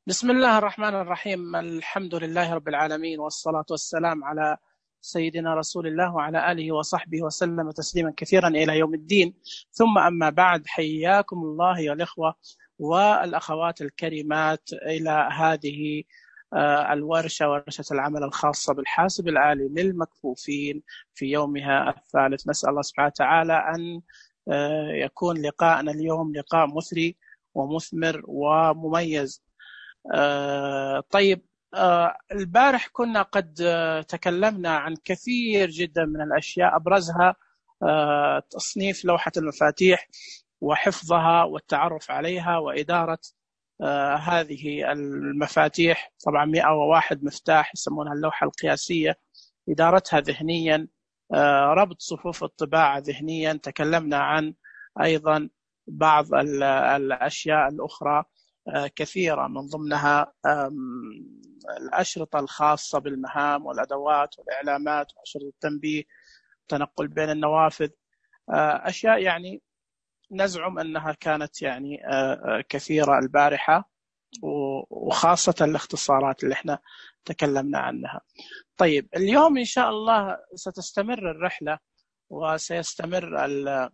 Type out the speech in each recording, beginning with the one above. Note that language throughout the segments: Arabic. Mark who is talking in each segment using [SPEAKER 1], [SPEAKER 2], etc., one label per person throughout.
[SPEAKER 1] بسم الله الرحمن الرحيم. الحمد لله رب العالمين، والصلاة والسلام على سيدنا رسول الله وعلى آله وصحبه وسلم تسليما كثيرا إلى يوم الدين. ثم أما بعد، حياكم الله يا الإخوة والأخوات الكريمات إلى هذه الورشة، ورشة العمل الخاصة بالحاسب الآلي للمكفوفين في يومها الثالث. نسأل الله سبحانه وتعالى أن يكون لقاءنا اليوم لقاء مثري ومثمر ومميز. طيب، البارح كنا قد تكلمنا عن كثير جدا من الأشياء، أبرزها تصنيف لوحة المفاتيح وحفظها والتعرف عليها وإدارة هذه المفاتيح. طبعا 101 مفتاح يسمونها اللوحة القياسية، إدارتها ذهنيا، ربط صفوف الطباعة ذهنيا. تكلمنا عن أيضا بعض الأشياء الأخرى كثيرة، من ضمنها الأشرطة الخاصة بالمهام والأدوات والإعلامات وأشرطة التنبيه، التنقل بين النوافذ، أشياء يعني نزعم أنها كانت يعني كثيرة البارحة، وخاصة الاختصارات اللي احنا تكلمنا عنها. طيب، اليوم إن شاء الله ستستمر الرحلة وسيستمر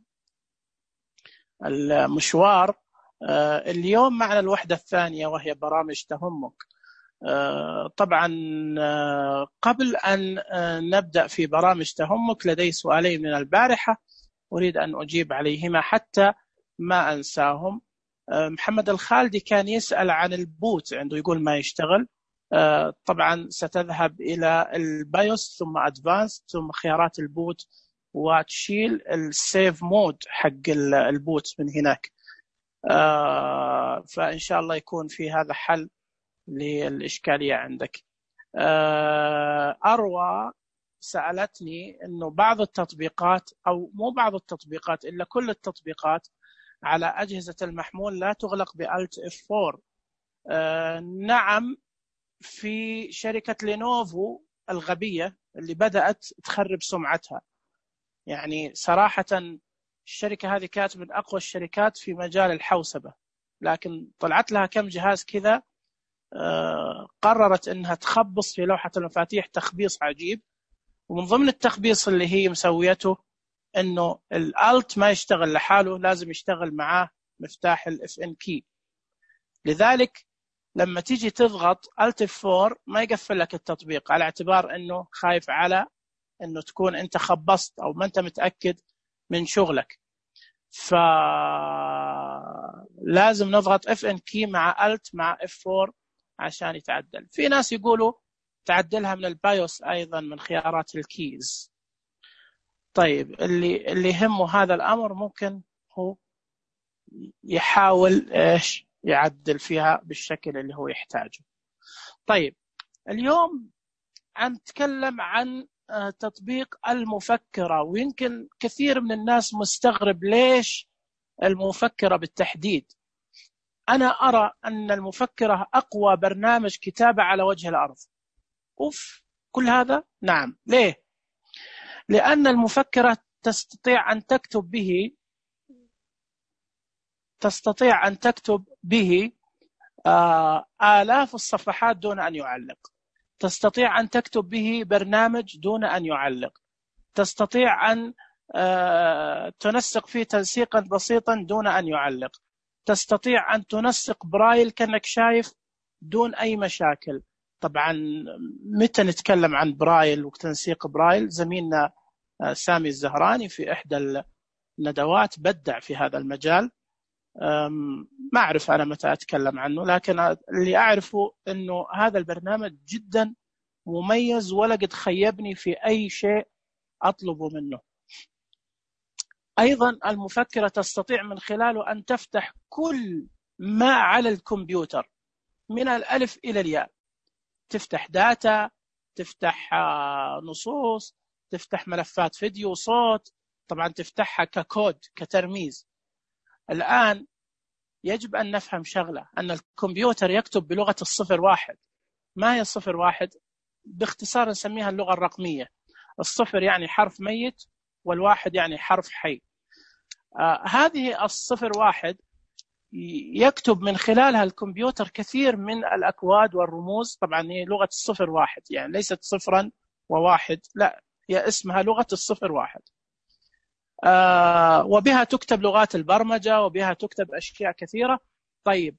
[SPEAKER 1] المشوار. اليوم معنا الوحدة الثانية وهي برامج تهمك. طبعا قبل أن نبدأ في برامج تهمك لدي سؤالين من البارحة أريد أن أجيب عليهما حتى ما أنساهم. محمد الخالدي كان يسأل عن البوت، عنده يقول ما يشتغل. طبعا ستذهب إلى البايوس ثم أدفانس ثم خيارات البوت، وتشيل السيف مود حق البوت من هناك. فإن شاء الله يكون في هذا حل للإشكالية عندك. أروى سألتني أنه بعض التطبيقات، أو مو بعض التطبيقات إلا كل التطبيقات على أجهزة المحمول لا تغلق بألت F4. نعم، في شركة لينوفو الغبية اللي بدأت تخرب سمعتها. يعني صراحة الشركة هذه كانت من أقوى الشركات في مجال الحوسبة، لكن طلعت لها كم جهاز كذا قررت أنها تخبص في لوحة المفاتيح تخبيص عجيب. ومن ضمن التخبيص اللي هي مسويته أنه الألت ما يشتغل لحاله، لازم يشتغل معاه مفتاح الFN key. لذلك لما تيجي تضغط Alt F4 ما يقفل لك التطبيق، على اعتبار أنه خايف على أنه تكون أنت خبصت أو ما أنت متأكد من شغلك. فلازم نضغط FN key مع Alt مع F4 عشان يتعدل. في ناس يقولوا تعدلها من البايوس أيضا من خيارات الكيز. طيب، اللي يهمه هذا الأمر ممكن هو يحاول يعدل فيها بالشكل اللي هو يحتاجه. طيب، اليوم نتكلم عن تطبيق المفكرة، ويمكن كثير من الناس مستغرب ليش المفكرة بالتحديد. أنا أرى أن المفكرة أقوى برنامج كتابة على وجه الأرض. كل هذا؟ نعم. ليه؟ لأن المفكرة تستطيع أن تكتب به آلاف الصفحات دون أن يعلق. تستطيع أن تكتب به برنامج دون أن يعلق. تستطيع أن تنسق فيه تنسيقا بسيطا دون أن يعلق. تستطيع أن تنسق برايل كأنك شايف دون أي مشاكل. طبعا متى نتكلم عن برايل وتنسيق برايل، زميلنا سامي الزهراني في إحدى الندوات بدع في هذا المجال. ما أعرف أنا متى أتكلم عنه، لكن اللي أعرفه أنه هذا البرنامج جدا مميز، ولا قد خيبني في أي شيء أطلبه منه. أيضا المفكرة تستطيع من خلاله أن تفتح كل ما على الكمبيوتر من الألف إلى الياء. تفتح داتا، تفتح نصوص، تفتح ملفات فيديو صوت، طبعا تفتحها ككود كترميز. الآن يجب أن نفهم شغلة، أن الكمبيوتر يكتب بلغة الصفر واحد. ما هي الصفر واحد؟ باختصار نسميها اللغة الرقمية. الصفر يعني حرف ميت، والواحد يعني حرف حي. هذه الصفر واحد يكتب من خلالها الكمبيوتر كثير من الأكواد والرموز. طبعا هي لغة الصفر واحد، يعني ليست صفرا وواحد، لا، هي اسمها لغة الصفر واحد. وبها تكتب لغات البرمجة، وبها تكتب أشياء كثيرة. طيب،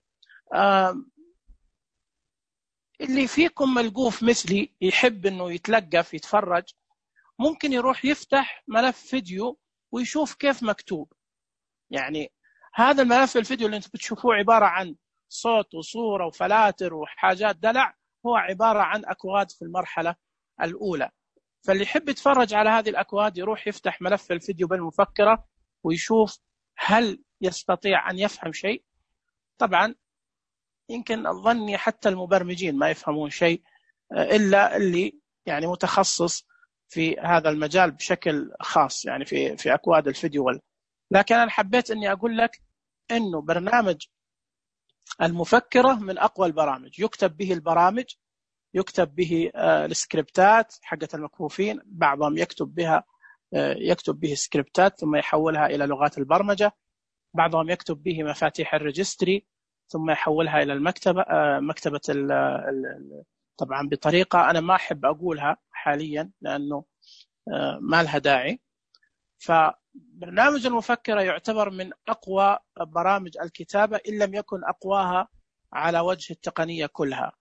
[SPEAKER 1] اللي فيكم ملقوف مثلي يحب أنه يتلقف يتفرج، ممكن يروح يفتح ملف فيديو ويشوف كيف مكتوب. يعني هذا الملف الفيديو اللي انتم بتشوفوه عبارة عن صوت وصورة وفلاتر وحاجات دلع، هو عبارة عن أكواد في المرحلة الأولى. فاللي يحب يتفرج على هذه الأكواد يروح يفتح ملف الفيديو بالمفكرة ويشوف هل يستطيع أن يفهم شيء. طبعا يمكن أظني حتى المبرمجين ما يفهمون شيء إلا اللي يعني متخصص في هذا المجال بشكل خاص، يعني في أكواد الفيديو. لكن أنا حبيت أني أقول لك أنه برنامج المفكرة من أقوى البرامج، يكتب به البرامج، يكتب به السكريبتات حقت المكفوفين، بعضهم يكتب به سكريبتات ثم يحولها إلى لغات البرمجة، بعضهم يكتب به مفاتيح الريجستري ثم يحولها إلى مكتبة طبعا بطريقة أنا ما أحب أقولها حاليا لأنه ما لها داعي. فبرنامج المفكرة يعتبر من أقوى برامج الكتابة إن لم يكن أقواها على وجه التقنية كلها.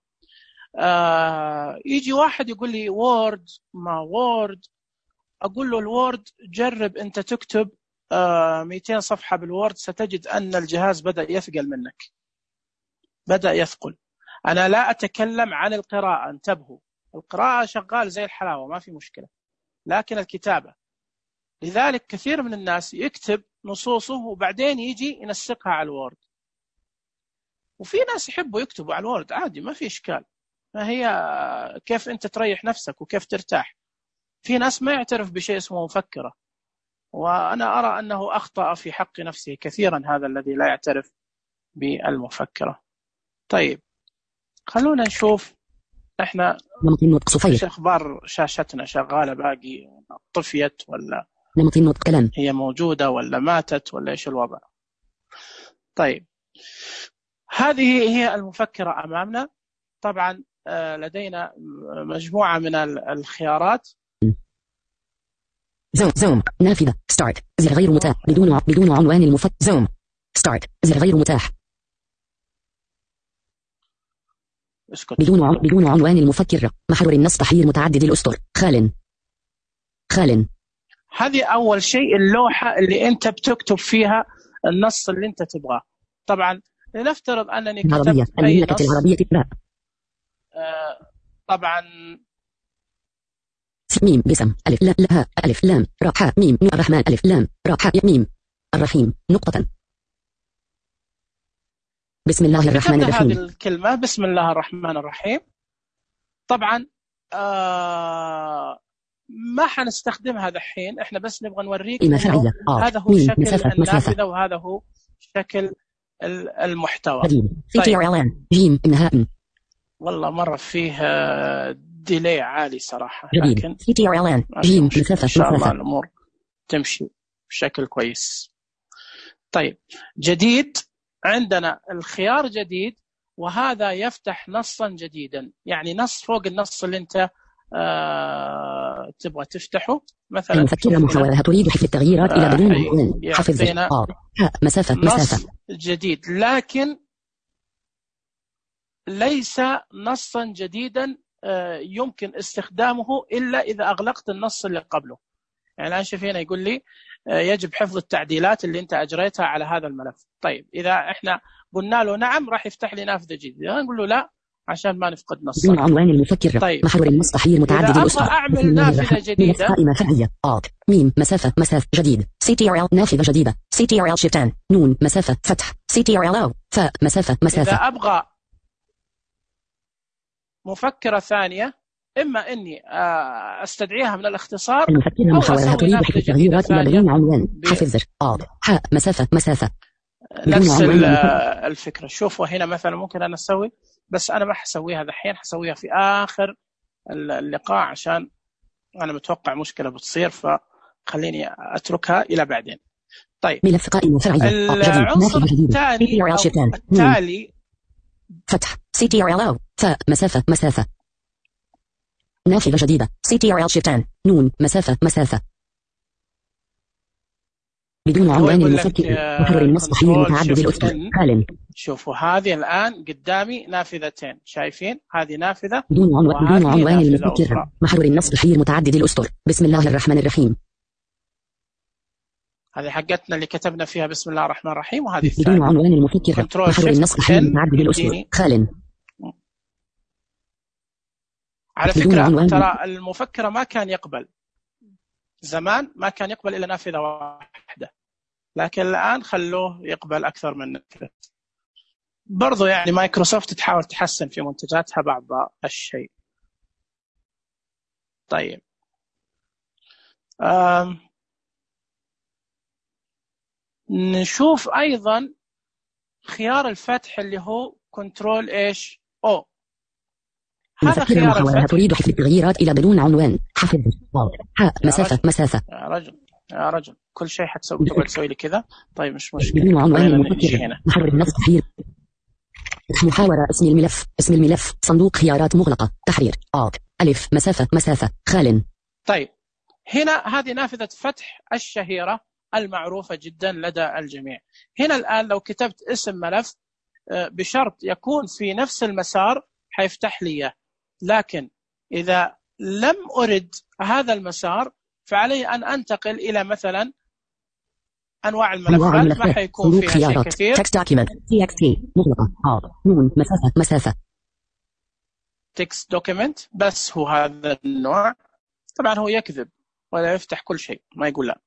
[SPEAKER 1] يجي واحد يقول لي وورد، ما وورد؟ أقول له الوورد جرب أنت تكتب 200 صفحة بالوورد، ستجد أن الجهاز بدأ يثقل منك، بدأ يثقل. أنا لا أتكلم عن القراءة، انتبهوا، القراءة شغال زي الحلاوة ما في مشكلة، لكن الكتابة. لذلك كثير من الناس يكتب نصوصه وبعدين يجي ينسقها على الوورد، وفي ناس يحبوا يكتبوا على الوورد عادي ما في إشكال، ما هي كيف أنت تريح نفسك وكيف ترتاح. في ناس ما يعترف بشيء اسمه مفكرة، وأنا أرى أنه أخطأ في حق نفسه كثيرا هذا الذي لا يعترف بالمفكرة. طيب خلونا نشوف احنا ايش اخبار شاشتنا، شغالة باقي، طفيت ولا هي موجودة ولا ماتت ولا ايش الوضع؟ طيب هذه هي المفكرة أمامنا. طبعا لدينا مجموعة من الخيارات.
[SPEAKER 2] زوم نافذة ستارت زر غير متاح بدون عنوان المفكر. زوم ستارت زر غير متاح بدون عنوان المفكر. محرر النص تحرير متعدد الأسطر خال.
[SPEAKER 1] هذه أول شيء اللوحة اللي أنت بتكتب فيها النص اللي أنت تبغاه. طبعا لنفترض أنني كتبت أي نص
[SPEAKER 2] العربية
[SPEAKER 1] طبعا
[SPEAKER 2] ميم بسم ألف لا ها ألف لام راء حاء ميم الرحمن ألف لام راء حاء ميم الرحيم نقطة. بسم الله الرحمن الرحيم.
[SPEAKER 1] هذه الكلمة بسم الله الرحمن الرحيم. طبعا ما حنستخدمها الحين، احنا بس نبغى نوريك إنه هذا هو شكل النافذة وهذا هو شكل المحتوى.
[SPEAKER 2] طيب. جيم إنهاء.
[SPEAKER 1] والله مرة فيه ديلي عالي صراحة،
[SPEAKER 2] لكن جيم
[SPEAKER 1] إن شاء الله الأمور تمشي بشكل كويس. طيب جديد، عندنا الخيار جديد، وهذا يفتح نصا جديدا، يعني نص فوق النص اللي انت تبغى تفتحه. مثلا
[SPEAKER 2] المفكرة محاولة تريد حفظ التغييرات إلى بدون عنوان. حفظ مسافة
[SPEAKER 1] نص جديد، لكن ليس نصا جديدا يمكن استخدامه إلا إذا أغلقت النص اللي قبله. يعني الآن شوف هنا يقول لي يجب حفظ التعديلات اللي انت أجريتها على هذا الملف. طيب إذا احنا قلنا له نعم راح يفتح لي نافذة جديدة، نقول له لا عشان ما نفقد نص.
[SPEAKER 2] عنوان المفكر. طيب. محور النص تحرير متعدد الأسطر.
[SPEAKER 1] إذا أبغى أعمل نافذة جديدة
[SPEAKER 2] قائمة فعلية ميم مسافة جديد CTRL نافذة جديدة CTRL شيفتان نون مسافة فتح CTRL أو فاء مسافة.
[SPEAKER 1] إذا أبغى مفكرة ثانية، إما إني أستدعيها من الاختصار
[SPEAKER 2] أو أسوي نافذة جديدة ثانية بدون عنوان. حفظ زر حاء مسافة
[SPEAKER 1] نفس الفكرة. شوفوا هنا مثلا ممكن أنا أسوي، بس أنا ما حسويها الحين، حسويها في آخر اللقاء عشان أنا متوقع مشكلة بتصير، فخليني أتركها إلى بعدين. طيب
[SPEAKER 2] ملف قائمة فرعية
[SPEAKER 1] العنصر التالي
[SPEAKER 2] فتح CTRL مسافة نافذة جديدة CTRL شيفتان نون مسافة بدون عنوان المفكر محرر النص تحرير متعدد الأسطر حال.
[SPEAKER 1] شوفوا هذه الآن قدامي نافذتين، شايفين هذه نافذة
[SPEAKER 2] بدون عنوان المفكر محرر النص تحرير متعدد الأسطر. بسم الله الرحمن الرحيم.
[SPEAKER 1] هذه حقتنا اللي كتبنا فيها بسم الله الرحمن الرحيم، وهذه
[SPEAKER 2] الثانية بدون عنوان المفكر محرر النص تحرير متعدد الأسطر حال.
[SPEAKER 1] على فكرة ترى المفكرة ما كان يقبل زمان، ما كان يقبل إلا نافذة واحدة، لكن الآن خلوه يقبل أكثر من نافذة. برضو يعني مايكروسوفت تحاول تحسن في منتجاتها بعض الشيء. طيب نشوف أيضا خيار الفتح اللي هو كنترول إيش أو.
[SPEAKER 2] هذا خيار الفتح. تريد حفظ التغييرات إلى بدون عنوان. حفظ مسافة.
[SPEAKER 1] يا رجل كل شيء تبغى تسوي لي كذا. طيب مش مشكلة.
[SPEAKER 2] بدون عنوان المفكر محرر النص تحرير. محاورة اسم الملف صندوق خيارات مغلقة تحرير ألف مسافة خال.
[SPEAKER 1] طيب هنا هذه نافذة فتح الشهيرة المعروفة جدا لدى الجميع. هنا الآن لو كتبت اسم ملف بشرط يكون في نفس المسار حيفتح لي، لكن إذا لم أرد هذا المسار فعلي أن أنتقل إلى مثلا أنواع الملفات ما حيكون فيها شيء كثير.
[SPEAKER 2] text document txt مغلقة نون مسافة
[SPEAKER 1] text document بس هو هذا النوع. طبعا هو يكذب ولا يفتح كل شيء، ما يقول لا.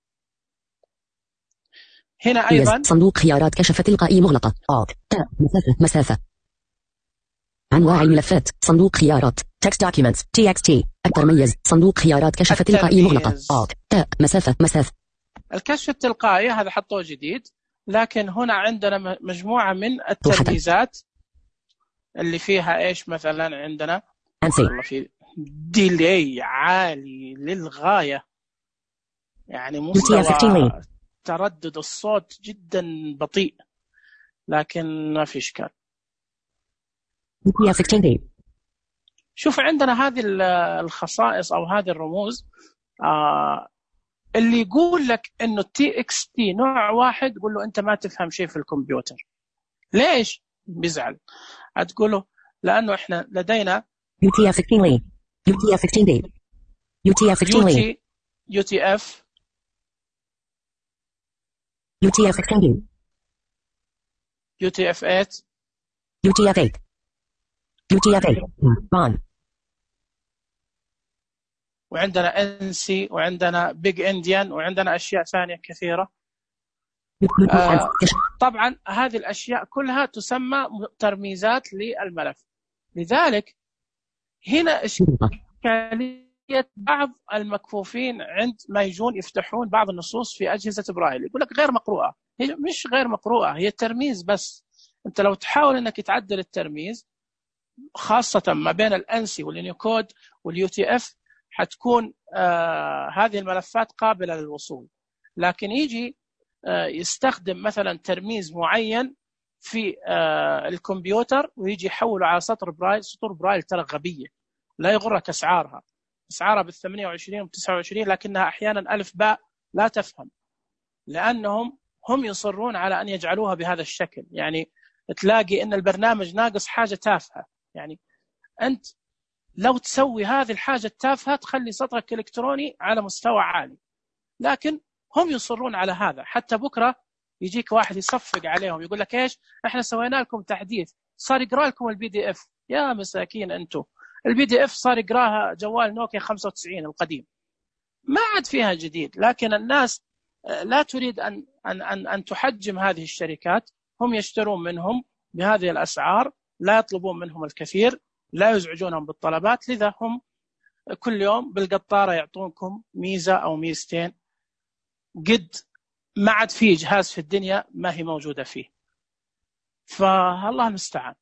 [SPEAKER 1] هنا أيضا
[SPEAKER 2] صندوق خيارات كشف تلقائي مغلقة مسافة أنواع الملفات صندوق خيارات text documents txt الترميز صندوق خيارات كشف تلقائي مغلقة مسافة.
[SPEAKER 1] الكشف التلقائي هذا حطوه جديد، لكن هنا عندنا مجموعة من الترميزات اللي فيها إيش. مثلا عندنا في ديلي عالي للغاية، يعني مستوى تردد الصوت جدا بطيء، لكن ما في إشكال. شوف عندنا هذه الخصائص أو هذه الرموز اللي يقول لك إنه TXT نوع واحد، قول له أنت ما تفهم شيء في الكمبيوتر. ليش؟ بيزعل. هتقوله لأنه إحنا لدينا
[SPEAKER 2] UTF-16
[SPEAKER 1] وعندنا NC وعندنا بيج إنديان وعندنا أشياء ثانية كثيرة. طبعا هذه الأشياء كلها تسمى ترميزات للملف. لذلك هنا إشكالية بعض المكفوفين عندما يجون يفتحون بعض النصوص في أجهزة برايل، يقول لك غير مقروءة. هي مش غير مقروءة، هي ترميز بس. أنت لو تحاول أنك تعدل الترميز خاصة ما بين الأنسي واليونيكود والUTF حتكون هذه الملفات قابلة للوصول. لكن يجي يستخدم مثلا ترميز معين في الكمبيوتر ويجي يحوله على سطر برايل. سطور برايل ترى غبية، لا يغرك أسعارها بال28 وب29، لكنها أحيانا ألف باء لا تفهم، لأنهم هم يصرون على أن يجعلوها بهذا الشكل. يعني تلاقي أن البرنامج ناقص حاجة تافهة. يعني أنت لو تسوي هذه الحاجة التافهة تخلي سطرك الإلكتروني على مستوى عالي، لكن هم يصرون على هذا. حتى بكرة يجيك واحد يصفق عليهم يقول لك إيش، إحنا سوينا لكم تحديث صار يقرأ لكم الPDF. يا مساكين أنتم، الPDF صار يقراها جوال نوكيا 95 القديم، ما عاد فيها جديد. لكن الناس لا تريد أن تحجم هذه الشركات. هم يشترون منهم بهذه الأسعار، لا يطلبون منهم الكثير، لا يزعجونهم بالطلبات. لذا هم كل يوم بالقطارة يعطونكم ميزة أو ميزتين، قد ما عاد فيه جهاز في الدنيا ما هي موجودة فيه. فالله المستعان.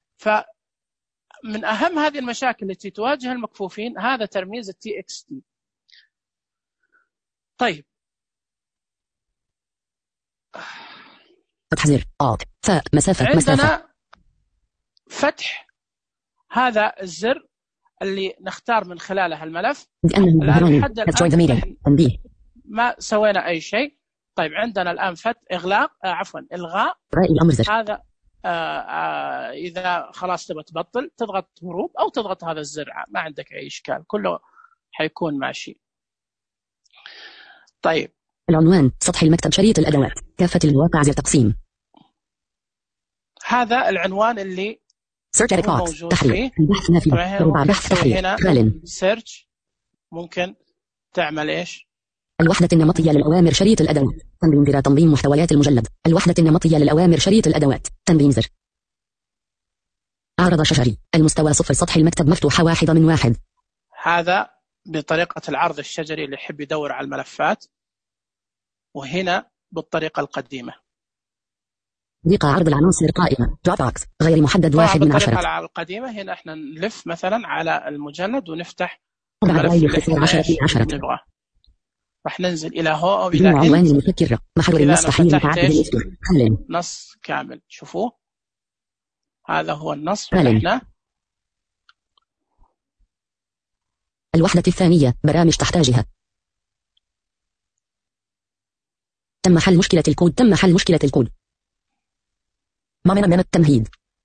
[SPEAKER 1] فمن أهم هذه المشاكل التي تواجه المكفوفين هذا ترميز TXT. طيب
[SPEAKER 2] فتح زر Alt فاء مسافة
[SPEAKER 1] عندنا فتح هذا الزر اللي نختار من خلاله الملف. الآن لحد الآن ما سوينا أي شيء. طيب عندنا الآن فتح إغلاق إلغاء هذا. إذا خلاص تبغى تبطل تضغط هروب أو تضغط هذا الزر، ما عندك أي إشكال، كله حيكون ماشي. طيب
[SPEAKER 2] العنوان سطح المكتب شريط الأدوات كافة المواقع زر تقسيم.
[SPEAKER 1] هذا العنوان اللي موجود فيه.
[SPEAKER 2] بحث تحرير
[SPEAKER 1] سيرش. ممكن تعمل إيش؟
[SPEAKER 2] الوحدة النمطية للأوامر شريط الأدوات تنظيم زر تنظيم محتويات المجلد. الوحدة النمطية للأوامر شريط الأدوات تنظيم زر. عرض شجري المستوى 0 سطح المكتب مفتوحة 1 من 1.
[SPEAKER 1] هذا بطريقة العرض الشجري اللي يحب يدور على الملفات، وهنا بالطريقة القديمة
[SPEAKER 2] طريقة عرض العناصر قائمة Dropbox غير محدد 1 من 10.
[SPEAKER 1] بالطريقة القديمة هنا احنا نلف مثلا على المجلد ونفتح
[SPEAKER 2] الملف اللي 10 من 10
[SPEAKER 1] نبغاه. راح ننزل إلى هو
[SPEAKER 2] بدون عنوان المفكر محور النص تحليل متعدد الأسطر
[SPEAKER 1] نص كامل. شوفوه هذا هو النص. فتحنا
[SPEAKER 2] الوحدة الثانية برامج تحتاجها. تم حل مشكلة الكود. تمهيد.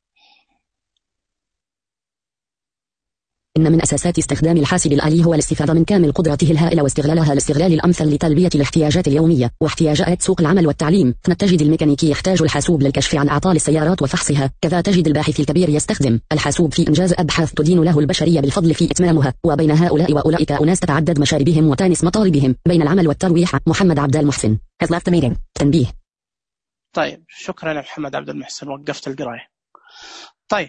[SPEAKER 2] إن من أساسات استخدام الحاسب الآلي هو الاستفادة من كامل قدرته الهائلة واستغلالها الاستغلال الأمثل لتلبية الاحتياجات اليومية واحتياجات سوق العمل والتعليم. تجد الميكانيكي يحتاج الحاسوب للكشف عن أعطال السيارات وفحصها، كذا تجد الباحث الكبير يستخدم الحاسوب في إنجاز أبحاث تدين له البشرية بالفضل في إتمامها. وبين هؤلاء وأولئك أناس تتعدد مشاربهم وتانس مطالبهم بين العمل والترويح. محمد عبد المحسن has left the meeting. تنبيه.
[SPEAKER 1] طيب شكرا يا محمد عبد المحسن، وقفت القراية. طيب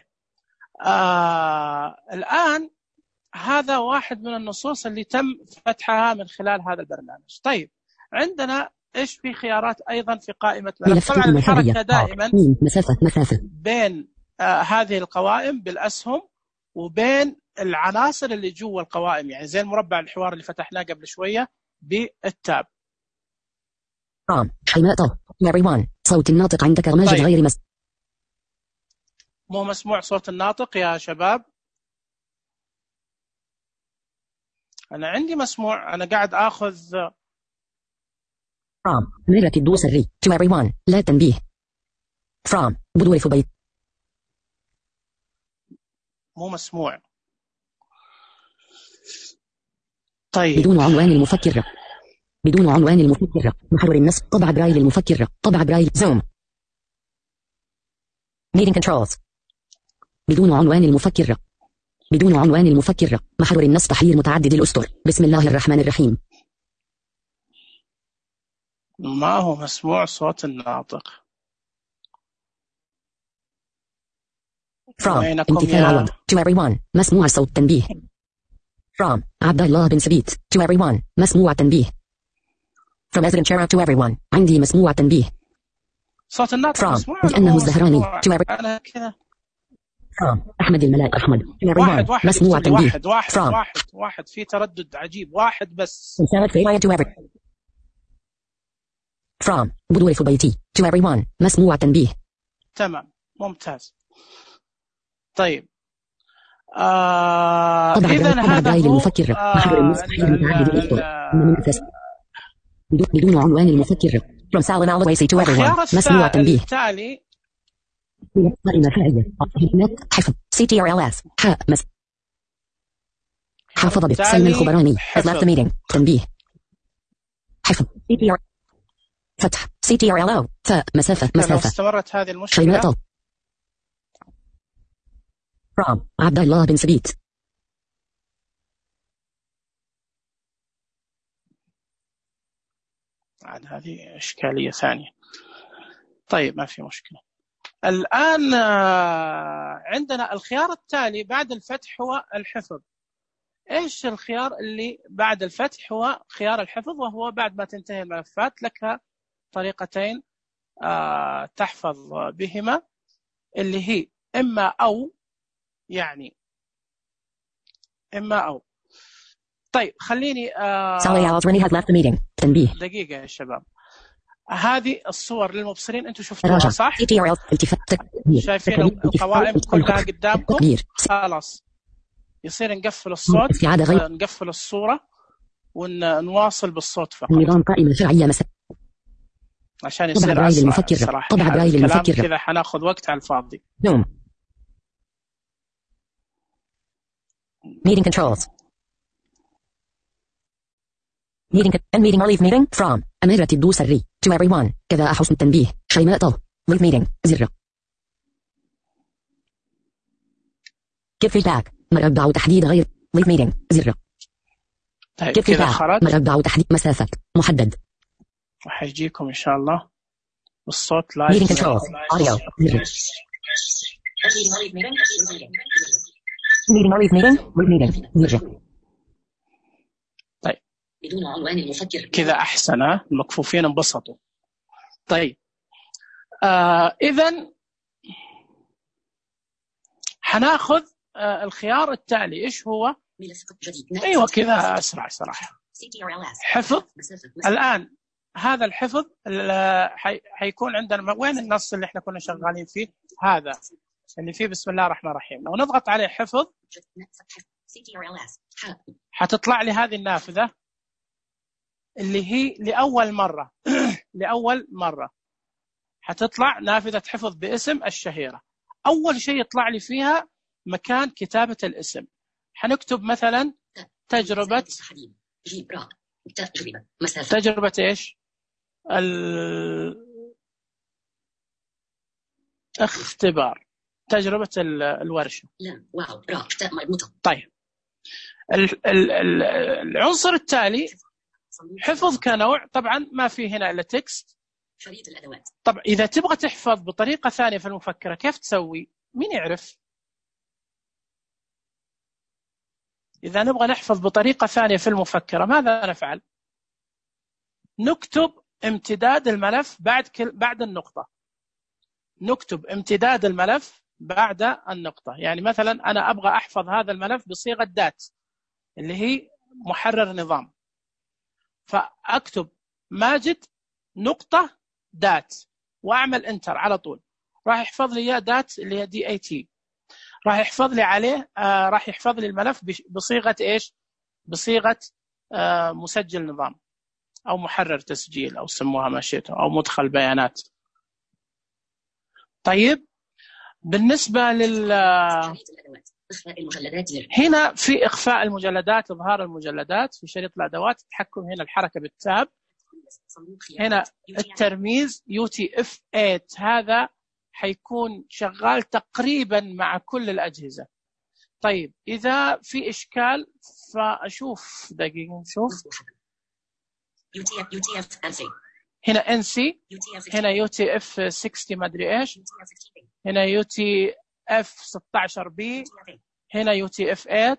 [SPEAKER 1] الآن هذا واحد من النصوص اللي تم فتحها من خلال هذا البرنامج. طيب عندنا إيش في خيارات أيضا في قائمة ملف. طبعا الحركة دائما
[SPEAKER 2] مسافة
[SPEAKER 1] بين هذه القوائم بالأسهم وبين العناصر اللي جوا القوائم، يعني زي المربع الحوار اللي فتحناه قبل شوية بالتاب.
[SPEAKER 2] صوت الناطق عندك ماجد.
[SPEAKER 1] طيب.
[SPEAKER 2] غير
[SPEAKER 1] مو مسموع صوت الناطق يا شباب؟ أنا عندي مسموع، أنا قاعد أخذ
[SPEAKER 2] ميرك الدوسري to everyone. لا تنبيه بدور فبيت.
[SPEAKER 1] مو مسموع. طيب
[SPEAKER 2] بدون عنوان المفكر محور النص طبع برايل المفكر طبع برايل زوم meeting controls. بدون عنوان المفكر محور النص تحرير متعدد الأسطر. بسم الله الرحمن الرحيم.
[SPEAKER 1] ما هو مسموع صوت الناطق.
[SPEAKER 2] انتفاع عوض to everyone. مسموع صوت تنبيه. عبد الله بن سبيت to everyone. مسموع تنبيه. From President Shara to everyone. عندي مسموع تنبيه.
[SPEAKER 1] صوت الناطق مسموع
[SPEAKER 2] لأنه الزهراني to everyone.
[SPEAKER 1] أنا كذا.
[SPEAKER 2] أحمد الملاك أحمد to everyone.
[SPEAKER 1] واحد
[SPEAKER 2] مسموع تنبيه.
[SPEAKER 1] واحد في تردد عجيب. واحد بس.
[SPEAKER 2] to everyone. بدور فبيتي to everyone. مسموع تنبيه.
[SPEAKER 1] تمام ممتاز. طيب
[SPEAKER 2] إذن هذا هو المفكر محور النص تحرير متعدد الأسطر. بدون عنوان المفكر from Salim al-Waisi to everyone. مسموع تنبيه.
[SPEAKER 1] التالي
[SPEAKER 2] قائمة فاعلية حفظ CTRLS حافظ به سلم الخبراني has left the meeting. تنبيه حفظ CTR فتح CTRLO مسافة
[SPEAKER 1] استمرت هذه المشكلة.
[SPEAKER 2] عبد الله بن سبيت.
[SPEAKER 1] عاد هذه إشكالية ثانية. طيب ما في مشكلة. الآن عندنا الخيار التالي بعد الفتح هو الحفظ. إيش الخيار اللي بعد الفتح؟ هو خيار الحفظ، وهو بعد ما تنتهي الملفات لك طريقتين تحفظ بهما، اللي هي إما أو، يعني إما أو. طيب خليني
[SPEAKER 2] تنبيه
[SPEAKER 1] دقيقة يا شباب. هذه الصور للمبصرين أنتم شفتوها صح؟ شايفين القوائم كلها قدامكم؟ خلاص يصير نقفل الصوت، نقفل الصورة ونواصل بالصوت فقط.
[SPEAKER 2] نظام قائمة فرعية
[SPEAKER 1] عشان يصير أسرع صراحة. الكلام كذا حناخذ وقت على الفاضي.
[SPEAKER 2] Meeting controls. End meeting or leave meeting from أميرة الدوسري to everyone. كذا حسن التنبيه شيماء طه leave meeting زر. give feedback مربع تحديد غير leave meeting زر.
[SPEAKER 1] طيب كذا خرج.
[SPEAKER 2] مربع تحديد مسافة محدد.
[SPEAKER 1] وحيجيكم إن شاء الله بالصوت لايف.
[SPEAKER 2] meeting controls audio زر. meeting or leave meeting زر.
[SPEAKER 1] بدون عنوان المفكر كذا أحسن. المكفوفين انبسطوا. طيب إذن حناخذ الخيار التالي. إيش هو؟ أيوة كذا أسرع صراحة. حفظ. الآن هذا الحفظ حيكون عندنا وين النص اللي احنا كنا شغالين فيه؟ هذا اللي فيه بسم الله الرحمن الرحيم. لو نضغط عليه حفظ حتطلع لي هذه النافذة اللي هي لأول مرة لأول مرة حتطلع نافذة حفظ باسم الشهيرة. أول شيء يطلع لي فيها مكان كتابة الاسم. حنكتب مثلا تجربة إيش؟ الاختبار، تجربة الورشة. طيب العنصر التالي حفظ كنوع. طبعا ما في هنا إلا تكست. شريط الأدوات. طبعا إذا تبغى تحفظ بطريقة ثانية في المفكرة كيف تسوي؟ مين يعرف؟ إذا نبغى نحفظ بطريقة ثانية في المفكرة ماذا نفعل؟ نكتب امتداد الملف بعد النقطة. نكتب امتداد الملف بعد النقطة. يعني مثلا أنا أبغى أحفظ هذا الملف بصيغة دات اللي هي محرر نظام، فأكتب ماجد نقطة دات وأعمل انتر على طول. راح يحفظ لي إياه دات اللي هي DAT. راح يحفظ لي عليه راح يحفظ لي الملف بصيغة إيش؟ بصيغة مسجل نظام أو محرر تسجيل أو سموها ما شئتم أو مدخل بيانات. طيب بالنسبة هنا في إخفاء المجلدات، إظهار المجلدات في شريط الأدوات، التحكم هنا الحركة بالتاب، هنا الترميز UTF-8 هذا حيكون شغال تقريبا مع كل الأجهزة. طيب إذا في إشكال فأشوف دقيقة نشوف هنا NC، هنا UTF-60 ما أدري إيش، هنا UTF-16B، هنا UTF-8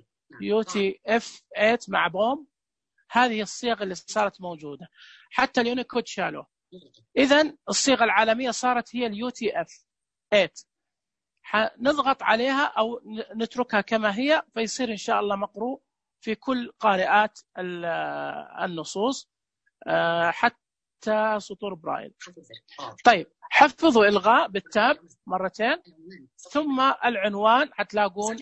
[SPEAKER 1] UTF-8 مع بوم. هذه الصيغ اللي صارت موجودة. حتى اليونيكود شالوه. إذن الصيغة العالمية صارت هي UTF-8. نضغط عليها أو نتركها كما هي فيصير إن شاء الله مقروء في كل قارئات النصوص حتى سطور برايل. طيب حفظوا إلغاء بالتاب مرتين، ثم العنوان حتلاقون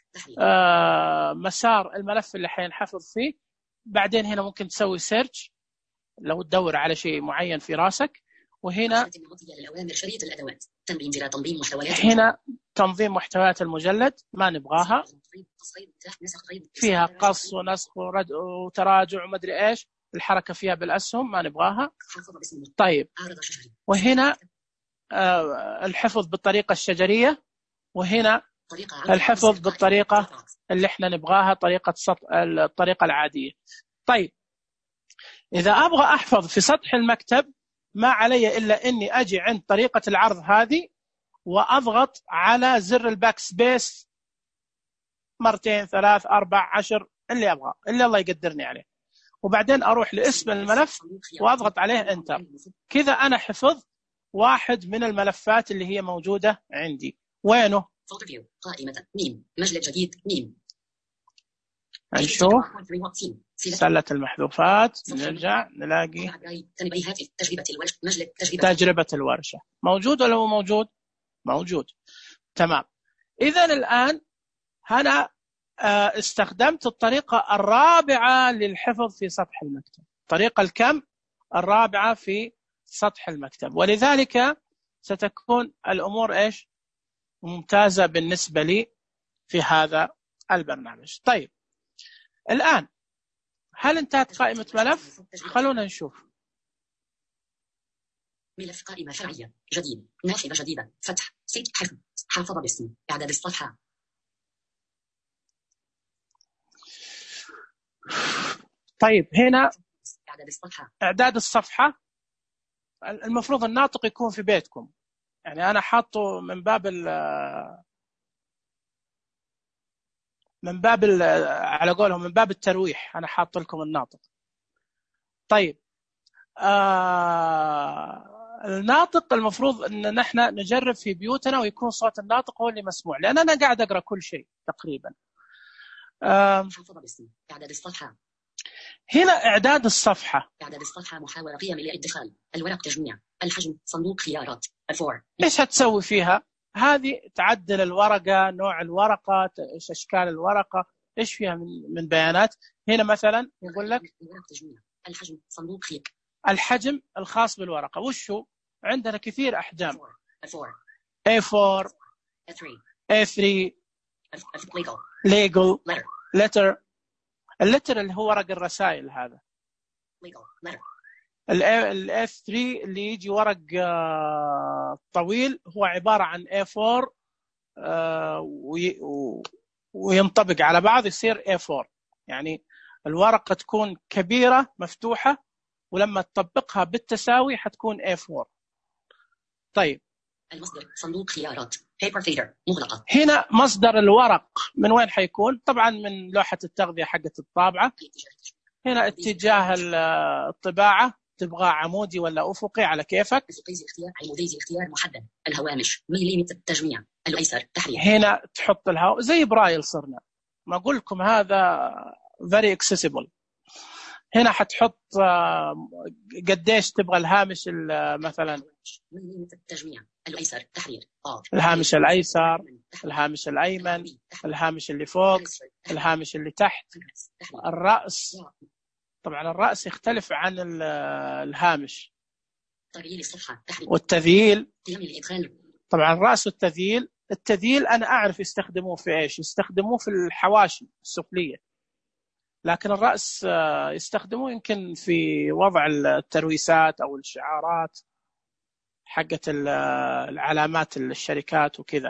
[SPEAKER 1] مسار الملف اللي حينحفظ فيه. بعدين هنا ممكن تسوي سيرش لو تدور على شيء معين في راسك. وهنا هنا تنظيم محتويات المجلد ما نبغاها، فيها قص ونسخ وتراجع وما ادري ايش، الحركة فيها بالأسهم ما نبغاها. طيب وهنا الحفظ بالطريقة الشجرية، وهنا الحفظ بالطريقة اللي احنا نبغاها الطريقة العادية. طيب إذا أبغى أحفظ في سطح المكتب ما علي إلا أني أجي عند طريقة العرض هذه وأضغط على زر الباك سبيس مرتين 3 4 10 اللي أبغى، اللي الله يقدرني عليه، وبعدين أروح لاسم الملف وأضغط عليه انتر. كذا أنا حفظ واحد من الملفات اللي هي موجودة عندي. وينه؟
[SPEAKER 2] قائمة ميم مجلد جديد ميم.
[SPEAKER 1] نشوف سلة المحذوفات، نرجع نلاقي تجربة الورشة. موجود ولا هو موجود؟ موجود. تمام. إذا الآن أنا استخدمت الطريقة الرابعة للحفظ في سطح المكتب، الطريقة الكم الرابعة في سطح المكتب، ولذلك ستكون الأمور إيش؟ ممتازة بالنسبة لي في هذا البرنامج. طيب الآن هل انتهت قائمة ملف؟ خلونا نشوف.
[SPEAKER 2] ملف قائمة فرعية جديد، نافذة جديدة، فتح، سيت، حفظ، حافظ باسم، إعداد الصفحة.
[SPEAKER 1] طيب هنا
[SPEAKER 2] إعداد الصفحة.
[SPEAKER 1] إعداد الصفحة المفروض الناطق يكون في بيتكم، يعني أنا حاطه من باب على قولهم من باب الترويح، أنا حاط لكم الناطق. طيب الناطق المفروض أن نحن نجرب في بيوتنا ويكون صوت الناطق هو اللي مسموع، لأن أنا قاعد أقرأ كل شيء تقريبا.
[SPEAKER 2] إعداد الصفحة.
[SPEAKER 1] هنا إعداد الصفحة.
[SPEAKER 2] إعداد الصفحة محاور قيم الادخال، الورق تجميع، الحجم، صندوق خيارات، الفور.
[SPEAKER 1] إيش هتسوي فيها؟ هذه تعدل الورقة، نوع الورقة، إيش أشكال الورقة، إيش فيها من بيانات. هنا مثلا يقول لك
[SPEAKER 2] الورق تجميع، الحجم، صندوق خيار.
[SPEAKER 1] الحجم الخاص بالورقة وش هو؟ عندنا كثير أحجام، A4 A3 legal letter. اللتر اللي هو ورق الرسائل، هذا الA3 اللي يجي ورق طويل هو عبارة عن A4 وينطبق على بعض يصير A4، يعني الورقة تكون كبيرة مفتوحة ولما تطبقها بالتساوي حتكون A4. طيب
[SPEAKER 2] المصدر صندوق خيارات paper feeder مغلقة.
[SPEAKER 1] هنا مصدر الورق من وين حيكون؟ طبعا من لوحة التغذية حقة الطابعة. هنا اتجاه الطباعة، تبغى عمودي ولا أفقي على كيفك.
[SPEAKER 2] اختيار عمودي اختيار محدد. الهوامش مليمتر تجميع الأيسر تحرير.
[SPEAKER 1] هنا تحط زي برايل صرنا، ما أقول لكم هذا very accessible. هنا حتحط قديش تبغى الهامش مثلا
[SPEAKER 2] مليمتر تجميع الأيسر تحرير،
[SPEAKER 1] الهامش الأيسر، الهامش الأيمن، الهامش اللي فوق، الهامش اللي تحت، الرأس. طبعا الرأس يختلف عن الهامش، والتذييل. طبعا الرأس والتذييل، التذييل أنا أعرف يستخدموه في إيش، يستخدموه في الحواشي السفلية، لكن الرأس يستخدموه يمكن في وضع الترويسات أو الشعارات حقت العلامات الشركات وكذا.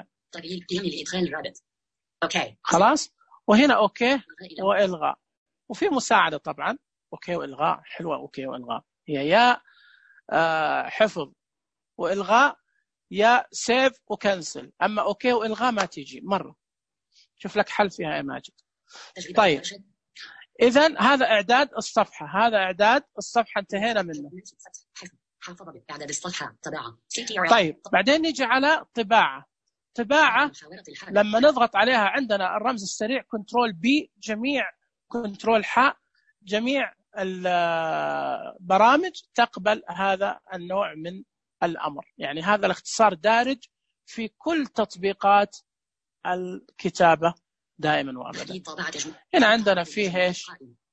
[SPEAKER 2] أوكي
[SPEAKER 1] خلاص. وهنا أوكي وإلغاء، وفي مساعدة طبعا. أوكي وإلغاء حلوة، أوكي وإلغاء هي يا حفظ وإلغاء يا سيف وكنسل، أما أوكي وإلغاء ما تيجي مرة. شوف لك حل فيها يا ماجد. طيب إذن هذا إعداد الصفحة، هذا إعداد الصفحة انتهينا منه.
[SPEAKER 2] إعداد الصفحة طباعة.
[SPEAKER 1] طيب بعدين نيجي على طباعة. طباعة لما نضغط عليها عندنا الرمز السريع كنترول بي، جميع كنترول حاء، جميع البرامج تقبل هذا النوع من الأمر، يعني هذا الاختصار دارج في كل تطبيقات الكتابة دائما وابدا. هنا عندنا فيه ايش؟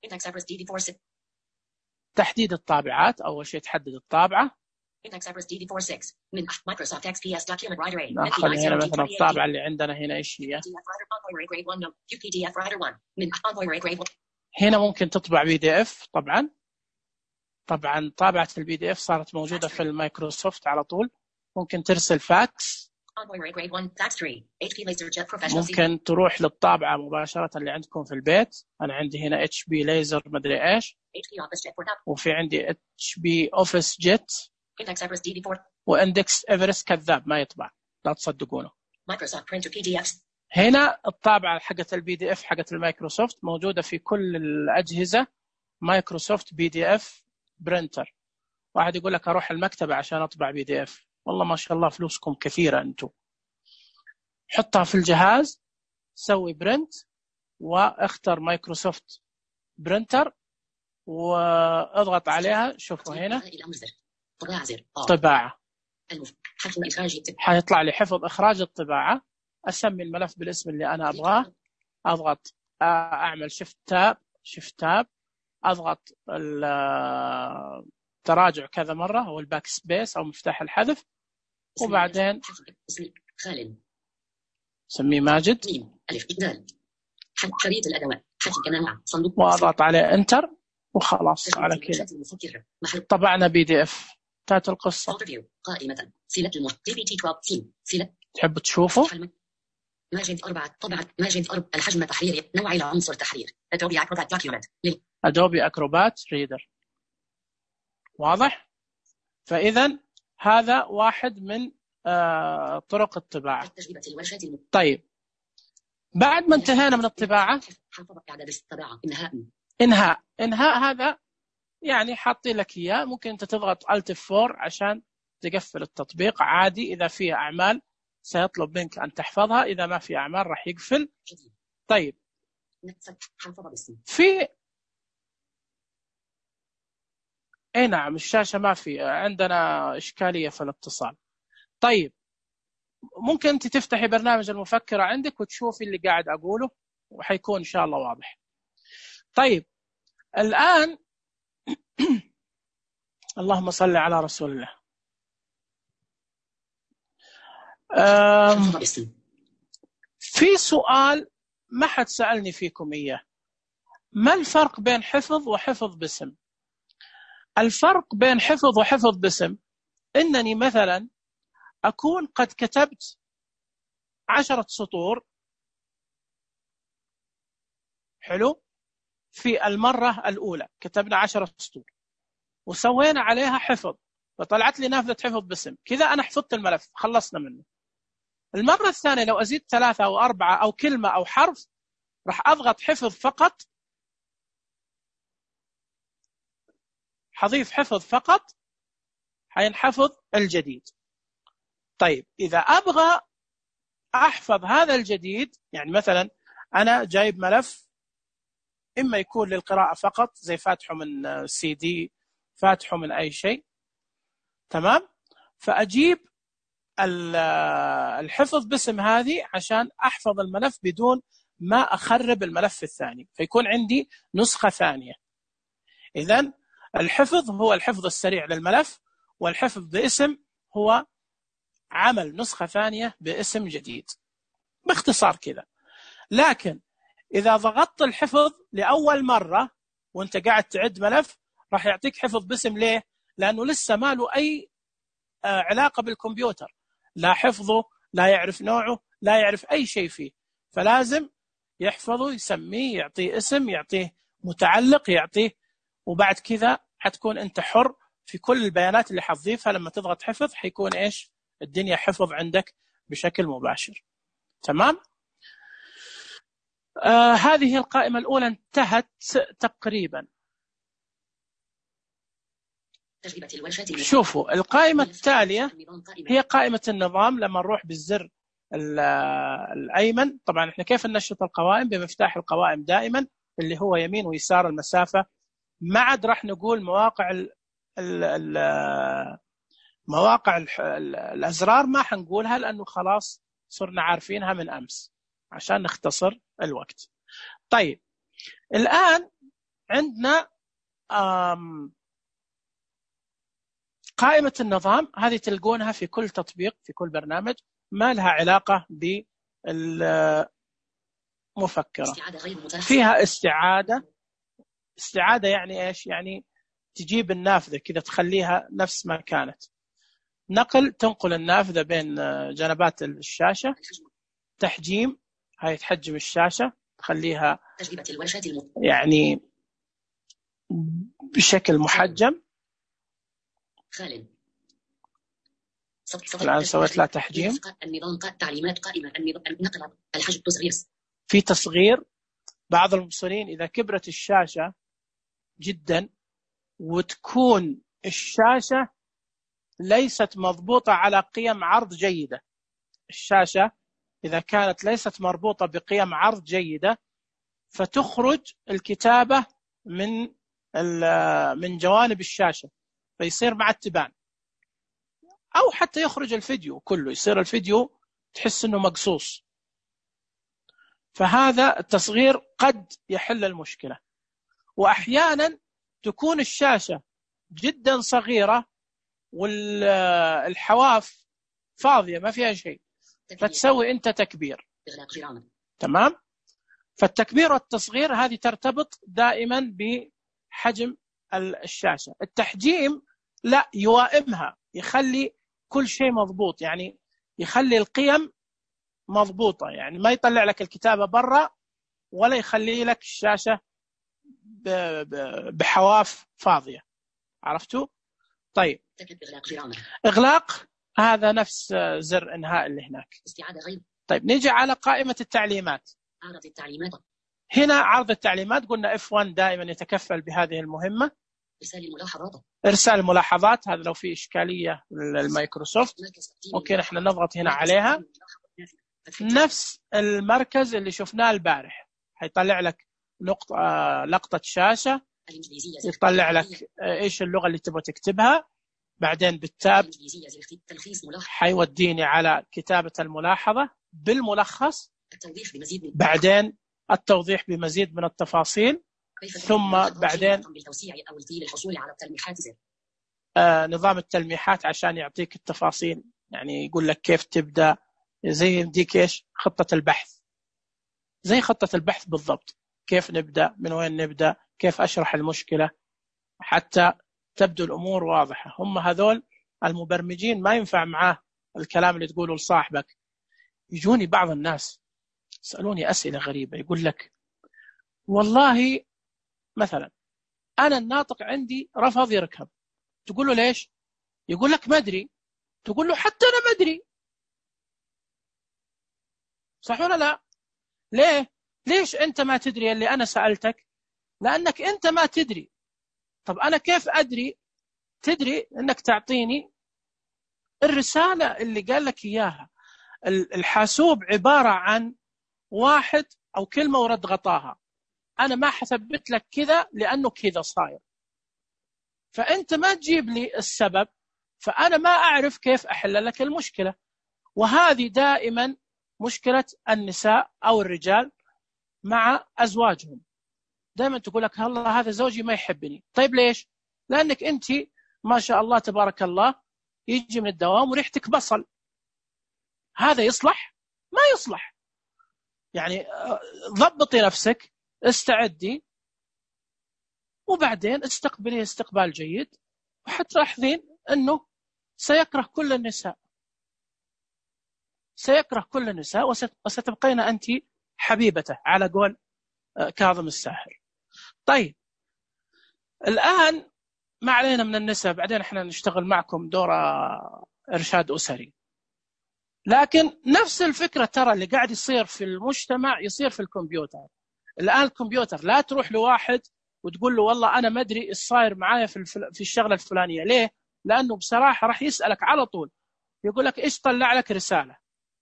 [SPEAKER 1] تحديد الطابعات. اول شيء تحدد الطابعه. ناخذ هنا مثلا الطابعه اللي عندنا هنا ايش هي؟ هنا ممكن تطبع PDF. طبعا طابعه الPDF صارت موجوده في المايكروسوفت على طول. ممكن ترسل فاكس، ممكن تروح للطابعة مباشرة اللي عندكم في البيت. أنا عندي هنا HP ليزر مدري إيش، وفي عندي HP Office Jet، وإندكس إيفرست كذاب ما يطبع، لا تصدقونه. هنا الطابعة حقت الPDF حقت المايكروسوفت موجودة في كل الأجهزة. مايكروسوفت PDF برينتر. واحد يقول لك أروح المكتبة عشان أطبع PDF، والله ما شاء الله فلوسكم كثيرة أنتم. حطها في الجهاز، سوي برنت واختر مايكروسوفت برينتر واضغط عليها. شوفوا هنا طباعة، حيطلع لي حفظ إخراج الطباعة. أسمي الملف بالاسم اللي أنا أبغاه، أضغط أعمل شيفت تاب، أضغط التراجع كذا مرة أو الباك سبيس أو مفتاح الحذف، وبعدين سميه ماجد شريط الأدوات وأضغط عليه انتر وخلاص. على كذا طبعنا PDF تات القصة. تحب تشوفه؟ الحجم تحرير، نوع العنصر تحرير، أدوبي أكروبات ريدر. واضح؟ فإذا هذا واحد من طرق الطباعة. طيب بعد ما انتهينا من الطباعة، إنهاء هذا يعني حاطي لك إياه. ممكن أنت تضغط Alt F4 عشان تقفل التطبيق عادي. إذا فيه أعمال سيطلب منك أن تحفظها، إذا ما في أعمال راح يقفل. طيب في نعم الشاشة ما في عندنا إشكالية في الاتصال. طيب ممكن أنت تفتحي برنامج المفكرة عندك وتشوفي اللي قاعد أقوله وحيكون إن شاء الله واضح. طيب الآن اللهم صل على رسول الله. في سؤال ما حد سألني فيكم إياه، ما الفرق بين حفظ وحفظ باسم؟ الفرق بين حفظ وحفظ باسم إنني مثلا أكون قد كتبت 10 سطور، حلو، في المرة الأولى كتبنا 10 سطور وسوينا عليها حفظ فطلعت لي نافذة حفظ باسم، كذا أنا حفظت الملف خلصنا منه. المرة الثانية لو أزيد 3 أو 4 أو كلمة أو حرف راح أضغط حفظ فقط، حضيف حفظ فقط، حينحفظ الجديد. طيب إذا أبغى أحفظ هذا الجديد، يعني مثلا أنا جايب ملف إما يكون للقراءة فقط زي فاتحه من CD، فاتحه من أي شيء، تمام، فأجيب الحفظ باسم هذه عشان أحفظ الملف بدون ما أخرب الملف الثاني، فيكون عندي نسخة ثانية. إذن الحفظ هو الحفظ السريع للملف، والحفظ باسم هو عمل نسخة ثانية باسم جديد، باختصار كذا. لكن إذا ضغطت الحفظ لأول مرة وانت قاعد تعد ملف راح يعطيك حفظ باسم. ليه؟ لأنه لسه ما له أي علاقة بالكمبيوتر، لا حفظه، لا يعرف نوعه، لا يعرف أي شيء فيه، فلازم يحفظه، يسميه، يعطيه اسم، يعطيه متعلق، يعطيه، وبعد كذا حتكون أنت حر في كل البيانات اللي حتضيفها. لما تضغط حفظ حيكون إيش؟ الدنيا حفظ عندك بشكل مباشر. تمام؟ هذه القائمة الأولى انتهت تقريبا. شوفوا القائمة التالية هي قائمة النظام. لما نروح بالزر الأيمن، طبعا احنا كيف ننشط القوائم؟ بمفتاح القوائم دائما اللي هو يمين ويسار المسافة. ما عاد راح نقول مواقع الأزرار، ما حنقولها لأنه خلاص صرنا عارفينها من أمس عشان نختصر الوقت. طيب الآن عندنا قائمة النظام، هذه تلقونها في كل تطبيق في كل برنامج، ما لها علاقة بالمفكرة. فيها استعادة يعني إيش؟ يعني تجيب النافذة كذا تخليها نفس ما كانت. نقل، تنقل النافذة بين جنبات الشاشة. تحجيم، هاي تحجم الشاشة تخليها يعني بشكل محجم. الآن سويت لها تحجيم.
[SPEAKER 3] النظام تعليمات قائمة النقل الحجم تصغير.
[SPEAKER 1] في تصغير. بعض المبصرين إذا كبرت الشاشة جدا وتكون الشاشة ليست مضبوطة على قيم عرض جيدة، الشاشة إذا كانت ليست مربوطة بقيم عرض جيدة فتخرج الكتابة من جوانب الشاشة فيصير مع التبان، أو حتى يخرج الفيديو كله، يصير الفيديو تحس أنه مقصوص. فهذا التصغير قد يحل المشكلة. وأحيانا تكون الشاشة جدا صغيرة والحواف فاضية ما فيها شيء، فتسوي أنت تكبير. تمام. فالتكبير والتصغير هذه ترتبط دائما بحجم الشاشة. التحجيم لا، يوائمها، يخلي كل شيء مضبوط، يعني يخلي القيم مضبوطة، يعني ما يطلع لك الكتابة برا ولا يخلي لك الشاشة بحواف فاضية. عرفتوا؟ طيب، إغلاق هذا نفس زر إنهاء اللي هناك. طيب نيجي على قائمة التعليمات.
[SPEAKER 3] عرض التعليمات.
[SPEAKER 1] هنا عرض التعليمات قلنا F1 دائما يتكفل بهذه المهمة. إرسال الملاحظات، هذا لو في إشكالية للمايكروسوفت ممكن احنا نضغط هنا عليها. نفس المركز اللي شفناه البارح، هيطلع لك لقطة شاشة، يطلع لك ايش اللغة اللي تبغى تكتبها، بعدين بالتاب حيوديني على كتابة الملاحظة بالملخص، بعدين التوضيح بمزيد من التفاصيل، ثم بعدين نظام التلميحات عشان يعطيك التفاصيل، يعني يقول لك كيف تبدأ، زي ديك ايش خطة البحث، زي خطة البحث بالضبط، كيف نبدأ، من وين نبدأ، كيف أشرح المشكلة حتى تبدو الأمور واضحة. هم هذول المبرمجين ما ينفع معاه الكلام اللي تقوله لصاحبك. يجوني بعض الناس يسألوني أسئلة غريبة، يقول لك والله مثلا أنا الناطق عندي رفض يركب، تقول له ليش؟ يقول لك ما أدري، تقول له حتى أنا ما أدري. صح ولا لا؟ ليه؟ ليش أنت ما تدري اللي أنا سألتك؟ لأنك أنت ما تدري. طب أنا كيف أدري؟ تدري أنك تعطيني الرسالة اللي قال لك إياها. الحاسوب عبارة عن واحد أو كلمة ورد غطاها، أنا ما حثبت لك كذا لأنه كذا صاير، فأنت ما تجيب لي السبب، فأنا ما أعرف كيف أحل لك المشكلة. وهذه دائما مشكلة النساء أو الرجال مع أزواجهم، دائما تقول لك الله هذا زوجي ما يحبني. طيب ليش؟ لأنك أنت ما شاء الله تبارك الله يجي من الدوام وريحتك بصل، هذا يصلح؟ ما يصلح. يعني ضبطي نفسك، استعدي، وبعدين استقبلي استقبال جيد، وحتلاحظين أنه سيكره كل النساء، سيكره كل النساء، وستبقين أنت حبيبته على قول كاظم الساحر. طيب الآن ما علينا من النساء، بعدين احنا نشتغل معكم دور إرشاد أسري. لكن نفس الفكرة ترى اللي قاعد يصير في المجتمع يصير في الكمبيوتر. الآن الكمبيوتر لا تروح لواحد وتقول له والله أنا ما أدري إيش صاير معايا في الشغلة الفلانية. ليه؟ لأنه بصراحة راح يسألك على طول، يقول لك إيش طلع لك رسالة،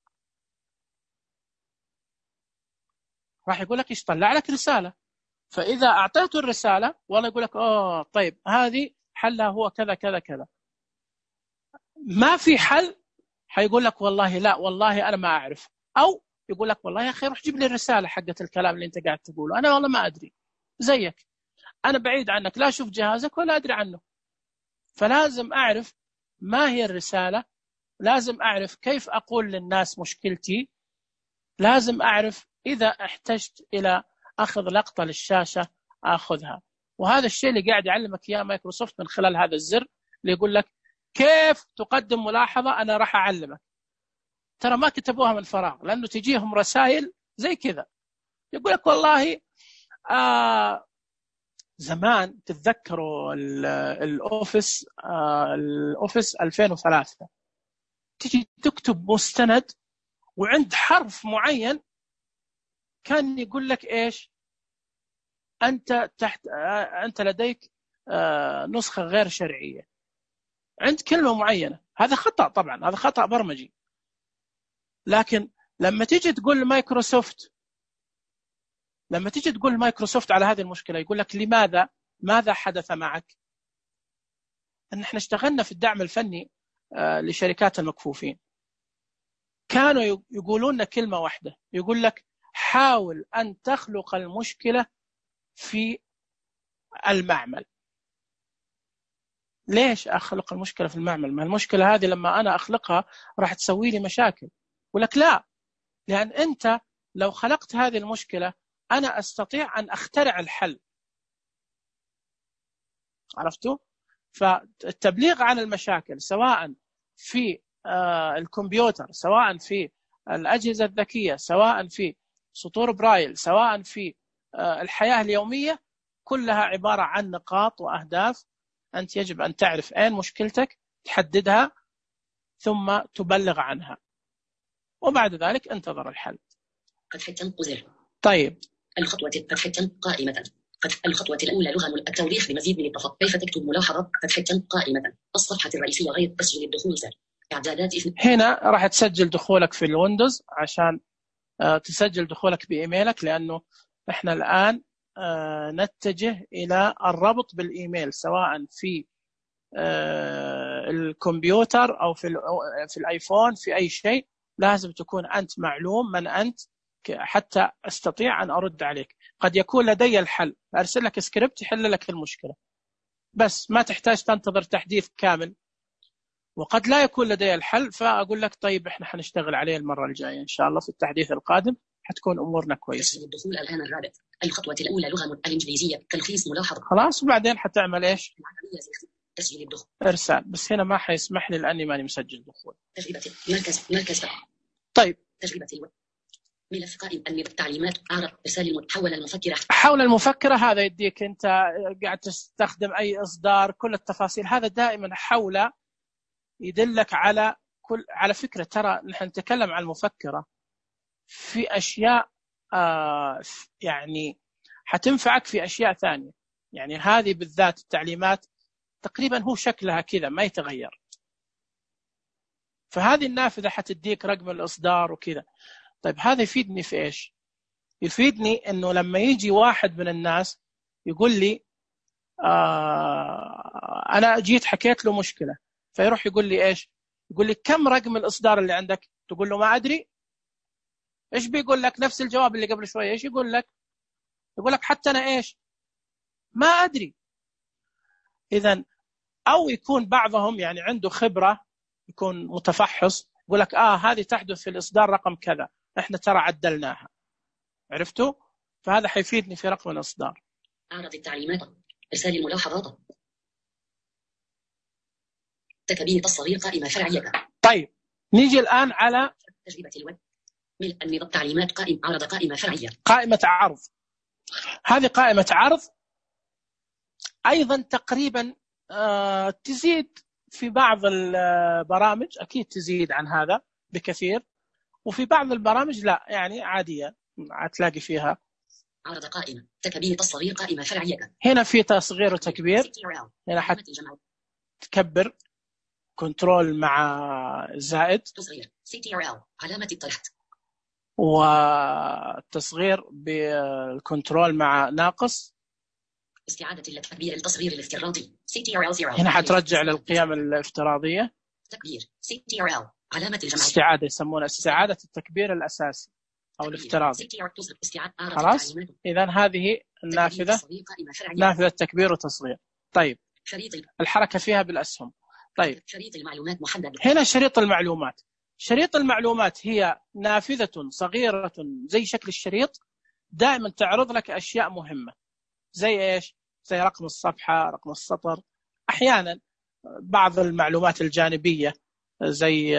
[SPEAKER 1] راح يقول لك إيش طلع لك رسالة. فإذا أعطيته الرسالة والله يقول لك طيب هذه حلها هو كذا كذا كذا. ما في حل، حيقول لك والله لا، والله أنا ما أعرف، أو يقول لك والله يا أخي روح جيب لي الرسالة حقت الكلام اللي أنت قاعد تقوله، أنا والله ما أدري زيك، أنا بعيد عنك، لا أشوف جهازك ولا أدري عنه. فلازم أعرف ما هي الرسالة، لازم أعرف كيف أقول للناس مشكلتي، لازم أعرف إذا احتجت إلى أخذ لقطة للشاشة أخذها. وهذا الشيء اللي قاعد يعلمك إياه مايكروسوفت من خلال هذا الزر اللي يقول لك كيف تقدم ملاحظة. أنا راح أعلمك، ترى ما كتبوها من فراغ، لأنه تجيهم رسائل زي كذا يقول لك والله زمان تتذكروا الأوفيس 2003 تجي تكتب مستند وعند حرف معين كان يقول لك إيش، أنت لديك نسخة غير شرعية عند كلمة معينة. هذا خطأ طبعا، هذا خطأ برمجي. لكن لما تيجي تقول لمايكروسوفت لما تيجي تقول مايكروسوفت على هذه المشكلة يقول لك لماذا؟ ماذا حدث معك؟ أن احنا اشتغلنا في الدعم الفني لشركات المكفوفين، كانوا يقولون لنا كلمة واحدة، يقول لك حاول أن تخلق المشكلة في المعمل. ليش أخلق المشكلة في المعمل؟ ما المشكلة هذه لما أنا أخلقها راح تسوي لي مشاكل. يقول لك لا، لأن أنت لو خلقت هذه المشكلة أنا أستطيع أن أخترع الحل. عرفتوا؟ فالتبليغ عن المشاكل سواء في الكمبيوتر، سواء في الأجهزة الذكية، سواء في سطور برايل، سواء في الحياة اليومية، كلها عبارة عن نقاط وأهداف. أنت يجب أن تعرف أين مشكلتك، تحددها، ثم تبلغ عنها، وبعد ذلك انتظر الحل.
[SPEAKER 3] فتحة زر.
[SPEAKER 1] طيب،
[SPEAKER 3] الخطوة فتحة قائمة. الخطوة الأولى لغة التوضيح بمزيد من التفاصيل. كيف تكتب ملاحظة؟ فتحة قائمة. الصفحة الرئيسية غير تسجيل الدخول زر. إعدادات.
[SPEAKER 1] هنا راح تسجل دخولك في الويندوز عشان تسجل دخولك بإيميلك، لأنه إحنا الآن نتجه إلى الربط بالإيميل سواء في الكمبيوتر أو في الآيفون، في أي شيء لازم تكون أنت معلوم من أنت حتى أستطيع أن أرد عليك. قد يكون لدي الحل، أرسل لك سكريبت يحل لك المشكلة، بس ما تحتاج تنتظر تحديث كامل. وقد لا يكون لدي الحل، فأقول لك طيب إحنا حنشتغل عليه المرة الجاية إن شاء الله في التحديث القادم، حتكون أمورنا كويسة.
[SPEAKER 3] الدخول الآن الرابط. الخطوة الأولى لغة الإنجليزية. تلخيص ملاحظة.
[SPEAKER 1] خلاص، وبعدين حتعمل إيش؟
[SPEAKER 3] تسجيل الدخول.
[SPEAKER 1] إرسال. بس هنا ما حيسمح لي لأني ماني مسجل دخول.
[SPEAKER 3] تجربة مركز.
[SPEAKER 1] طيب،
[SPEAKER 3] تجربة ملف قائم. التعليمات. أعرف إرسال حول المفكرة.
[SPEAKER 1] حول المفكرة هذا يديك أنت قاعد تستخدم أي إصدار، كل التفاصيل. هذا دائما حول يدلك على فكرة. ترى نحن نتكلم عن المفكرة في أشياء يعني حتنفعك في أشياء ثانية. يعني هذه بالذات التعليمات تقريبا هو شكلها كذا ما يتغير، فهذه النافذة حتديك رقم الإصدار وكذا. طيب هذا يفيدني في إيش؟ يفيدني إنه لما يجي واحد من الناس يقول لي أنا جيت حكيت له مشكلة، فيروح يقول لي إيش؟ يقول لي كم رقم الإصدار اللي عندك؟ تقول له ما أدري. إيش بيقول لك؟ نفس الجواب اللي قبل شوية. إيش يقول لك؟ يقول لك حتى أنا إيش؟ ما أدري. إذن أو يكون بعضهم يعني عنده خبرة، يكون متفحص، يقول لك هذه تحدث في الإصدار رقم كذا، إحنا ترى عدلناها. عرفتوا؟ فهذا حيفيدني في رقم الإصدار.
[SPEAKER 3] أعرض التعليمات. إرسال الملاحظات. تكبير الصغير. قائمة فرعية.
[SPEAKER 1] طيب نيجي الآن على
[SPEAKER 3] تجربة الويب. النظام. تعليمات. عرض قائمة فرعية.
[SPEAKER 1] قائمة عرض. هذه قائمة عرض أيضا تقريبا تزيد في بعض البرامج، أكيد تزيد عن هذا بكثير، وفي بعض البرامج لا، يعني عادية هتلاقي فيها.
[SPEAKER 3] عرض قائمة. تكبير الصغير. قائمة فرعية.
[SPEAKER 1] هنا في تصغير وتكبير. هنا حتكبر كنترول مع زائد.
[SPEAKER 3] تصغير. CTRL. علامة الطرح.
[SPEAKER 1] والتصغير بالكنترول مع ناقص.
[SPEAKER 3] استعادة التكبير. التصغير الافتراضي. CTRL 0.
[SPEAKER 1] هنا حترجع للقيم الافتراضية.
[SPEAKER 3] تكبير. CTRL. علامة الجمع.
[SPEAKER 1] استعادة، يسمونها استعادة التكبير الأساسي أو الافتراضي. خلاص، إذن هذه النافذة نافذة تكبير وتصغير. طيب الحركة فيها بالأسهم. طيب
[SPEAKER 3] شريط المعلومات محدد.
[SPEAKER 1] هنا شريط المعلومات. شريط المعلومات هي نافذة صغيرة زي شكل الشريط، دائما تعرض لك أشياء مهمة زي إيش؟ زي رقم الصفحة، رقم السطر، أحيانا بعض المعلومات الجانبية زي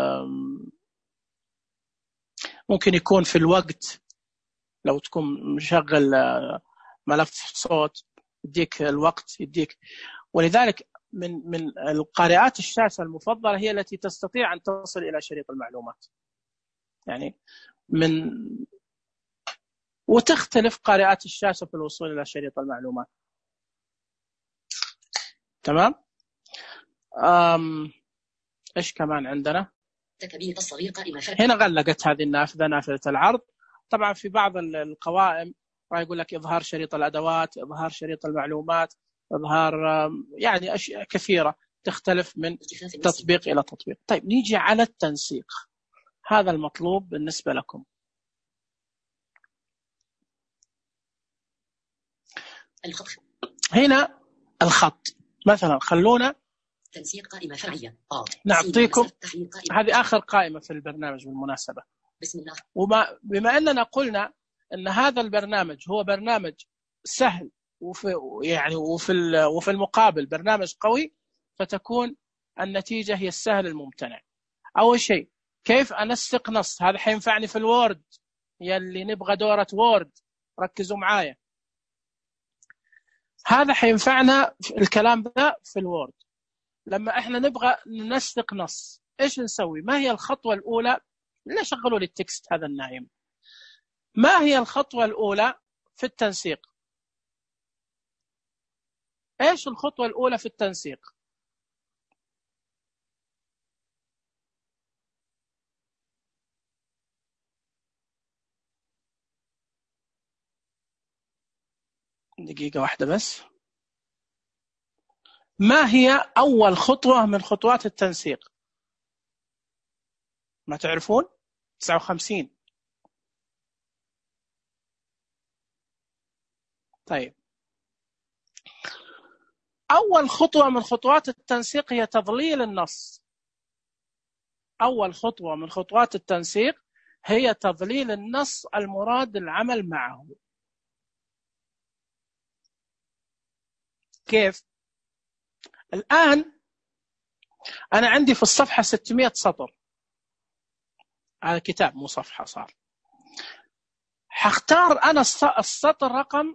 [SPEAKER 1] ممكن يكون في الوقت، لو تكون مشغل ملف صوت يديك الوقت، يديك. ولذلك من القارئات الشاشة المفضلة هي التي تستطيع أن تصل إلى شريط المعلومات. يعني وتختلف قارئات الشاشة في الوصول إلى شريط المعلومات. تمام؟ إيش كمان عندنا؟
[SPEAKER 3] تكبير الصغير. قائمة
[SPEAKER 1] هنا غلقت هذه النافذة، نافذة العرض. طبعا في بعض القوائم راح يقول لك إظهار شريط الأدوات، إظهار شريط المعلومات، إظهار يعني أشياء كثيرة تختلف من تطبيق إلى تطبيق. طيب نيجي على التنسيق، هذا المطلوب بالنسبة لكم. هنا الخط مثلا، خلونا
[SPEAKER 3] تنسيق قائمة فرعية.
[SPEAKER 1] نعطيكم هذه آخر قائمة في البرنامج بالمناسبة.
[SPEAKER 3] بسم الله.
[SPEAKER 1] بما أننا قلنا أن هذا البرنامج هو برنامج سهل وفي المقابل برنامج قوي، فتكون النتيجة هي السهل الممتنع. أول شيء كيف أنسق نص، هذا حينفعني في الوورد، يلي نبغى دورة وورد ركزوا معايا، هذا حينفعنا الكلام ذا في الوورد. لما احنا نبغى ننسق نص ايش نسوي؟ ما هي الخطوة الأولى؟ لا شغلوا لي التكست هذا النايم. ما هي الخطوة الأولى في التنسيق؟ ايش الخطوة الأولى في التنسيق؟ دقيقة واحدة بس. ما هي أول خطوة من خطوات التنسيق؟ ما تعرفون؟ 59. طيب أول خطوة من خطوات التنسيق هي تضليل النص. أول خطوة من خطوات التنسيق هي تضليل النص المراد العمل معه. كيف؟ الآن أنا عندي في الصفحة 600 سطر، هذا كتاب مو صفحة صار. حختار أنا السطر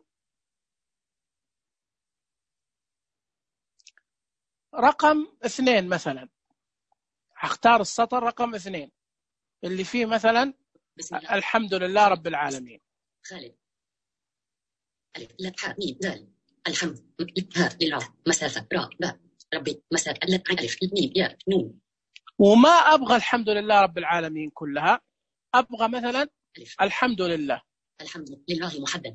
[SPEAKER 1] رقم 2 مثلا، حختار السطر رقم 2 اللي فيه مثلا الحمد لله رب العالمين.
[SPEAKER 3] خالد ألف لا حاء ميم دال الحمد ها لله مسافة راء باء ربي مسافة ألف ميم ياء نون.
[SPEAKER 1] وما أبغى الحمد لله رب العالمين كلها، أبغى مثلا الحمد لله.
[SPEAKER 3] الحمد لله محدد.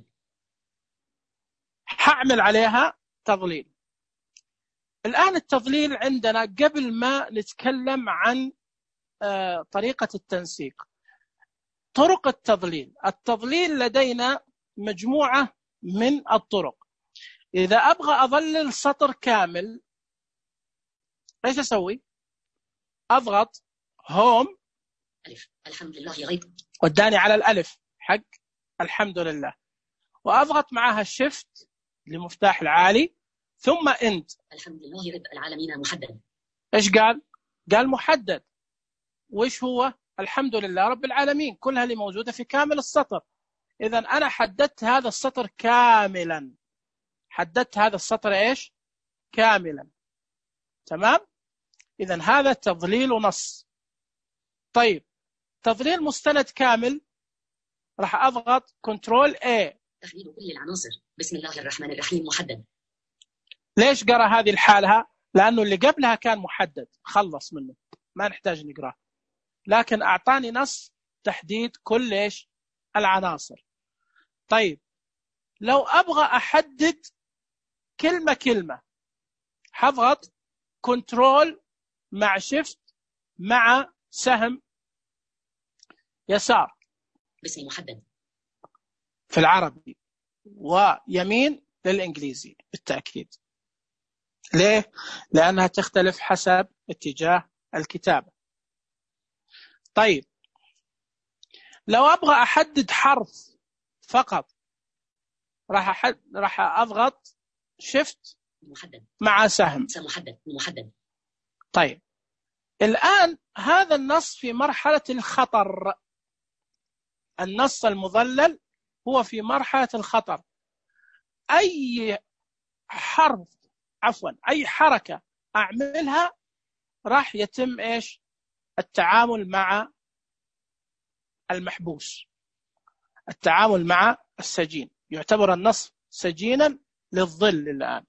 [SPEAKER 1] حأعمل عليها تضليل. الآن التضليل عندنا قبل ما نتكلم عن طريقة التنسيق. طرق التضليل لدينا مجموعة من الطرق. إذا أبغى أظلل سطر كامل إيش أسوي؟ أضغط هوم
[SPEAKER 3] ألف الحمد لله غيب
[SPEAKER 1] وداني على الألف حق الحمد لله، وأضغط معها شيفت لمفتاح العالي ثم إند.
[SPEAKER 3] الحمد لله رب العالمين محدد.
[SPEAKER 1] إيش قال؟ قال محدد. وإيش هو؟ الحمد لله رب العالمين كلها اللي موجودة في كامل السطر. إذن أنا حددت هذا السطر كاملا، حددت هذا السطر إيش؟ كاملا. تمام؟ إذن هذا تضليل نص. طيب تضليل مستند كامل راح أضغط كنترول A.
[SPEAKER 3] تحديد كل العناصر بسم الله الرحمن الرحيم محدد.
[SPEAKER 1] ليش قرأ هذه الحالة؟ لأنه اللي قبلها كان محدد خلص منه ما نحتاج نقرأه، لكن أعطاني نص تحديد كل إيش؟ العناصر. طيب لو أبغى أحدد كلمة كلمة حضغط كنترول مع شيفت مع سهم يسار
[SPEAKER 3] باسم محدد
[SPEAKER 1] في العربي ويمين للإنجليزي بالتأكيد. ليه؟ لأنها تختلف حسب اتجاه الكتابة. طيب لو أبغى أحدد حرف فقط راح أضغط شيفت
[SPEAKER 3] محدد
[SPEAKER 1] مع سهم
[SPEAKER 3] محدد.
[SPEAKER 1] طيب الآن هذا النص في مرحلة الخطر، النص المظلل هو في مرحلة الخطر. أي أي حركة أعملها راح يتم إيش؟ التعامل مع المحبوس، التعامل مع السجين. يعتبر النص سجينا للظل الآن.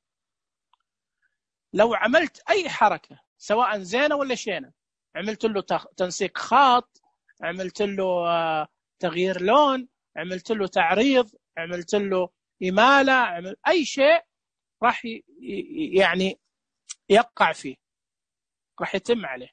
[SPEAKER 1] لو عملت أي حركة سواء زينة ولا شينة، عملت له تنسيق خط، عملت له تغيير لون، عملت له تعريض، عملت له إمالة، أي شيء راح يعني يقع فيه، راح يتم عليه.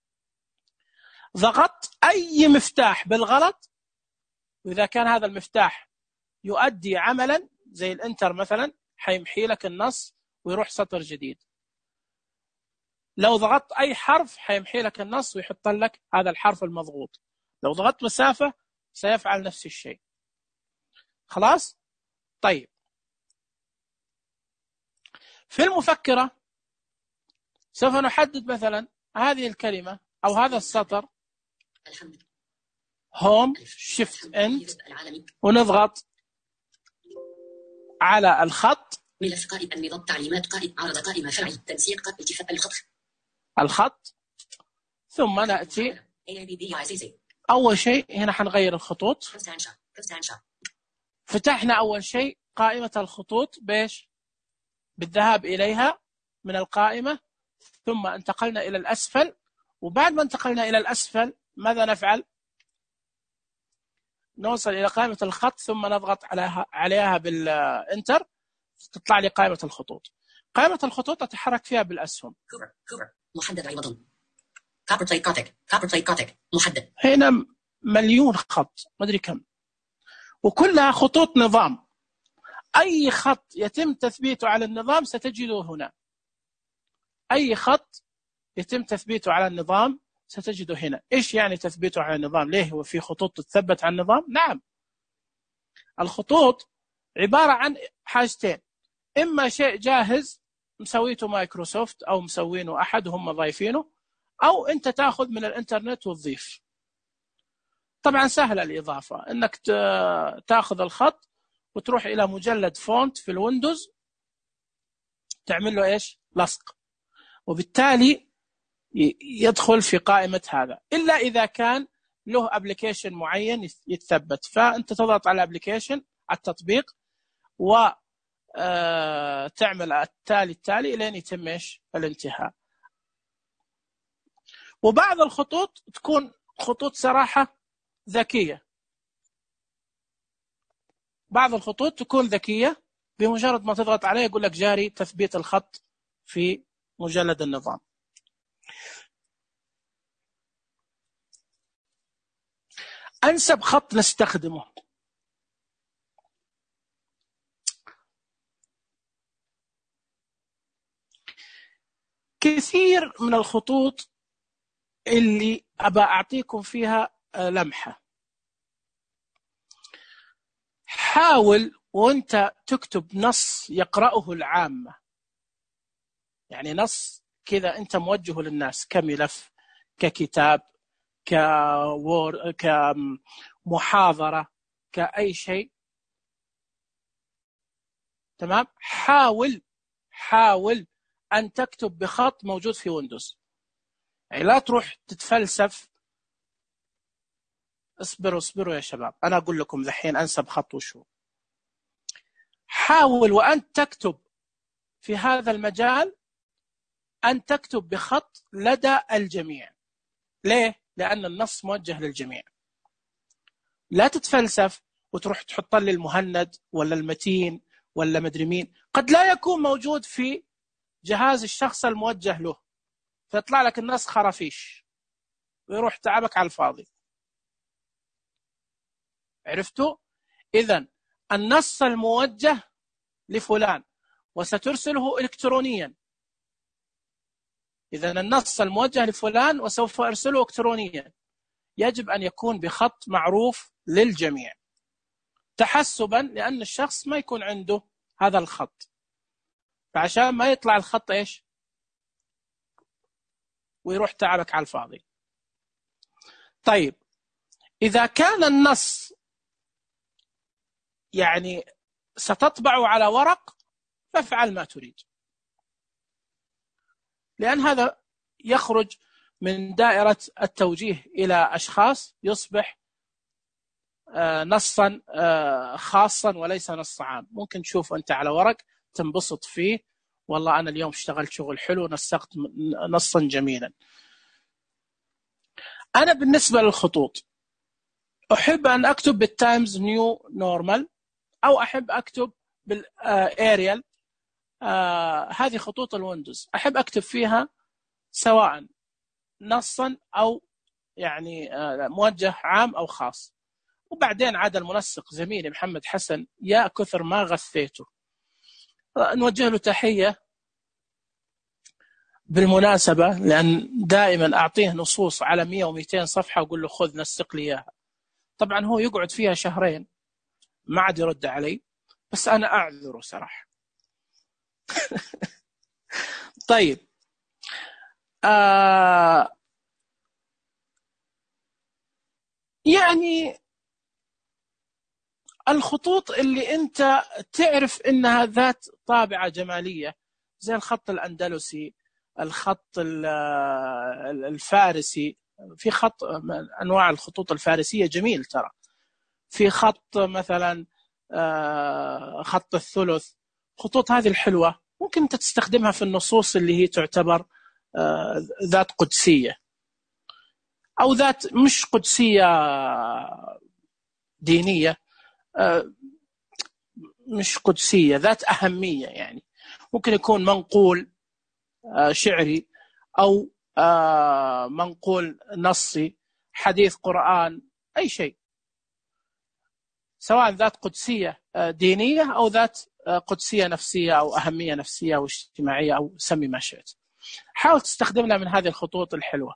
[SPEAKER 1] ضغطت أي مفتاح بالغلط، وإذا كان هذا المفتاح يؤدي عملا زي الانتر مثلا حيمحي لك النص ويروح سطر جديد. لو ضغطت أي حرف حيمحي لك النص ويحط لك هذا الحرف المضغوط. لو ضغطت مسافة سيفعل نفس الشيء. خلاص؟ طيب، في المفكرة سوف نحدد مثلا هذه الكلمة أو هذا السطر هوم شيفت اند، ونضغط على الخط،
[SPEAKER 3] ملف قائمة النظام، تعليمات قائمة، عرض قائمة فرعي، تنسيق قائمة
[SPEAKER 1] الخط، ثم نأتي أول شيء هنا حنغير الخطوط. فتحنا أول شيء قائمة الخطوط بيش؟ بالذهاب إليها من القائمة، ثم انتقلنا إلى الأسفل، وبعد ما انتقلنا إلى الأسفل ماذا نفعل؟ نوصل إلى قائمة الخط ثم نضغط عليها بالإنتر، تطلع لي قائمة الخطوط. قائمة الخطوط أتحرك فيها بالأسهم.
[SPEAKER 3] محدد عوضا، كوبر بلاي كوتك محدد.
[SPEAKER 1] هنا مليون خط، ما أدري كم، وكلها خطوط نظام. أي خط يتم تثبيته على النظام ستجده هنا. أي خط يتم تثبيته على النظام ستجده هنا. إيش يعني تثبيته على النظام؟ ليه هو في خطوط تثبت على النظام؟ نعم، الخطوط عبارة عن حاجتين: إما شيء جاهز مسويته مايكروسوفت أو مسوينه أحد هم ضايفينه، أو أنت تأخذ من الإنترنت وتضيف. طبعا سهلة الإضافة، أنك تأخذ الخط وتروح إلى مجلد فونت في الويندوز، تعمل له إيش؟ لصق، وبالتالي يدخل في قائمة هذا. إلا إذا كان له أبليكيشن معين يتثبت، فأنت تضغط على أبليكيشن، على التطبيق، وتعمل التالي لين يتم إيش؟ الانتهاء. وبعض الخطوط تكون خطوط صراحة ذكية، بعض الخطوط تكون ذكية، بمجرد ما تضغط عليه يقول لك جاري تثبيت الخط في مجلد النظام. أنسب خط نستخدمه، كثير من الخطوط اللي أبى أعطيكم فيها لمحة. حاول وأنت تكتب نص يقرأه العامة، يعني نص كذا أنت موجهه للناس، كملف، ككتاب، كمحاضرة، كأي شيء. تمام؟ حاول أن تكتب بخط موجود في ويندوز، يعني لا تروح تتفلسف. اصبروا يا شباب، أنا أقول لكم ذحين أنسب خط وشو. حاول وأنت تكتب في هذا المجال أن تكتب بخط لدى الجميع. ليه؟ لأن النص موجه للجميع. لا تتفلسف وتروح تحط لي المهند ولا المتين ولا مدري مين، قد لا يكون موجود في جهاز الشخص الموجه له، فيطلع لك النص خرافيش ويروح تعبك على الفاضي. عرفتوا؟ إذن النص الموجه لفلان وسترسله إلكترونيا. إذن النص الموجه لفلان وسوف أرسله إلكترونيا، يجب أن يكون بخط معروف للجميع، تحسبا لأن الشخص ما يكون عنده هذا الخط، فعشان ما يطلع الخط إيش ويروح تعبك على الفاضي. طيب، إذا كان النص يعني ستطبعه على ورق فافعل ما تريد، لأن هذا يخرج من دائرة التوجيه إلى أشخاص، يصبح نصا خاصا وليس نص عام. ممكن تشوف أنت على ورق تنبسط فيه، والله أنا اليوم اشتغلت شغل حلو، نسقت نصا جميلا. أنا بالنسبة للخطوط أحب أن أكتب بالتايمز نيو نورمال أو أحب أكتب بالأريال. هذه خطوط الويندوز أحب أكتب فيها سواء نصا أو يعني موجه عام أو خاص. وبعدين عاد المنسق زميلي محمد حسن يا كثر ما غثيته، نوجه له تحية بالمناسبة، لأن دائما أعطيه نصوص على 100 و200 صفحة وأقول له خذ نسق لي إياها. طبعا هو يقعد فيها شهرين ما عاد يرد علي، بس أنا أعذره صراحة. طيب يعني الخطوط اللي أنت تعرف إنها ذات طابعة جمالية زي الخط الأندلسي، الخط الفارسي. في خط أنواع الخطوط الفارسية جميل ترى. في خط مثلا خط الثلث. خطوط هذه الحلوة ممكن أنت تستخدمها في النصوص اللي هي تعتبر ذات قدسية، أو ذات مش قدسية دينية، مش قدسية ذات أهمية. يعني ممكن يكون منقول شعري، أو منقول نصي، حديث قرآن، أي شيء، سواء ذات قدسية دينية أو ذات قدسية نفسية أو أهمية نفسية أو اجتماعية أو سمي ما شئت. حاول تستخدمنا من هذه الخطوط الحلوة.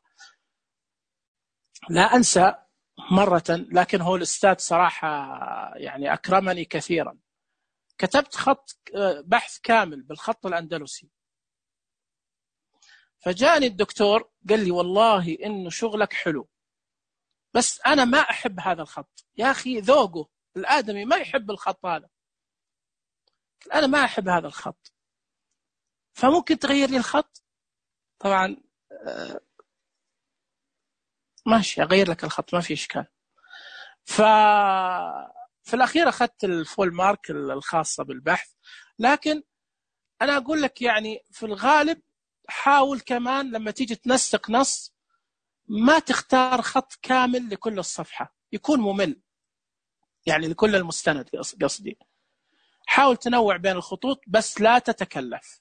[SPEAKER 1] لا أنسى مرة، لكن هو الأستاذ صراحة يعني أكرمني كثيرا، كتبت خط بحث كامل بالخط الأندلسي، فجاءني الدكتور قال لي والله إنه شغلك حلو، بس أنا ما أحب هذا الخط. يا أخي ذوقه الآدمي ما يحب الخط هذا، أنا ما أحب هذا الخط، فممكن تغير لي الخط؟ طبعا ماشي، أغير لك الخط ما في إشكال. في الأخير أخذت الفول مارك الخاصة بالبحث. لكن أنا أقول لك يعني في الغالب حاول كمان لما تيجي تنسق نص ما تختار خط كامل لكل الصفحة، يكون ممل يعني لكل المستند. قصدي حاول تنوع بين الخطوط بس لا تتكلف،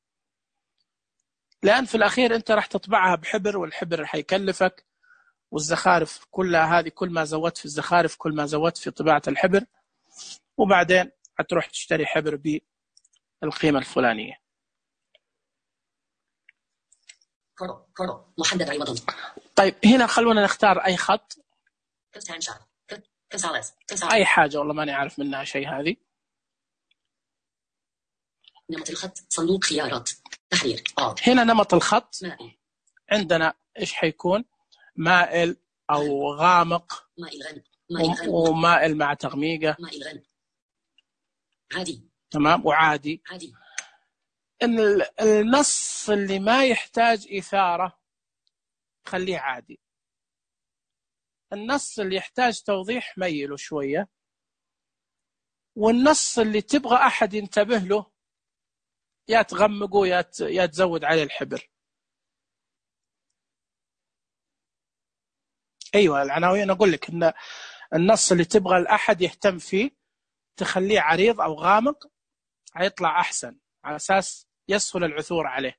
[SPEAKER 1] لأن في الأخير أنت راح تطبعها بحبر، والحبر حيكلفك، والزخارف كلها هذه كل ما زودت في الزخارف كل ما زودت في طباعة الحبر، وبعدين هتروح تشتري حبر بالقيمة الفلانية.
[SPEAKER 3] محدد عوضا.
[SPEAKER 1] طيب هنا خلونا نختار أي خط، أي حاجة والله ماني عارف منها شيء. هذه
[SPEAKER 3] نمط الخط، صندوق خيارات، تحرير.
[SPEAKER 1] هنا نمط الخط عندنا إيش حيكون؟ مائل أو غامق، ومائل مع تغميقة،
[SPEAKER 3] عادي،
[SPEAKER 1] تمام، وعادي.
[SPEAKER 3] عادي.
[SPEAKER 1] إن النص اللي ما يحتاج إثارة خليه عادي، النص اللي يحتاج توضيح ميله شوية، والنص اللي تبغى أحد ينتبه له يا تغمقه يا تزود عليه الحبر. أيوة العناوين أقول لك إن النص اللي تبغى الأحد يهتم فيه تخليه عريض أو غامق، هيطلع أحسن على أساس يسهل العثور عليه.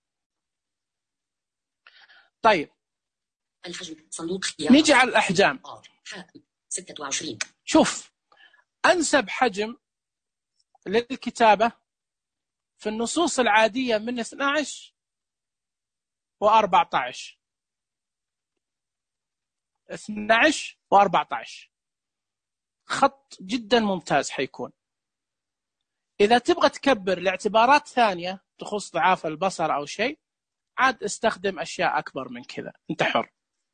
[SPEAKER 1] طيب
[SPEAKER 3] الحجم، صندوق
[SPEAKER 1] نيجي على الأحجام.
[SPEAKER 3] 26.
[SPEAKER 1] شوف أنسب حجم للكتابة في النصوص العادية من 12 و14. 12 و14 خط جدا ممتاز حيكون. إذا تبغى تكبر لاعتبارات ثانية تخص ضعاف البصر أو شيء، عاد استخدم أشياء أكبر من كذا، أنت حر.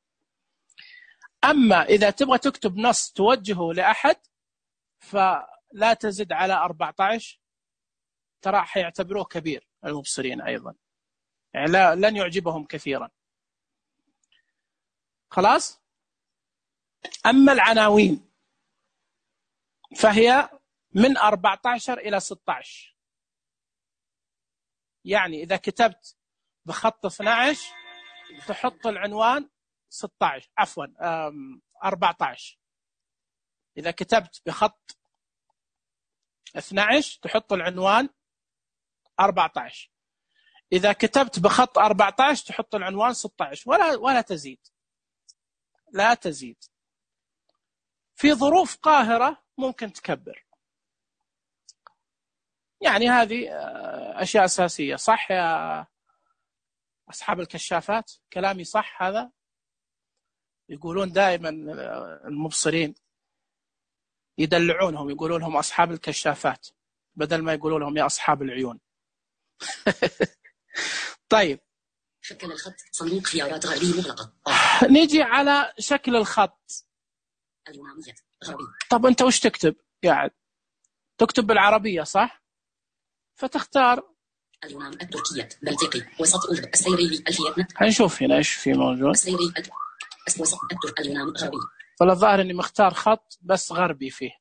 [SPEAKER 1] أما إذا تبغى تكتب نص توجهه لأحد فلا تزد على 14، ترى حيعتبروه كبير المبصرين أيضا، يعني لن يعجبهم كثيرا. خلاص. أما العناوين فهي من 14 إلى 16، يعني إذا كتبت بخط 12 تحط العنوان 16، عفوا 14. إذا كتبت بخط 12 تحط العنوان 14. إذا كتبت بخط 14 تحط العنوان 16 ولا تزيد، لا تزيد. في ظروف قاهرة ممكن تكبر. يعني هذه أشياء أساسية. صح يا أصحاب الكشافات؟ كلامي صح هذا؟ يقولون دائما المبصرين يدلعونهم، يقولون لهم أصحاب الكشافات بدل ما يقولوا لهم يا أصحاب العيون. طيب،
[SPEAKER 3] شكل الخط صندوق خيارات غربي مغلقة.
[SPEAKER 1] نيجي على شكل الخط.
[SPEAKER 3] اليونانية غربي.
[SPEAKER 1] طب أنت وش تكتب؟ قاعد تكتب بالعربية صح؟ فتختار
[SPEAKER 3] اليونان التركية بلطيقي وسط السيري الفيتنام.
[SPEAKER 1] هنشوف هنا إيش في موجود.
[SPEAKER 3] السيري وسط اليونان غربي.
[SPEAKER 1] ولا الظاهر إني مختار خط بس غربي فيه.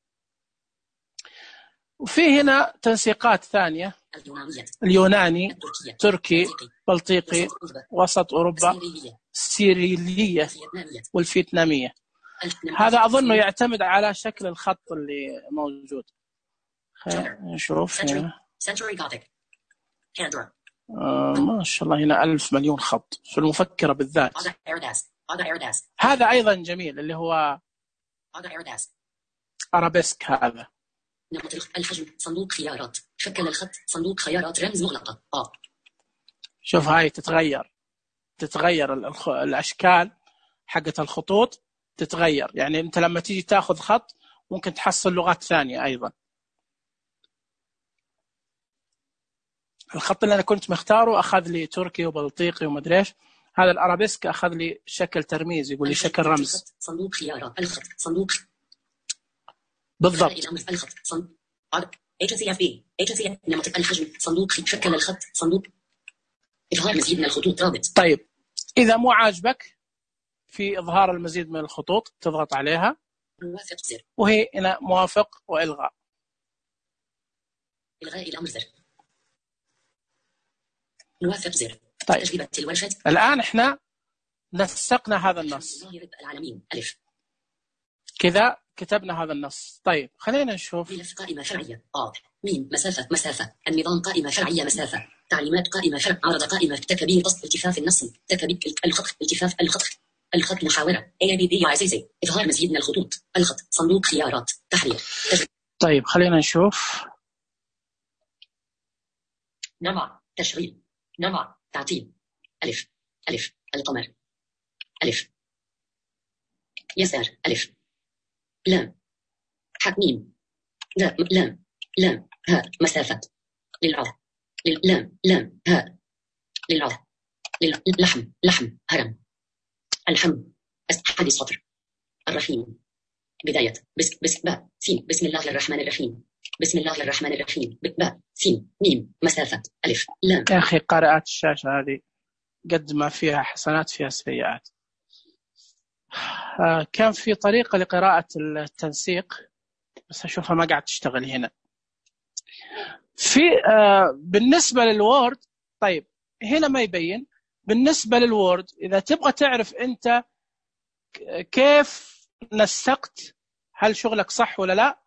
[SPEAKER 1] وفي هنا تنسيقات ثانية: اليوناني، تركي، بلطيقي، وسط أوروبا، السيريلية والفيتنامية. هذا أظنه يعتمد على شكل الخط اللي موجود. نشوف هنا. ما شاء الله هنا 1000 مليون خط في المفكرة بالذات. هذا أيضا جميل اللي هو أرابيسك. هذا
[SPEAKER 3] نمط الحجم صندوق خيارات. شكل الخط صندوق خيارات رمز مغلقة.
[SPEAKER 1] شوف هاي تتغير الأشكال حقة الخطوط تتغير. يعني أنت لما تيجي تأخذ خط ممكن تحصل لغات ثانية أيضا. الخط اللي أنا كنت مختاره أخذ لي تركي وبلطيقي ومدري إيش. هذا الأرابيسك أخذ لي شكل ترميز، يقول لي شكل رمز.
[SPEAKER 3] صندوق خيارات الخط صندوق
[SPEAKER 1] بالضبط.
[SPEAKER 3] الخط نمط الحجم صندوق شكل الخط صندوق إظهار مزيد من الخطوط رابط.
[SPEAKER 1] طيب، إذا مو عاجبك في إظهار المزيد من الخطوط تضغط عليها
[SPEAKER 3] موافق زر،
[SPEAKER 1] وهي هنا موافق وإلغاء.
[SPEAKER 3] إلغاء الأمر زر، موافق زر.
[SPEAKER 1] طيب،
[SPEAKER 3] تجربة الورشة.
[SPEAKER 1] الآن إحنا نسقنا هذا النص
[SPEAKER 3] العالمين ألف
[SPEAKER 1] كذا، كتبنا هذا النص. طيب خلينا نشوف.
[SPEAKER 3] ملف قائمة فرعية ميم مسافة النظام قائمة فرعية مسافة تعليمات قائمة فرع عرض قائمة تكبير بسط التفاف النص تكبير الخط التفاف الخط محاورة ABB يا عزيزي إظهار مزيد من الخطوط الخط صندوق خيارات تحرير.
[SPEAKER 1] طيب خلينا نشوف.
[SPEAKER 3] نمع تشغيل نمع تعطيل ألف القمر ألف يسار ألف لام حميم لام ها مسافة للعرض لام ها للعرض لحم هرم الحمد حديث سطر الرحيم بداية باء سين بسم الله الرحمن الرحيم بسم الله الرحمن الرحيم باء سين ميم مسافة ألف لام.
[SPEAKER 1] يا أخي قارئات الشاشة هذه قد ما فيها حسنات فيها سيئات. كان في طريقة لقراءة التنسيق بس أشوفها ما قاعد تشتغل هنا. في بالنسبة للوورد، طيب هنا ما يبين. بالنسبة للوورد إذا تبغى تعرف أنت كيف نسقت، هل شغلك صح ولا لا،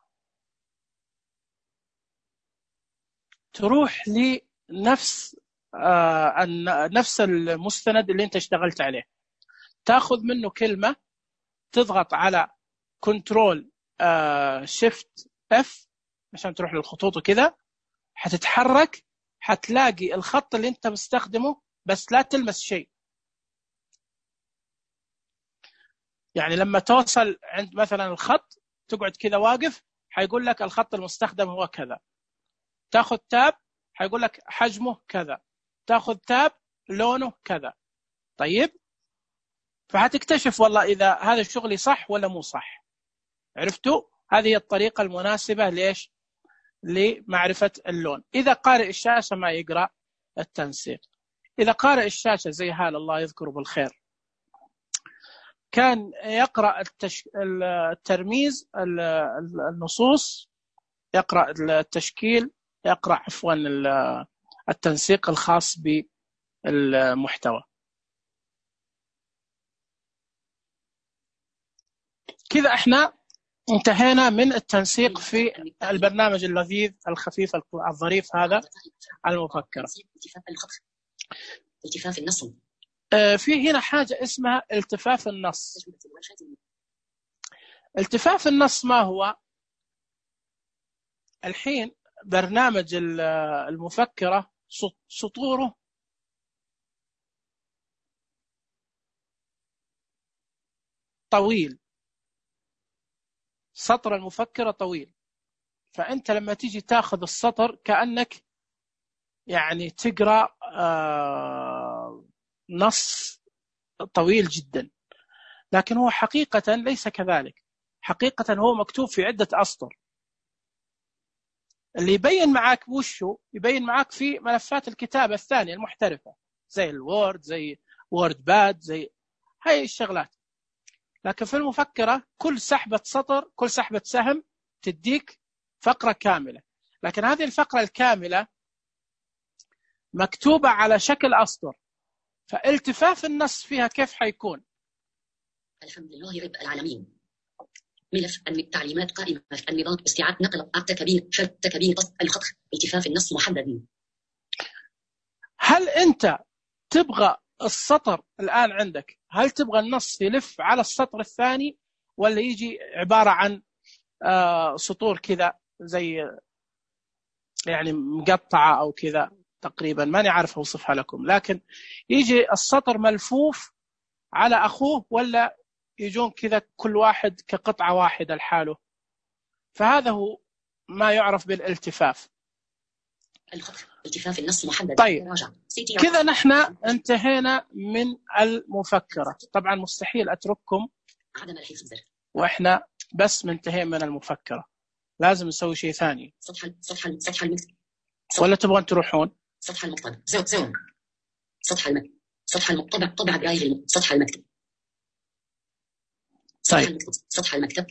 [SPEAKER 1] تروح لنفس نفس المستند اللي أنت اشتغلت عليه، تأخذ منه كلمة، تضغط على كنترول شيفت اف عشان تروح للخطوط وكذا، حتتحرك حتلاقي الخط اللي انت مستخدمه بس لا تلمس شيء. يعني لما توصل عند مثلا الخط تقعد كذا واقف حيقول لك الخط المستخدم هو كذا، تاخذ تاب حيقول لك حجمه كذا، تاخذ تاب لونه كذا. طيب فهتكتشف والله إذا هذا الشغل صح ولا مو صح. عرفتوا؟ هذه الطريقة المناسبة ليش؟ لمعرفة اللون. إذا قارئ الشاشة ما يقرأ التنسيق، إذا قارئ الشاشة زي حال الله يذكره بالخير كان يقرأ الترميز النصوص، يقرأ التشكيل، يقرأ عفوا التنسيق الخاص بالمحتوى. كذا احنا انتهينا من التنسيق في البرنامج اللذيذ الخفيف الظريف هذا المفكرة.
[SPEAKER 3] التفاف النص.
[SPEAKER 1] في هنا حاجة اسمها التفاف النص. التفاف النص ما هو؟ الحين برنامج المفكرة سطوره طويل، سطر المفكرة طويل، فأنت لما تيجي تاخذ السطر كأنك يعني تقرأ نص طويل جدا، لكن هو حقيقة ليس كذلك. حقيقة هو مكتوب في عدة أسطر. اللي يبين معاك وشو؟ يبين معاك في ملفات الكتابة الثانية المحترفة زي الوورد، زي وورد باد، زي هاي الشغلات. لكن في المفكرة كل سحبة سطر، كل سحبة سهم تديك فقرة كاملة، لكن هذه الفقرة الكاملة مكتوبة على شكل أسطر، فالتفاف النص فيها كيف حيكون؟
[SPEAKER 3] الحمد لله رب العالمين. ملف التعليمات قائمة النظام استعادة نقل التكابير شرط تكابير الخط التفاف النص محدد.
[SPEAKER 1] هل أنت تبغى السطر الآن عندك، هل تبغى النص يلف على السطر الثاني ولا يجي عبارة عن سطور كذا زي يعني مقطعة أو كذا تقريبا، ماني عارف أوصفها لكم، لكن يجي السطر ملفوف على أخوه ولا يجون كذا كل واحد كقطعة واحدة لحاله؟ فهذا هو ما يعرف بالالتفاف.
[SPEAKER 3] التفاف النص محدد.
[SPEAKER 1] طيب كذا نحن انتهينا من المفكرة. طبعا مستحيل أترككم وإحنا بس منتهين من المفكرة، لازم نسوي شيء ثاني.
[SPEAKER 3] سطح المكتب.
[SPEAKER 1] ولا تبغون تروحون؟
[SPEAKER 3] سطح المكتب. زون. سطح المكتب. سطح المكتب. طبع برايل. سطح المكتب.
[SPEAKER 1] طيب
[SPEAKER 3] سطح المكتب.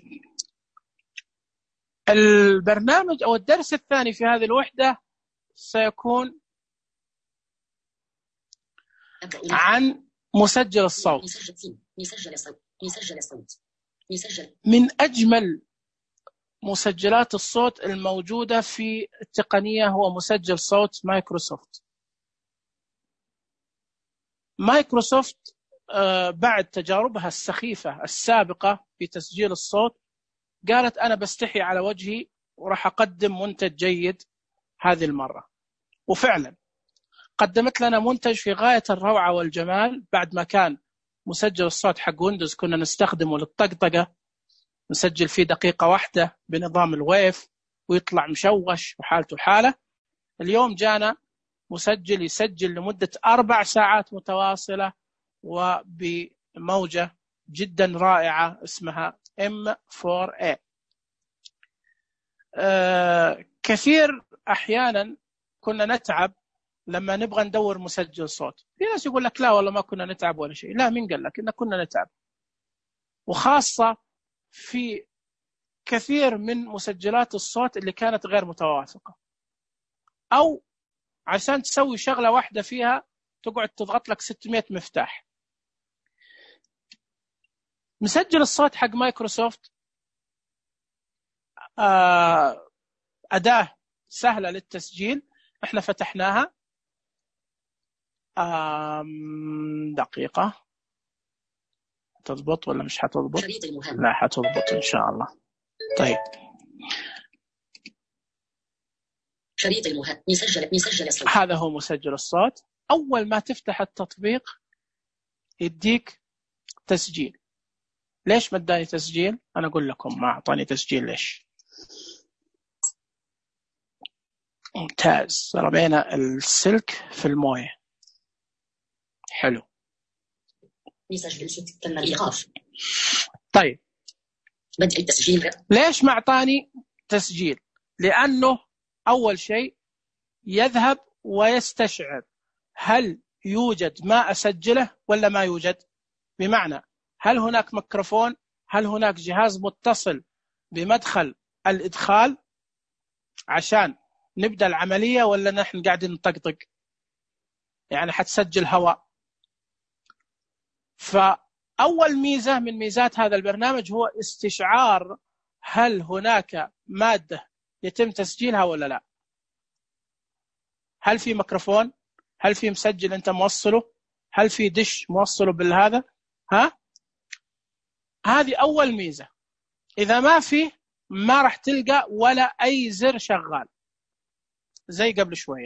[SPEAKER 1] البرنامج أو الدرس الثاني في هذه الوحدة سيكون عن مسجل الصوت. من أجمل مسجلات الصوت الموجودة في التقنية هو مسجل صوت مايكروسوفت. مايكروسوفت بعد تجاربها السخيفة السابقة في تسجيل الصوت قالت أنا بستحي على وجهي وراح أقدم منتج جيد هذه المرة، وفعلا قدمت لنا منتج في غاية الروعة والجمال. بعد ما كان مسجل الصوت حق ويندوز كنا نستخدمه للطقطقة، نسجل فيه دقيقة واحدة بنظام الويف ويطلع مشوش وحالته حالة، اليوم جانا مسجل يسجل لمدة 4 ساعات متواصلة وبموجة جدا رائعة اسمها M4A. كثير أحيانا كنا نتعب لما نبغى ندور مسجل صوت. في ناس يقول لك لا والله ما كنا نتعب ولا شيء. لا، مين قال لك إن كنا نتعب؟ وخاصة في كثير من مسجلات الصوت اللي كانت غير متوافقة، أو عشان تسوي شغلة واحدة فيها تقعد تضغط لك 600 مفتاح. مسجل الصوت حق مايكروسوفت أداة سهلة للتسجيل. احنا فتحناها دقيقة، تضبط ولا مش هتضبط؟ لا هتضبط إن شاء الله. طيب
[SPEAKER 3] شريط المهم مسجل الصوت.
[SPEAKER 1] هذا هو مسجل الصوت. أول ما تفتح التطبيق يديك تسجيل. ليش ما اداني تسجيل؟ أنا أقول لكم ما أعطاني تسجيل ليش. ممتاز، رمينا السلك في المويه. حلو.
[SPEAKER 3] يسجل صوت تم الإيقاف.
[SPEAKER 1] طيب
[SPEAKER 3] بدء التسجيل.
[SPEAKER 1] ليش ما أعطاني تسجيل؟ لأنه أول شيء يذهب ويستشعر هل يوجد ما أسجله ولا ما يوجد. بمعنى هل هناك ميكروفون، هل هناك جهاز متصل بمدخل الإدخال عشان نبدأ العملية، ولا نحن قاعدين نطقطق يعني حتسجل هواء. فأول ميزة من ميزات هذا البرنامج هو استشعار هل هناك مادة يتم تسجيلها ولا لا؟ هل في ميكروفون؟ هل في مسجل أنت موصله؟ هل في دش موصله بالهذا؟ هذه أول ميزة. إذا ما في، ما راح تلقى ولا أي زر شغال زي قبل شوية.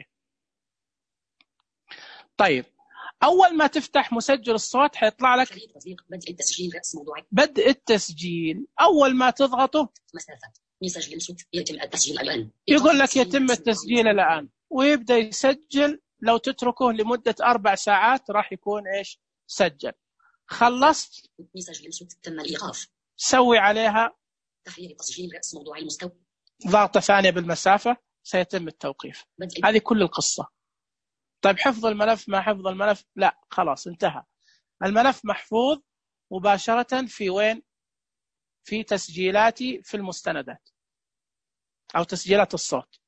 [SPEAKER 1] طيب، أول ما تفتح مسجل الصوت حيطلع لك
[SPEAKER 3] بدء التسجيل رأس موضوع.
[SPEAKER 1] بدء التسجيل. أول ما تضغطه
[SPEAKER 3] مسافة يسجل صوت. يتم التسجيل الآن.
[SPEAKER 1] يقول لك يتم التسجيل الآن، ويبدأ يسجل. لو تتركه لمدة 4 ساعات راح يكون إيش؟ سجل. خلصت
[SPEAKER 3] يسجل صوت. تم الإيقاف.
[SPEAKER 1] سوي عليها
[SPEAKER 3] تحرير تسجيل رأس موضوع المستوى.
[SPEAKER 1] ضغطة ثانية بالمسافة سيتم التوقيف. هذه كل القصة. طيب حفظ الملف، ما حفظ الملف؟ لا، خلاص انتهى. الملف محفوظ مباشرة في وين؟ في تسجيلاتي في المستندات أو تسجيلات الصوت.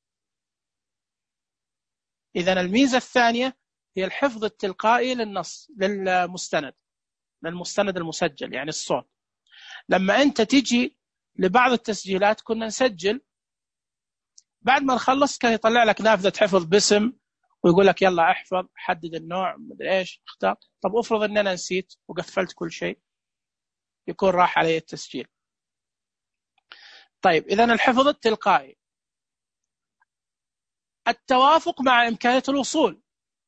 [SPEAKER 1] إذن الميزة الثانية هي الحفظ التلقائي للنص، للمستند المسجل، يعني الصوت. لما أنت تيجي لبعض التسجيلات كنا نسجل، بعد ما نخلص كان يطلع لك نافذة حفظ باسم ويقول لك يلا احفظ، حدد النوع، مدري ايش، اختار. طب افرض ان انا نسيت وقفلت كل شيء، يكون راح علي التسجيل. طيب اذا الحفظ التلقائي، التوافق مع امكانية الوصول،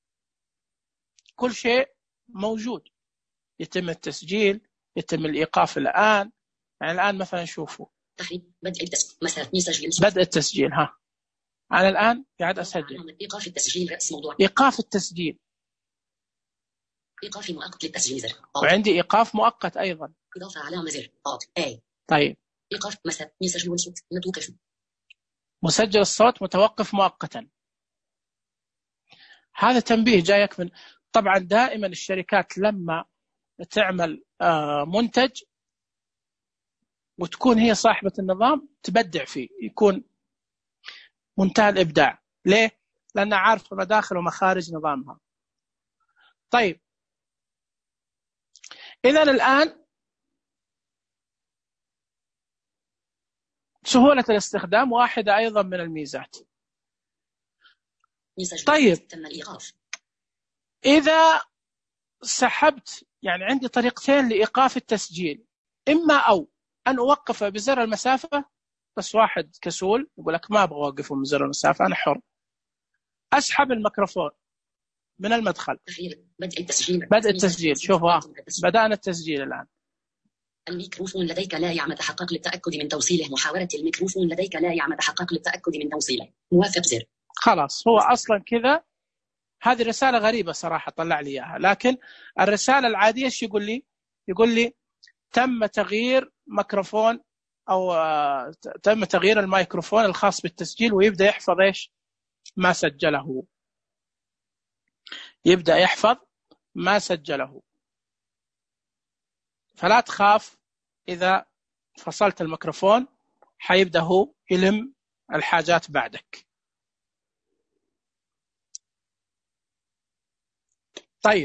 [SPEAKER 1] كل شيء موجود. يتم التسجيل، يتم الايقاف الان. يعني الان مثلا شوفوا
[SPEAKER 3] بدء التسجيل.
[SPEAKER 1] بدء التسجيل. أنا الآن قاعد أسجل.
[SPEAKER 3] إيقاف التسجيل رأس موضوع.
[SPEAKER 1] إيقاف التسجيل.
[SPEAKER 3] إيقاف مؤقت للتسجيل زر.
[SPEAKER 1] وعندي إيقاف مؤقت أيضا.
[SPEAKER 3] إضافة علامة زر.
[SPEAKER 1] طيب.
[SPEAKER 3] إيقاف مسجل الصوت متوقف.
[SPEAKER 1] مسجل الصوت متوقف مؤقتا. هذا تنبيه جايك من، طبعا دائما الشركات لما تعمل منتج وتكون هي صاحبة النظام تبدع فيه، يكون منتهى الإبداع. ليه؟ لأنها عارفة مداخل ومخارج نظامها. طيب إذن الآن سهولة الاستخدام واحدة أيضا من الميزات. طيب إذا سحبت، يعني عندي طريقتين لإيقاف التسجيل، إما أو أن أوقفه بزر المسافة، بس واحد كسول يقول لك ما أبغى أوقفه بزر المسافة، أنا حر. أسحب الميكروفون من المدخل. بدء التسجيل. شوفوا بدأنا التسجيل الآن.
[SPEAKER 3] الميكروفون لديك لا يعمل، تحقق للتأكد من توصيله. محاولة الميكروفون لديك لا يعمل، تحقق للتأكد من توصيله. موافق زر. خلاص،
[SPEAKER 1] هو أصلا كذا. هذه رسالة غريبة صراحة طلع لي إياها، لكن الرسالة العادية ايش يقول لي؟ يقول لي تم تغيير ميكروفون أو تم تغيير الميكروفون الخاص بالتسجيل، ويبدأ يحفظ إيش؟ ما سجله. يبدأ يحفظ ما سجله. فلا تخاف، إذا فصلت الميكروفون حيبدأ هو يلم الحاجات بعدك. طيب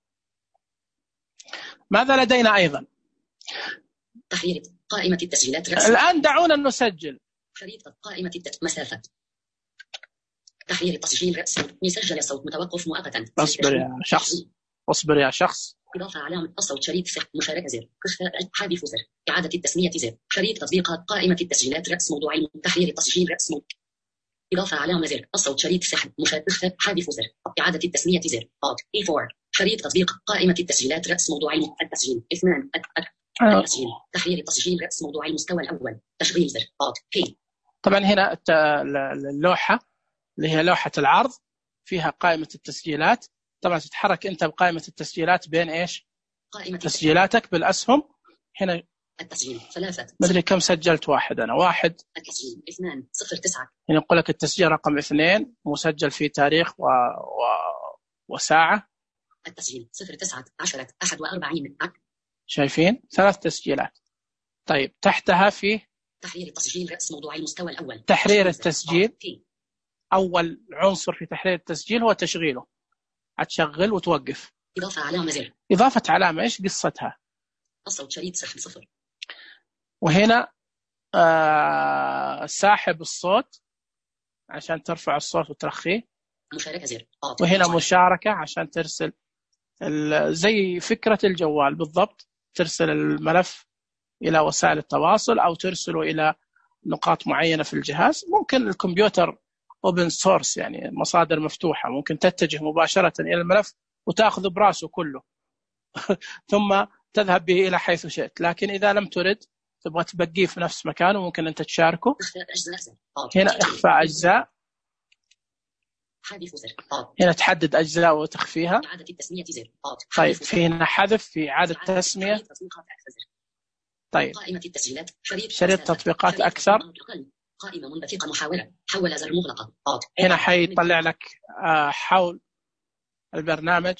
[SPEAKER 1] ماذا لدينا أيضا؟
[SPEAKER 3] تحرير قائمة التسجيلات.
[SPEAKER 1] الآن دعونا نسجل.
[SPEAKER 3] خريطة قائمة مسافة. تحرير التسجيل رأس. يسجل الصوت متوقف مؤقتا.
[SPEAKER 1] اصبر يا شخص، اصبر يا شخص.
[SPEAKER 3] إضافة علامة الصوت. شريط مشاركة زر. حذف زر. إعادة التسمية زر. شريط تطبيقات قائمة التسجيلات رأس موضوع. تحرير التسجيل رأس موضوع. إضافة علامة زر. الصوت. شريط سحب. مشاركة. حذف زر. إعادة التسمية زر. E4. شريط تطبيق قائمة التسجيلات رأس موضوع. التسجيل 2. التسجيل. تحرير التسجيل رأس موضوع. المستوى الأول. تشغيل زر.
[SPEAKER 1] طبعا هنا اللوحة اللي هي لوحة العرض فيها قائمة التسجيلات. طبعا تتحرك أنت بقائمة التسجيلات بين إيش؟
[SPEAKER 3] قائمة
[SPEAKER 1] تسجيلاتك بالأسهم. هنا
[SPEAKER 3] التسجيل 3.
[SPEAKER 1] مدري كم سجلت. واحد أنا. واحد.
[SPEAKER 3] التسجيل 209.
[SPEAKER 1] هنا يقول لك التسجيل رقم 2 مسجل في تاريخ وساعة.
[SPEAKER 3] التسجيل 09/10/41.
[SPEAKER 1] شايفين 3 تسجيلات. طيب تحتها فيه
[SPEAKER 3] تحرير التسجيل رأس موضوع. المستوى الأول.
[SPEAKER 1] تحرير التسجيل. أول عنصر في تحرير التسجيل هو تشغيله. هتشغل وتوقف.
[SPEAKER 3] إضافة علامة زر.
[SPEAKER 1] إضافة علامة إيش قصتها؟
[SPEAKER 3] الصوت. شريط سحب 0.
[SPEAKER 1] وهنا ساحب الصوت عشان ترفع الصوت وترخيه،
[SPEAKER 3] مشاركة زر.
[SPEAKER 1] وهنا مشاركة عشان ترسل زي فكرة الجوال بالضبط، ترسل الملف إلى وسائل التواصل أو ترسله إلى نقاط معينة في الجهاز. ممكن الكمبيوتر open source يعني مصادر مفتوحة، ممكن تتجه مباشرة إلى الملف وتأخذ براسه كله ثم تذهب به إلى حيث شئت. لكن إذا لم ترد تبغى تبقيه في نفس مكانه ممكن أنت تشاركه. هنا إخفاء أجزاء، هنا تحدد أجزاء وتخفيها. طيب في هنا حذف، في إعادة تسمية. طيب شريط تطبيقات أكثر،
[SPEAKER 3] قائمة منبثقة محاولة، حول زر مغلقة.
[SPEAKER 1] هنا حيطلع لك حول البرنامج.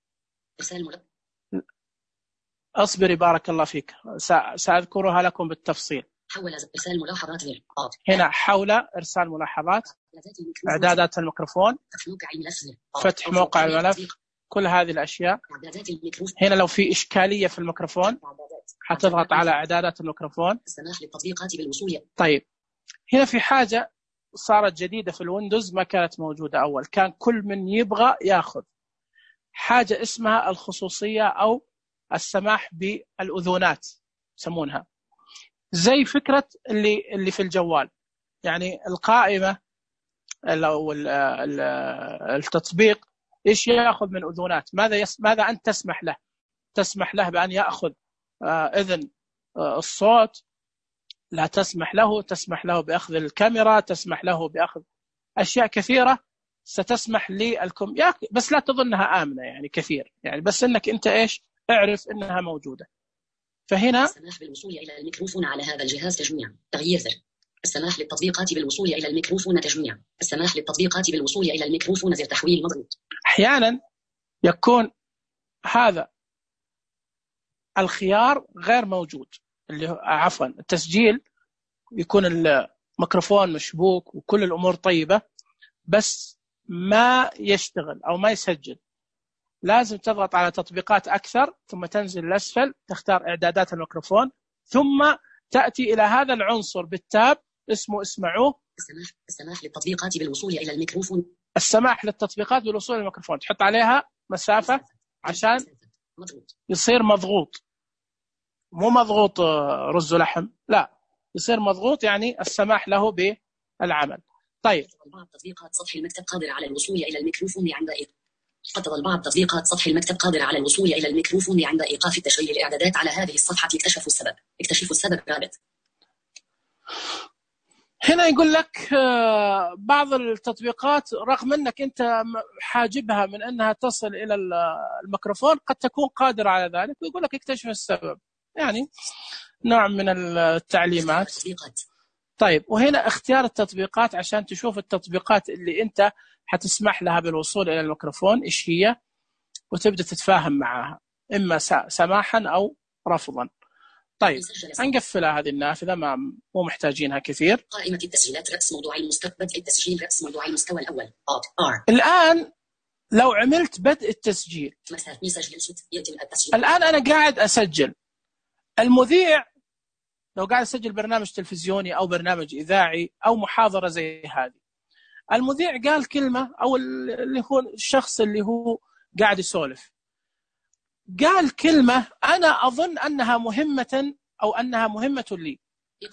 [SPEAKER 1] اصبري بارك الله فيك، سأذكرها لكم بالتفصيل.
[SPEAKER 3] حول إرسال ملاحظات.
[SPEAKER 1] هنا حول إرسال ملاحظات، إعدادات الميكروفون، فتح موقع الملف، كل هذه الأشياء. هنا لو في إشكالية في الميكروفون حتضغط على إعدادات الميكروفون.
[SPEAKER 3] السماح للتطبيقات بالوصول.
[SPEAKER 1] طيب هنا في حاجة صارت جديدة في الويندوز ما كانت موجودة أول، كان كل من يبغى ياخذ حاجة اسمها الخصوصية أو السماح بالأذونات يسمونها، زي فكرة اللي في الجوال. يعني القائمة أو التطبيق إيش يأخذ من أذونات، ماذا أنت تسمح له؟ تسمح له بأن يأخذ إذن الصوت، لا تسمح له بأخذ الكاميرا، تسمح له بأخذ أشياء كثيرة ستسمح للكم، بس لا تظنها آمنة يعني كثير، يعني بس إنك أنت إيش اعرف إنها موجودة. فهنا
[SPEAKER 3] السماح بالوصول إلى الميكروفون على هذا الجهاز تجميع، تغيير زر. السماح للتطبيقات بالوصول إلى الميكروفون تجميع، السماح للتطبيقات بالوصول إلى الميكروفون زر تحويل مضغوط.
[SPEAKER 1] أحيانا يكون هذا الخيار غير موجود، اللي عفوا التسجيل يكون الميكروفون مشبوك وكل الأمور طيبة بس ما يشتغل أو ما يسجل. لازم تضغط على تطبيقات أكثر ثم تنزل لأسفل تختار إعدادات الميكروفون ثم تأتي إلى هذا العنصر بالتاب اسمه اسمعوه
[SPEAKER 3] السماح للتطبيقات بالوصول إلى الميكروفون.
[SPEAKER 1] السماح للتطبيقات بالوصول إلى الميكروفون تحط عليها مسافة عشان يصير مضغوط، مو مضغوط رز ولحم، لا يصير مضغوط يعني السماح له بالعمل. طيب
[SPEAKER 3] بعض تطبيقات سطح المكتب قادرة على الوصول إلى الميكروفون عند قد بعض تطبيقات سطح المكتب قادرة على الوصول إلى الميكروفون عند إيقاف تشغيل الإعدادات على هذه الصفحة. اكتشفوا السبب رابط.
[SPEAKER 1] هنا يقول لك بعض التطبيقات رغم أنك أنت حاجبها من أنها تصل إلى الميكروفون قد تكون قادرة على ذلك، ويقول لك اكتشف السبب، يعني نوع من التعليمات. طيب وهنا اختيار التطبيقات عشان تشوف التطبيقات اللي أنت حتسمح لها بالوصول إلى الميكروفون إيش هي وتبدأ تتفاهم معها إما سماحا أو رفضا. طيب هنقفلها هذه النافذة مو محتاجينها كثير.
[SPEAKER 3] قائمة التسجيلات رأس موضوع المستوى بدء التسجيل رأس موضوع المستوى الأول
[SPEAKER 1] الآن لو عملت بدء التسجيل الآن أنا قاعد أسجل المذيع، لو قاعد أسجل برنامج تلفزيوني أو برنامج إذاعي أو محاضرة زي هذه، المذيع قال كلمة أو اللي هو الشخص اللي هو قاعد يسولف قال كلمة أنا أظن أنها مهمة أو أنها مهمة لي،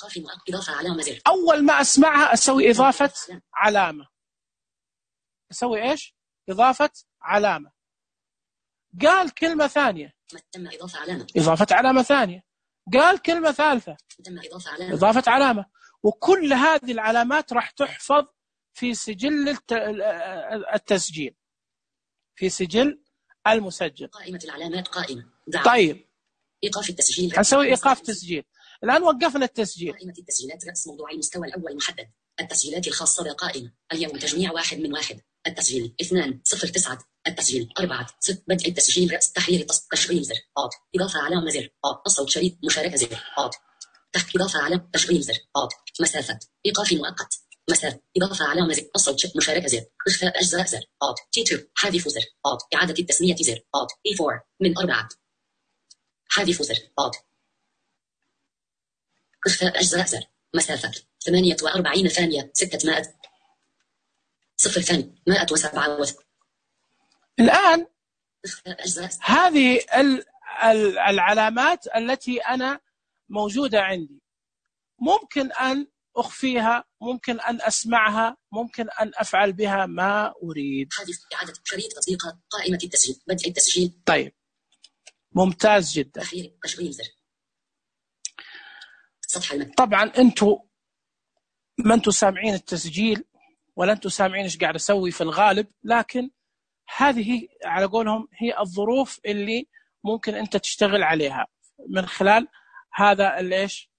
[SPEAKER 1] أول ما أسمعها أسوي إضافة علامة. أسوي إيش؟ إضافة علامة. قال كلمة ثانية
[SPEAKER 3] تم إضافة علامة.
[SPEAKER 1] إضافة علامة ثانية. قال كلمة ثالثة
[SPEAKER 3] تم إضافة علامة.
[SPEAKER 1] إضافة علامة. وكل هذه العلامات راح تحفظ في سجل التسجيل، في سجل المسجل.
[SPEAKER 3] قائمة العلامات قائمة.
[SPEAKER 1] طيب
[SPEAKER 3] إيقاف التسجيل.
[SPEAKER 1] هنسوي إيقاف تسجيل. الآن وقفنا التسجيل.
[SPEAKER 3] قائمة التسجيلات رأس موضوع المستوى الأول محدد. التسجيلات الخاصة بقائمة اليوم تجميع 1 من 1. التسجيل 209. التسجيل 4 6. بدء التسجيل رأس تحرير تشغيل زر إضافة علامة زر الصوت شريط مشاركة زر تحت إضافة علامة تشغيل زر مسافة إيقاف مؤقت مسافة إضافة علامة زر الصوت مشاركة زر إخفاء أجزاء زر T2 حذف زر إعادة التسمية زر E4 من 4 حذف زر إخفاء أجزاء زر مسافة 48 ثانية 600 0 ثانية 107.
[SPEAKER 1] الآن
[SPEAKER 3] أجزاء
[SPEAKER 1] هذه العلامات التي أنا موجودة عندي ممكن أن أخفيها، ممكن أن أسمعها، ممكن أن أفعل بها ما أريد.
[SPEAKER 3] حادث إعادة شريط تطبيقات قائمة التسجيل بدء التسجيل.
[SPEAKER 1] طيب ممتاز جدا.
[SPEAKER 3] تشغيل زر سطح المتن.
[SPEAKER 1] طبعا أنتوا ما أنتوا سامعين التسجيل ولا أنتوا سامعين إيش قاعد أسوي في الغالب، لكن هذه على قولهم هي الظروف اللي ممكن أنت تشتغل عليها من خلال هذا الإيش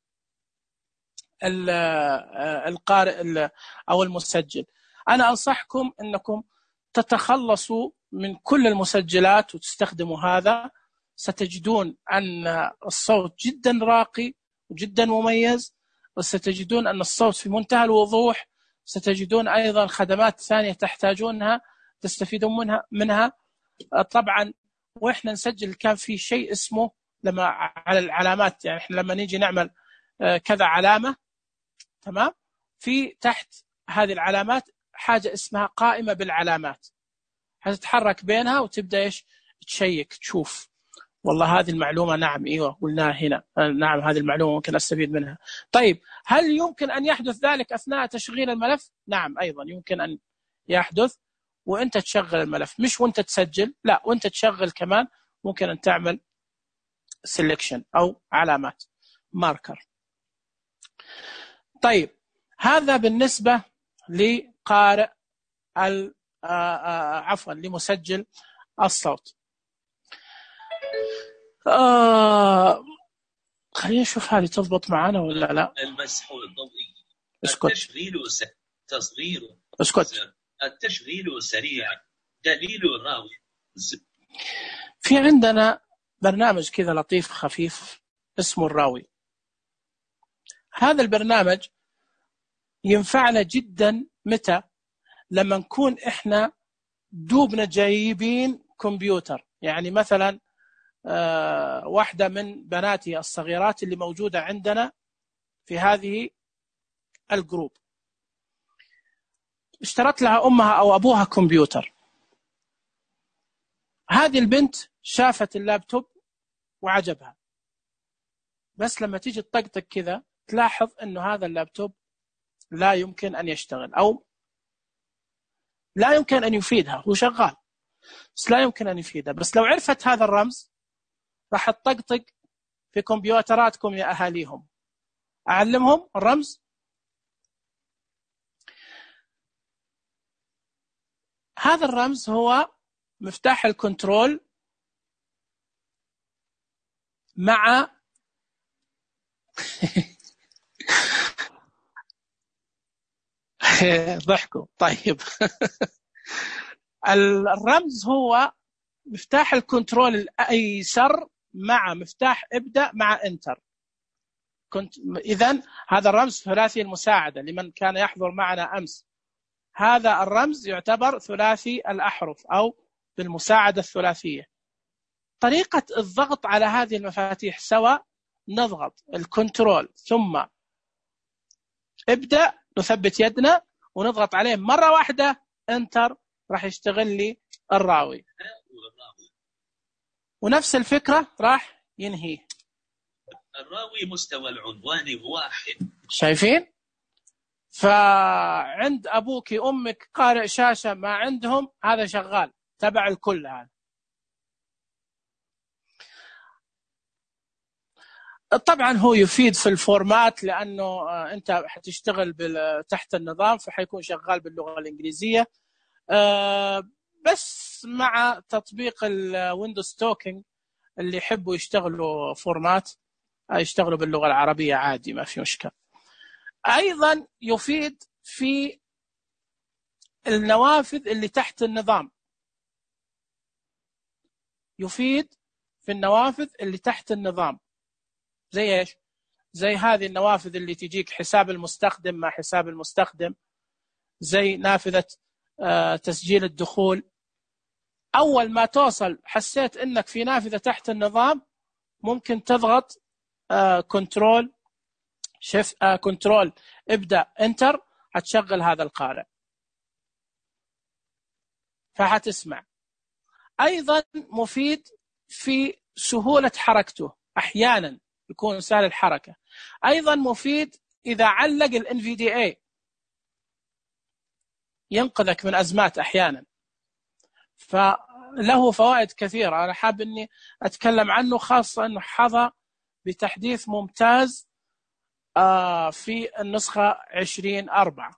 [SPEAKER 1] القارئ أو المسجل. أنا أنصحكم أنكم تتخلصوا من كل المسجلات وتستخدموا هذا، ستجدون أن الصوت جدا راقي وجدا مميز، وستجدون أن الصوت في منتهى الوضوح، ستجدون أيضا خدمات ثانية تحتاجونها تستفيدون منها. طبعا وإحنا نسجل كان في شيء اسمه لما على العلامات، يعني إحنا لما نيجي نعمل كذا علامة تمام، في تحت هذه العلامات حاجة اسمها قائمة بالعلامات، هتتحرك بينها وتبدأ إيش تشيك تشوف والله هذه المعلومة نعم إيوه قلناها هنا، نعم هذه المعلومة ممكن أستفيد منها. طيب هل يمكن أن يحدث ذلك أثناء تشغيل الملف؟ نعم أيضا يمكن أن يحدث وأنت تشغل الملف، مش وأنت تسجل، لا وأنت تشغل كمان ممكن أن تعمل سيلكشن أو علامات ماركر. طيب هذا بالنسبة لقارئ عفوا لمسجل الصوت. خلينا نشوف هذه تضبط معنا ولا لا.
[SPEAKER 4] المسح الضوئي.
[SPEAKER 1] اسكت.
[SPEAKER 4] التشغيل سريع. دليل الراوي.
[SPEAKER 1] في عندنا برنامج كذا لطيف خفيف اسمه الراوي. هذا البرنامج ينفعنا جدا متى؟ لما نكون احنا دوبنا جايبين كمبيوتر، يعني مثلا واحدة من بناتي الصغيرات اللي موجودة عندنا في هذه الجروب اشترت لها أمها أو أبوها كمبيوتر. هذه البنت شافت اللابتوب وعجبها، بس لما تيجي تطقطق كذا تلاحظ أنه هذا اللابتوب لا يمكن أن يشتغل أو لا يمكن أن يفيدها، هو شغال بس لا يمكن أن يفيدها. بس لو عرفت هذا الرمز راح تطقطق في كمبيوتراتكم يا أهاليهم، أعلمهم الرمز. هذا الرمز هو مفتاح الكنترول مع ضحكوا. طيب الرمز هو مفتاح الكنترول الأيسر مع مفتاح ابدأ مع انتر. إذن هذا الرمز ثلاثي المساعدة لمن كان يحضر معنا أمس. هذا الرمز يعتبر ثلاثي الأحرف أو بالمساعدة الثلاثية. طريقة الضغط على هذه المفاتيح سواء نضغط الكنترول ثم ابدأ، نثبت يدنا ونضغط عليه مرة واحدة انتر، راح يشتغل لي الراوي، ونفس الفكرة راح ينهيه.
[SPEAKER 4] الراوي مستوى العنوان واحد.
[SPEAKER 1] شايفين؟ فعند أبوك أمك قارئ شاشة ما عندهم، هذا شغال تبع الكل. هذا طبعا هو يفيد في الفورمات لأنه أنت حتشتغل تحت النظام فحيكون شغال باللغة الإنجليزية، بس مع تطبيق الويندوز توكينج اللي يحبوا يشتغلوا فورمات يشتغلوا باللغة العربية عادي ما في مشكلة. أيضا يفيد في النوافذ اللي تحت النظام، يفيد في النوافذ اللي تحت النظام. زي إيش؟ زي هذه النوافذ اللي تجيك حساب المستخدم مع حساب المستخدم، زي نافذة تسجيل الدخول. أول ما توصل حسيت أنك في نافذة تحت النظام ممكن تضغط كنترول شيفت كنترول ابدأ انتر، هتشغل هذا القارئ فهتسمع. أيضا مفيد في سهولة حركته، أحيانا يكون سهل الحركة. أيضا مفيد إذا علق ال NVDA ينقذك من أزمات أحيانا، فله فوائد كثيرة. أنا حاب أني أتكلم عنه، خاصة أنه حظى بتحديث ممتاز في النسخة 20.4.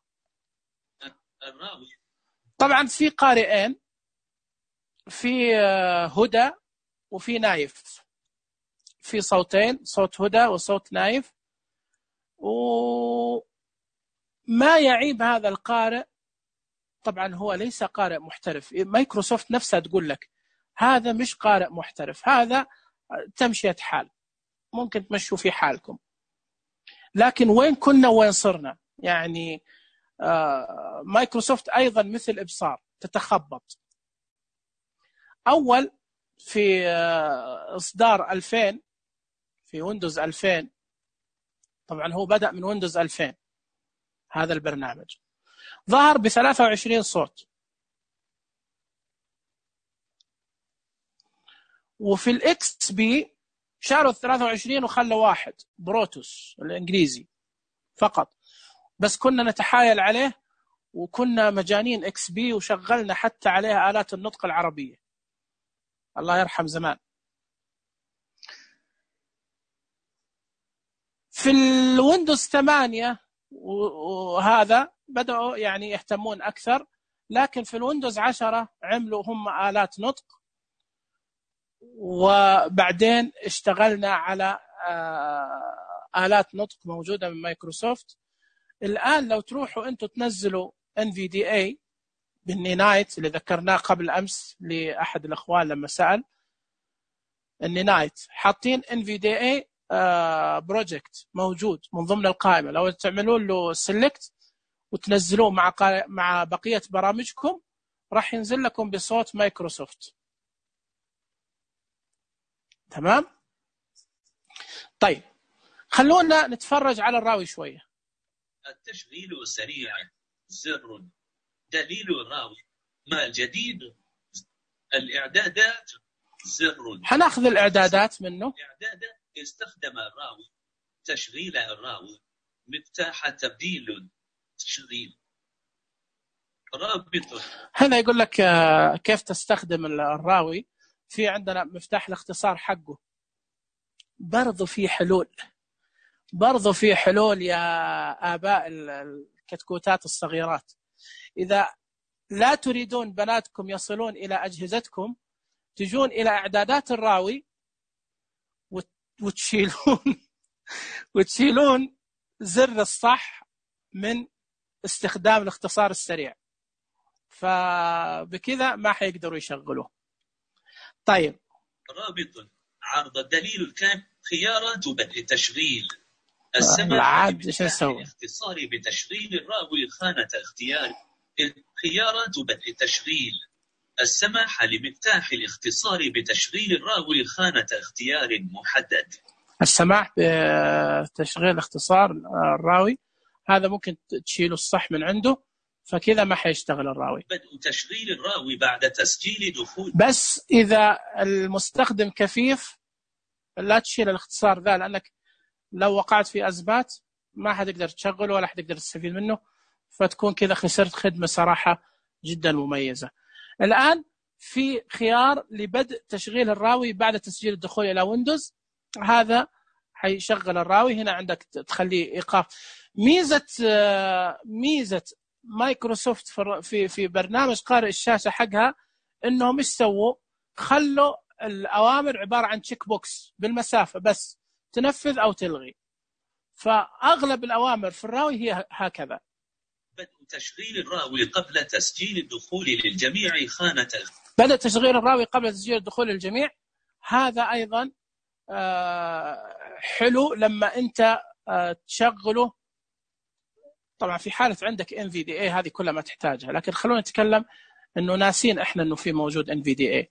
[SPEAKER 1] طبعا في قارئين، في هدى وفي نايف، في صوتين، صوت هدى وصوت نايف. وما يعيب هذا القارئ، طبعا هو ليس قارئ محترف، مايكروسوفت نفسها تقول لك هذا مش قارئ محترف، هذا تمشية حال، ممكن تمشوا في حالكم. لكن وين كنا وين صرنا؟ يعني مايكروسوفت أيضا مثل إبصار تتخبط. أول في إصدار 2000 في ويندوز 2000، طبعا هو بدأ من ويندوز 2000 هذا البرنامج، ظهر ب23 صوت. وفي الإكس بي شالوا 23 وخلوا واحد بروتوس الإنجليزي فقط، بس كنا نتحايل عليه وكنا مجانين إكس بي، وشغلنا حتى عليها آلات النطق العربية، الله يرحم زمان. في الويندوز 8 وهذا بدأوا يعني يهتمون أكثر، لكن في الويندوز 10 عملوا هم آلات نطق، وبعدين اشتغلنا على آلات نطق موجودة من مايكروسوفت. الآن لو تروحوا أنتوا تنزلوا NVDA بالنينايت اللي ذكرناه قبل أمس لأحد الأخوان لما سأل، النينايت حاطين NVDA بروجكت موجود من ضمن القائمة، لو تعملون له سيلكت وتنزلوه مع بقية برامجكم راح ينزل لكم بصوت مايكروسوفت. تمام؟ طيب خلونا نتفرج على الراوي شوية.
[SPEAKER 4] التشغيل سريع، زر، دليل الراوي، ما الجديد، الإعدادات، زر.
[SPEAKER 1] حناخذ الإعدادات منه.
[SPEAKER 4] إعدادات استخدم الراوي، تشغيل الراوي، مفتاح تبديل، تشغيل، رابط.
[SPEAKER 1] هنا يقول لك كيف تستخدم الراوي. في عندنا مفتاح الاختصار حقه، برضو في حلول يا آباء الكتكوتات الصغيرات. إذا لا تريدون بناتكم يصلون إلى أجهزتكم، تجون إلى إعدادات الراوي وتشيلون زر الصح من استخدام الاختصار السريع، فبكذا ما حيقدروا يشغلوه. طيب،
[SPEAKER 4] رابط، عرض الدليل الكامل، خيارات بدء التشغيل،
[SPEAKER 1] العاد ايش نسوي؟
[SPEAKER 4] الاختصار بتشغيل الراوي خانة اختيار، خيارات بدء التشغيل، السماح لمفتاح الاختصار بتشغيل الراوي خانة اختيار محدد. السماح
[SPEAKER 1] بتشغيل اختصار الراوي هذا ممكن تشيله الصح من عنده، فكذا ما حيشتغل الراوي.
[SPEAKER 4] بدء تشغيل الراوي بعد تسجيل دخول.
[SPEAKER 1] بس إذا المستخدم كفيف لا تشيل الاختصار ذا، لأنك لو وقعت في أزمات ما حتقدر تشغله ولا حتقدر تستفيد منه، فتكون كذا خسرت خدمة صراحة جدا مميزة. الآن في خيار لبدء تشغيل الراوي بعد تسجيل الدخول إلى ويندوز، هذا حيشغل الراوي. هنا عندك تخليه إيقاف. ميزة مايكروسوفت في برنامج قارئ الشاشة حقها إنهم إيش سووا؟ خلوا الأوامر عبارة عن تشيك بوكس بالمسافة، بس تنفذ أو تلغي. فأغلب الأوامر في الراوي هي هكذا.
[SPEAKER 4] بدء تشغيل الراوي قبل تسجيل الدخول للجميع خانة.
[SPEAKER 1] بدأ تشغيل الراوي قبل تسجيل الدخول للجميع، هذا أيضا حلو لما أنت تشغله. طبعا في حالة عندك NVDA هذه كلها ما تحتاجها، لكن خلونا نتكلم إنه ناسين إحنا إنه في موجود NVDA.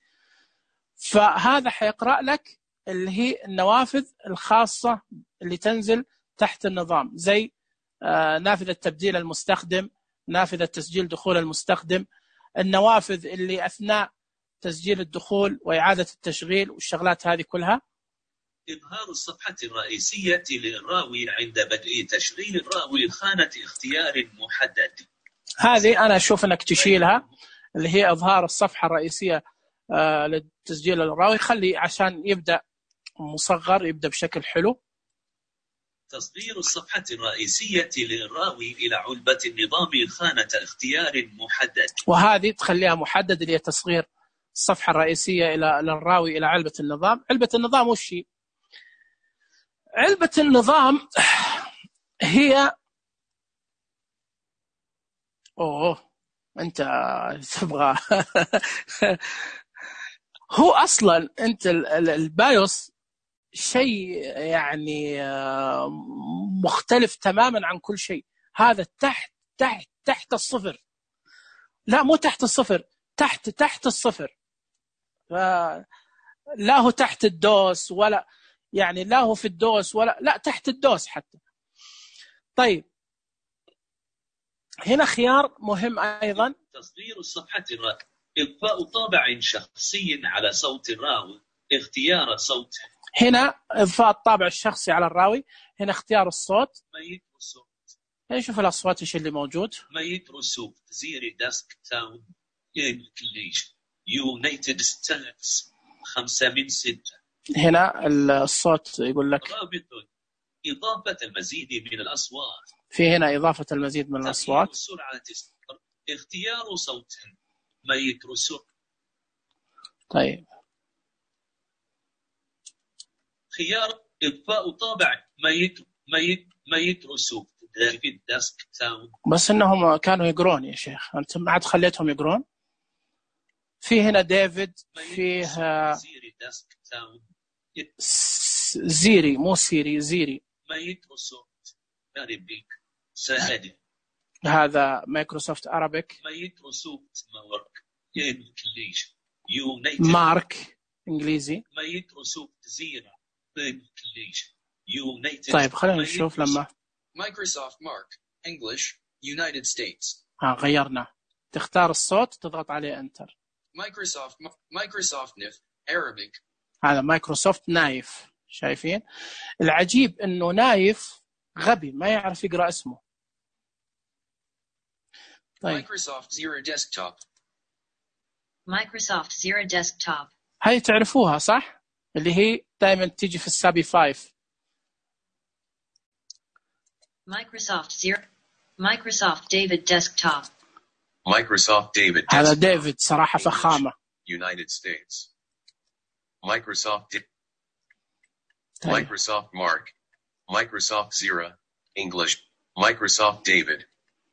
[SPEAKER 1] فهذا حيقرأ لك اللي هي النوافذ الخاصة اللي تنزل تحت النظام، زي نافذة تبديل المستخدم، نافذة تسجيل دخول المستخدم، النوافذ اللي أثناء تسجيل الدخول وإعادة التشغيل والشغلات هذه كلها.
[SPEAKER 4] إظهار الصفحة الرئيسية للراوي عند بدء تشغيل الراوي خانة اختيار محدد.
[SPEAKER 1] هذه أنا أشوف أنك تشيلها، اللي هي إظهار الصفحة الرئيسية للتسجيل الراوي، خلي عشان يبدأ مصغر، يبدأ بشكل حلو.
[SPEAKER 4] تصغير الصفحة الرئيسية للراوي إلى علبة النظام خانة اختيار محدد،
[SPEAKER 1] وهذه تخليها محدد، اللي هي تصغير الصفحة الرئيسية للراوي إلى علبة النظام. علبة النظام وش هي؟ علبة النظام هي أنت تبغى هو أصلا أنت البايوس شيء يعني مختلف تماما عن كل شيء. هذا تحت الصفر، لا مو تحت الصفر، تحت الصفر. لا هو تحت الدوس ولا يعني لا هو في الدوس ولا لا تحت الدوس حتى. طيب هنا خيار مهم أيضا،
[SPEAKER 4] تصغير الصفحة الرئيسية، إضفاء طابع شخصي على صوت الراوي، اختيار صوت.
[SPEAKER 1] هنا إضفاء الطابع الشخصي على الراوي، هنا اختيار الصوت.
[SPEAKER 4] مايكروسوفت،
[SPEAKER 1] نشوف الأصوات إيش اللي موجود.
[SPEAKER 4] مايكروسوفت زير ديسك تاون إنجليش يونايتد ستيتس 5/6.
[SPEAKER 1] هنا الصوت يقول لك
[SPEAKER 4] رابط إضافة المزيد من الأصوات،
[SPEAKER 1] في هنا إضافة المزيد من الأصوات.
[SPEAKER 4] سرعة اختيار صوت مايكروسوفت.
[SPEAKER 1] طيب
[SPEAKER 4] خيار إضفاء طابع مايكروسوفت ديسك تاون.
[SPEAKER 1] بس إنهم كانوا يقرون يا شيخ، أنت ما عاد خليتهم يقرون. في هنا ديفيد، فيه زيري، مو سيري، زيري.
[SPEAKER 4] مايكروسوفت أرابيك سهل،
[SPEAKER 1] هذا مايكروسوفت أرابيك.
[SPEAKER 4] مايكروسوفت مارك إنجليش يونايتد
[SPEAKER 1] مارك إنجليزي.
[SPEAKER 4] مايكروسوفت زيرا إنجليش يونايتد.
[SPEAKER 1] طيب خلينا نشوف لما
[SPEAKER 5] Microsoft Mark English United States.
[SPEAKER 1] غيرنا، تختار الصوت تضغط عليه انتر.
[SPEAKER 5] Microsoft NIF Arabic.
[SPEAKER 1] هذا مايكروسوفت نايف، شايفين؟ العجيب انه نايف غبي ما يعرف يقرأ اسمه. طيب
[SPEAKER 5] Microsoft Zero Desktop.
[SPEAKER 3] Microsoft Zero Desktop.
[SPEAKER 1] هاي تعرفوها صح؟ اللي هي دائما تيجي في السابي 5.
[SPEAKER 3] Microsoft David Desktop.
[SPEAKER 5] Microsoft David Desktop.
[SPEAKER 1] هذا ديفيد صراحة فخامة.
[SPEAKER 5] United States. Microsoft
[SPEAKER 1] طيب.
[SPEAKER 5] Microsoft Mark. Microsoft Zero English. Microsoft David.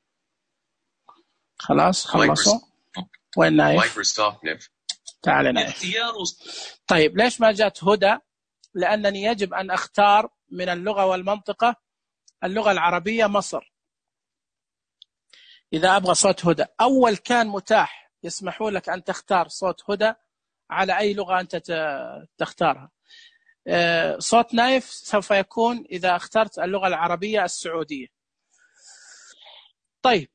[SPEAKER 1] خلاص خلصوا. وين نايف؟
[SPEAKER 5] Microsoft NIF.
[SPEAKER 1] تعال نايف. طيب ليش ما جات هدى؟ لأنني يجب أن أختار من اللغة والمنطقة اللغة العربية مصر. إذا أبغى صوت هدى، أول كان متاح يسمحوا لك أن تختار صوت هدى على أي لغة أنت تختارها. صوت نايف سوف يكون إذا اخترت اللغة العربية السعودية. طيب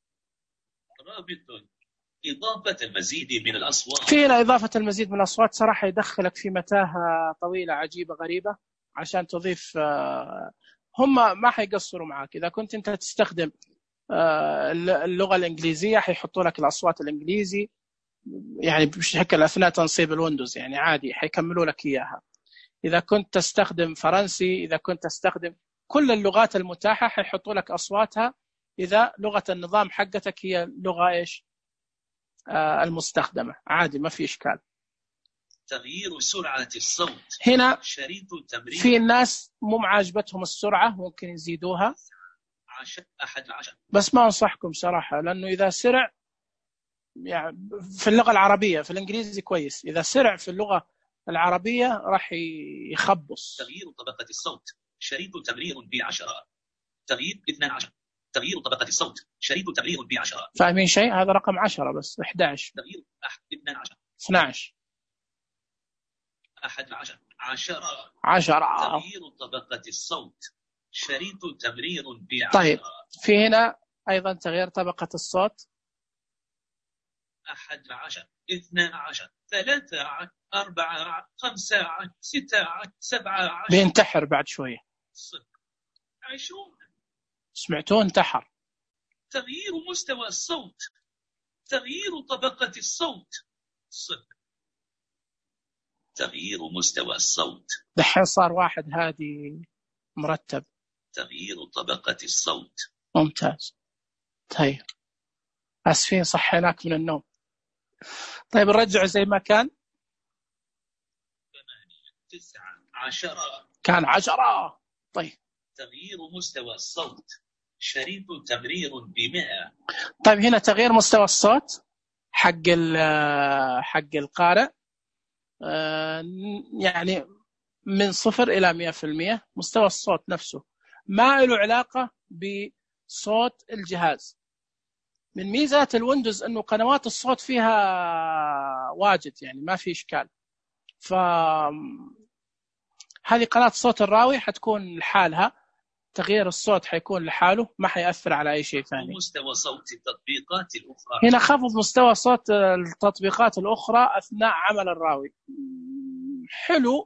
[SPEAKER 4] رابط إضافة المزيد من الأصوات.
[SPEAKER 1] فينا إضافة المزيد من الأصوات صراحة يدخلك في متاهة طويلة عجيبة غريبة عشان تضيف. هم ما حيقصروا معك. إذا كنت أنت تستخدم اللغة الإنجليزية حيحطوا لك الأصوات الإنجليزي يعني بشكل أثناء تنصيب الويندوز، يعني عادي حيكملوا لك إياها. إذا كنت تستخدم فرنسي، إذا كنت تستخدم كل اللغات المتاحة حيحطوا لك أصواتها إذا لغة النظام حقتك هي لغة إيش المستخدمة، عادي ما في إشكال.
[SPEAKER 4] تغيير سرعة الصوت.
[SPEAKER 1] هنا
[SPEAKER 4] شريط تمرين.
[SPEAKER 1] في الناس مو معجبتهم السرعة ممكن يزيدوها
[SPEAKER 4] 11
[SPEAKER 1] بس ما أنصحكم صراحة، لأنه إذا سرع يعني في اللغة العربية، في الإنجليزي كويس، إذا سرع في اللغة العربية راح يخبص.
[SPEAKER 4] تغيير طبقة الصوت شريط تمرير ب10. تغيير 12. تغيير طبقة الصوت شريط تمرير ب10.
[SPEAKER 1] فاهمين شيء؟ هذا رقم 10 بس 11.
[SPEAKER 4] تغيير 12.
[SPEAKER 1] 12.
[SPEAKER 4] 11. 10.
[SPEAKER 1] 10.
[SPEAKER 4] تغيير طبقة الصوت شريط تمرير ب10.
[SPEAKER 1] طيب في هنا أيضا تغيير طبقة الصوت.
[SPEAKER 4] 11 12 13 14 15 16 17
[SPEAKER 1] بينتحر بعد شوية.
[SPEAKER 4] 20.
[SPEAKER 1] سمعتوه انتحر.
[SPEAKER 4] تغيير مستوى الصوت. تغيير طبقة الصوت. 0. تغيير مستوى الصوت.
[SPEAKER 1] دحين صار واحد هادي مرتب.
[SPEAKER 4] تغيير طبقة الصوت.
[SPEAKER 1] ممتاز. طيب أسفين صحيناك من النوم. طيب نرجع زي ما كان.
[SPEAKER 4] 8 9 10.
[SPEAKER 1] كان 10. طيب
[SPEAKER 4] تغيير مستوى الصوت. شريط تمرير ب100.
[SPEAKER 1] طيب هنا تغيير مستوى الصوت حق القارئ، يعني من 0 إلى 100%. مستوى الصوت نفسه ما له علاقة بصوت الجهاز. من ميزات الويندوز أنه قنوات الصوت فيها واجد، يعني ما في إشكال. فهذه قناة صوت الراوي حتكون لحالها، تغيير الصوت حيكون لحاله، ما حيأثر على أي شيء ثاني.
[SPEAKER 4] مستوى صوت التطبيقات الأخرى.
[SPEAKER 1] هنا خفض مستوى صوت التطبيقات الأخرى أثناء عمل الراوي. حلو.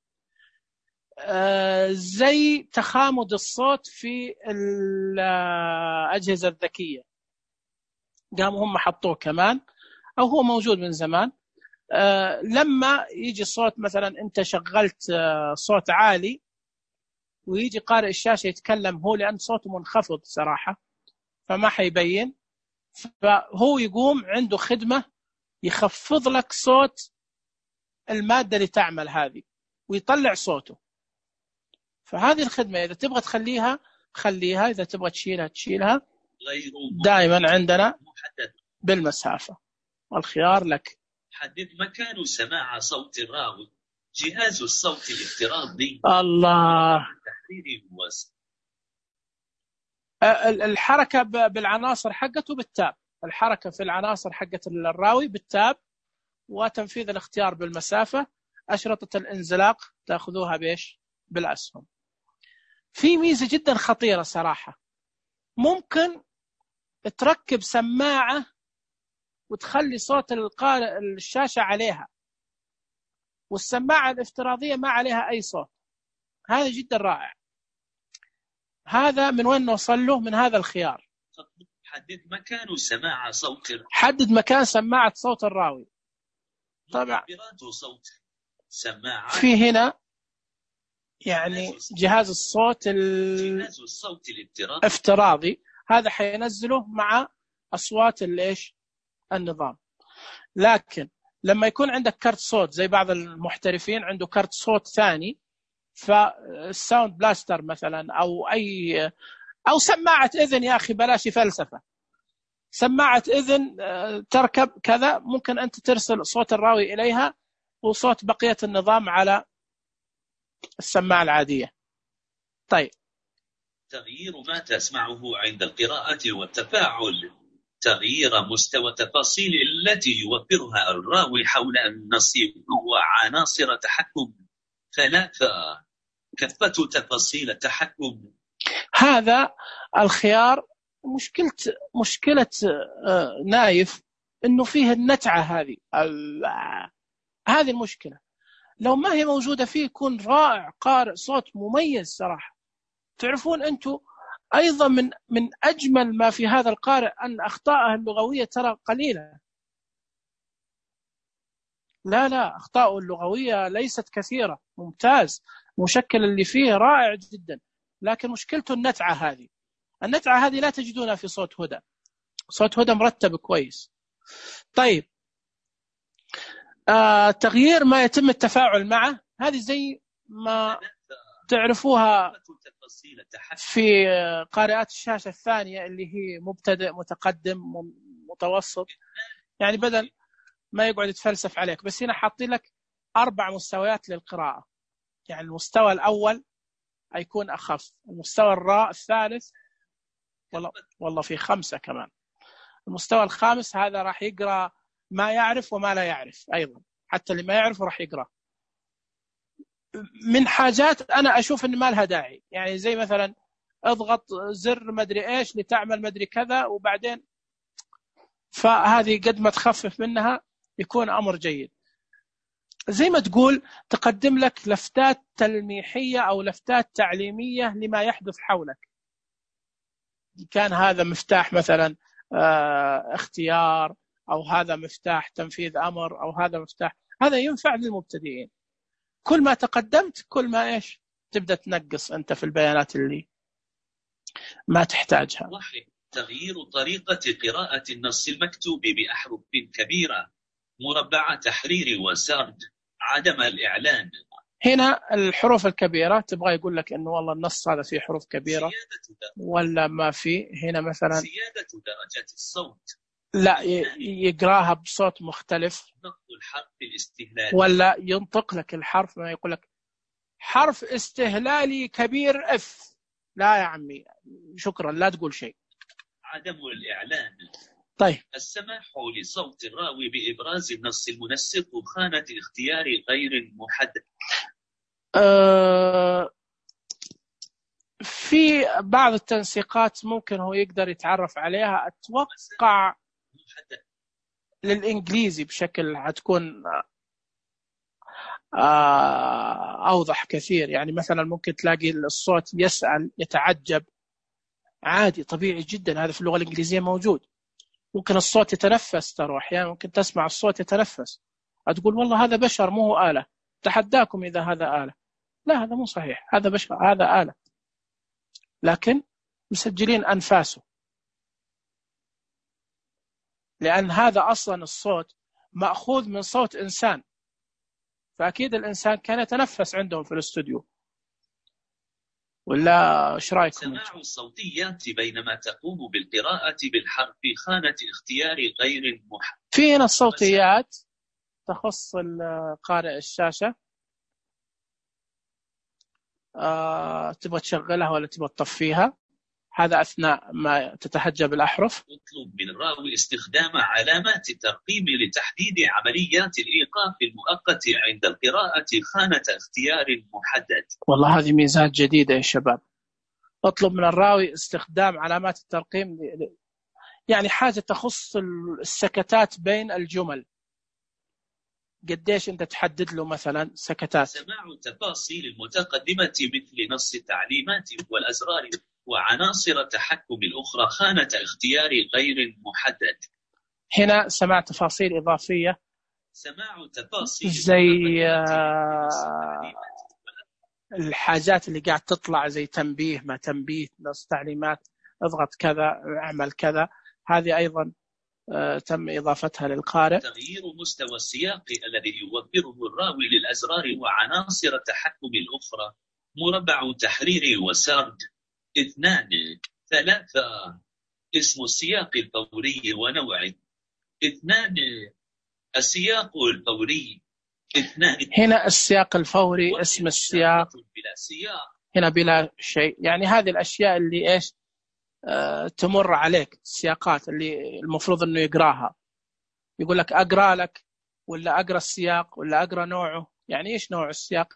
[SPEAKER 1] زي تخامد الصوت في الأجهزة الذكية، قاموا هم حطوه كمان، أو هو موجود من زمان. لما يجي صوت مثلا أنت شغلت صوت عالي ويجي قارئ الشاشة يتكلم هو، لأن صوته منخفض صراحة فما حيبين، فهو يقوم عنده خدمة يخفض لك صوت المادة اللي تعمل هذه ويطلع صوته. فهذه الخدمة إذا تبغى تخليها خليها، إذا تبغى تشيلها دائما عندنا بالمسافة، والخيار لك.
[SPEAKER 4] حدد مكان سماع صوت الراوي. جهاز الصوت الافتراضي.
[SPEAKER 1] الله.
[SPEAKER 4] تحرير
[SPEAKER 1] الحركة بالعناصر حقته بالتاب، الحركة في العناصر حقت الراوي بالتاب، وتنفيذ الاختيار بالمسافة. أشرطة الانزلاق تأخذوها بإيش؟ بالأسهم. في ميزة جدا خطيرة صراحة، ممكن تركب سماعة وتخلي صوت القارئ الشاشة عليها، والسماعة الافتراضية ما عليها أي صوت. هذا جدا رائع. هذا من وين نوصل له؟ من هذا الخيار.
[SPEAKER 4] حدد مكان سماع صوت.
[SPEAKER 1] حدد مكان سماعة صوت الراوي. طبعا
[SPEAKER 4] صوت سماعة
[SPEAKER 1] في هنا يعني جهاز الصوت الافتراضي، هذا حينزله مع أصوات الإيش؟ النظام. لكن لما يكون عندك كارت صوت زي بعض المحترفين عنده كارت صوت ثاني، فالساوند بلاستر مثلا أو سماعة إذن، يا أخي بلاش فلسفة، سماعة إذن تركب كذا، ممكن أنت ترسل صوت الراوي إليها وصوت بقية النظام على السماعة العادية. طيب
[SPEAKER 4] تغيير ما تسمعه عند القراءة والتفاعل. تغيير مستوى التفاصيل التي يوفرها الراوي حول النص وعناصر تحكم. 3. كثرة تفاصيل التحكم.
[SPEAKER 1] هذا الخيار مشكلة نايف إنه فيه النتعة هذه المشكلة. لو ما هي موجودة فيه يكون رائع، قارئ صوت مميز صراحة. تعرفون أنتم أيضا من أجمل ما في هذا القارئ أن أخطاءه اللغوية ترى قليلة. لا أخطاءه اللغوية ليست كثيرة، ممتاز، مشكل اللي فيه رائع جدا. لكن مشكلته النتعة هذه لا تجدونها في صوت هدى. صوت هدى مرتب كويس. طيب تغيير ما يتم التفاعل معه، هذه زي ما تعرفوها في قارئات الشاشة الثانية اللي هي مبتدئ متقدم متوسط، يعني بدل ما يقعد يتفلسف عليك. بس هنا حاطين لك 4 مستويات للقراءة، يعني المستوى الأول هيكون أخف، المستوى الثالث والله في 5 كمان، المستوى الخامس هذا راح يقرأ ما يعرف وما لا يعرف أيضا، حتى اللي ما يعرف راح يقرأ. من حاجات أنا أشوف إن ما لها داعي، يعني زي مثلا اضغط زر مدري إيش لتعمل مدري كذا وبعدين، فهذه قد ما تخفف منها يكون أمر جيد. زي ما تقول تقدم لك لفتات تلميحية أو لفتات تعليمية لما يحدث حولك. كان هذا مفتاح مثلا اختيار، أو هذا مفتاح تنفيذ أمر، أو هذا مفتاح، هذا ينفع للمبتدئين. كل ما تقدمت كل ما إيش تبدأ تنقص أنت في البيانات اللي ما تحتاجها.
[SPEAKER 4] تغيير طريقة قراءة النص المكتوب بأحرف كبيرة، مربع تحرير وسرد، عدم الإعلان.
[SPEAKER 1] هنا الحروف الكبيرة تبغى يقول لك إنه والله النص هذا فيه حروف كبيرة ولا ما فيه. هنا مثلا
[SPEAKER 4] زيادة درجة الصوت،
[SPEAKER 1] لا يقراها بصوت مختلف،
[SPEAKER 4] نقط الحرف الاستهلالي،
[SPEAKER 1] ولا ينطق لك الحرف ما يقول لك حرف استهلالي كبير اف، لا يا عمي شكرا لا تقول شيء.
[SPEAKER 4] عدم الإعلان.
[SPEAKER 1] طيب
[SPEAKER 4] السماح لصوت الراوي بإبراز النص المنسق خانة اختيار غير محدد.
[SPEAKER 1] في بعض التنسيقات ممكن هو يقدر يتعرف عليها، أتوقع للإنجليزي بشكل هتكون أوضح كثير. يعني مثلا ممكن تلاقي الصوت يسأل، يتعجب، عادي طبيعي جدا، هذا في اللغة الإنجليزية موجود. ممكن الصوت يتنفس، ترى أحيانا ممكن تسمع الصوت يتنفس، أتقول والله هذا بشر مو هو آلة، تحداكم إذا هذا آلة. لا هذا مو صحيح، هذا بشر، هذا آلة، لكن مسجلين أنفاسه، لأن هذا أصلا الصوت مأخوذ من صوت إنسان، فأكيد الإنسان كان يتنفس عندهم في الاستوديو. ولا إيش رأيكم؟
[SPEAKER 4] سماع الصوتيات بينما تقوم بالقراءة بالحرف خانة اختيار غير محدد.
[SPEAKER 1] في هنا الصوتيات تخص قارئ الشاشة، تبغى تشغلها ولا تبغى تطفيها، هذا أثناء ما تتحجب الأحرف.
[SPEAKER 4] اطلب من الراوي استخدام علامات الترقيم لتحديد عمليات الإيقاف المؤقت عند القراءة خانة اختيار محدد.
[SPEAKER 1] والله هذه ميزات جديدة يا شباب. اطلب من الراوي استخدام علامات الترقيم، يعني حاجة تخص السكتات بين الجمل، قديش أنت تحدد له مثلا سكتات.
[SPEAKER 4] سماع التفاصيل المتقدمة مثل نص التعليمات والأزرار وعناصر التحكم الأخرى خانة اختيار غير محدد.
[SPEAKER 1] هنا سماع تفاصيل إضافية،
[SPEAKER 4] سماع تفاصيل
[SPEAKER 1] زي الحاجات اللي قاعد تطلع زي تنبيه ما تنبيه، نص تعليمات اضغط كذا اعمل كذا، هذه أيضا تم إضافتها للقارئ.
[SPEAKER 4] تغيير مستوى السياق الذي يوفره الراوي للأزرار وعناصر التحكم الأخرى، مربع تحرير وسرد. 2 3 اسم السياق الفوري ونوعه. 2 السياق الفوري. 2
[SPEAKER 1] هنا السياق الفوري، اسم السياق
[SPEAKER 4] بلا سياق،
[SPEAKER 1] هنا بلا شيء، يعني هذه الأشياء اللي إيش تمر عليك، السياقات اللي المفروض أنه يقراها، يقول لك أقرأ لك ولا أقرأ السياق ولا أقرأ نوعه. يعني إيش نوع السياق؟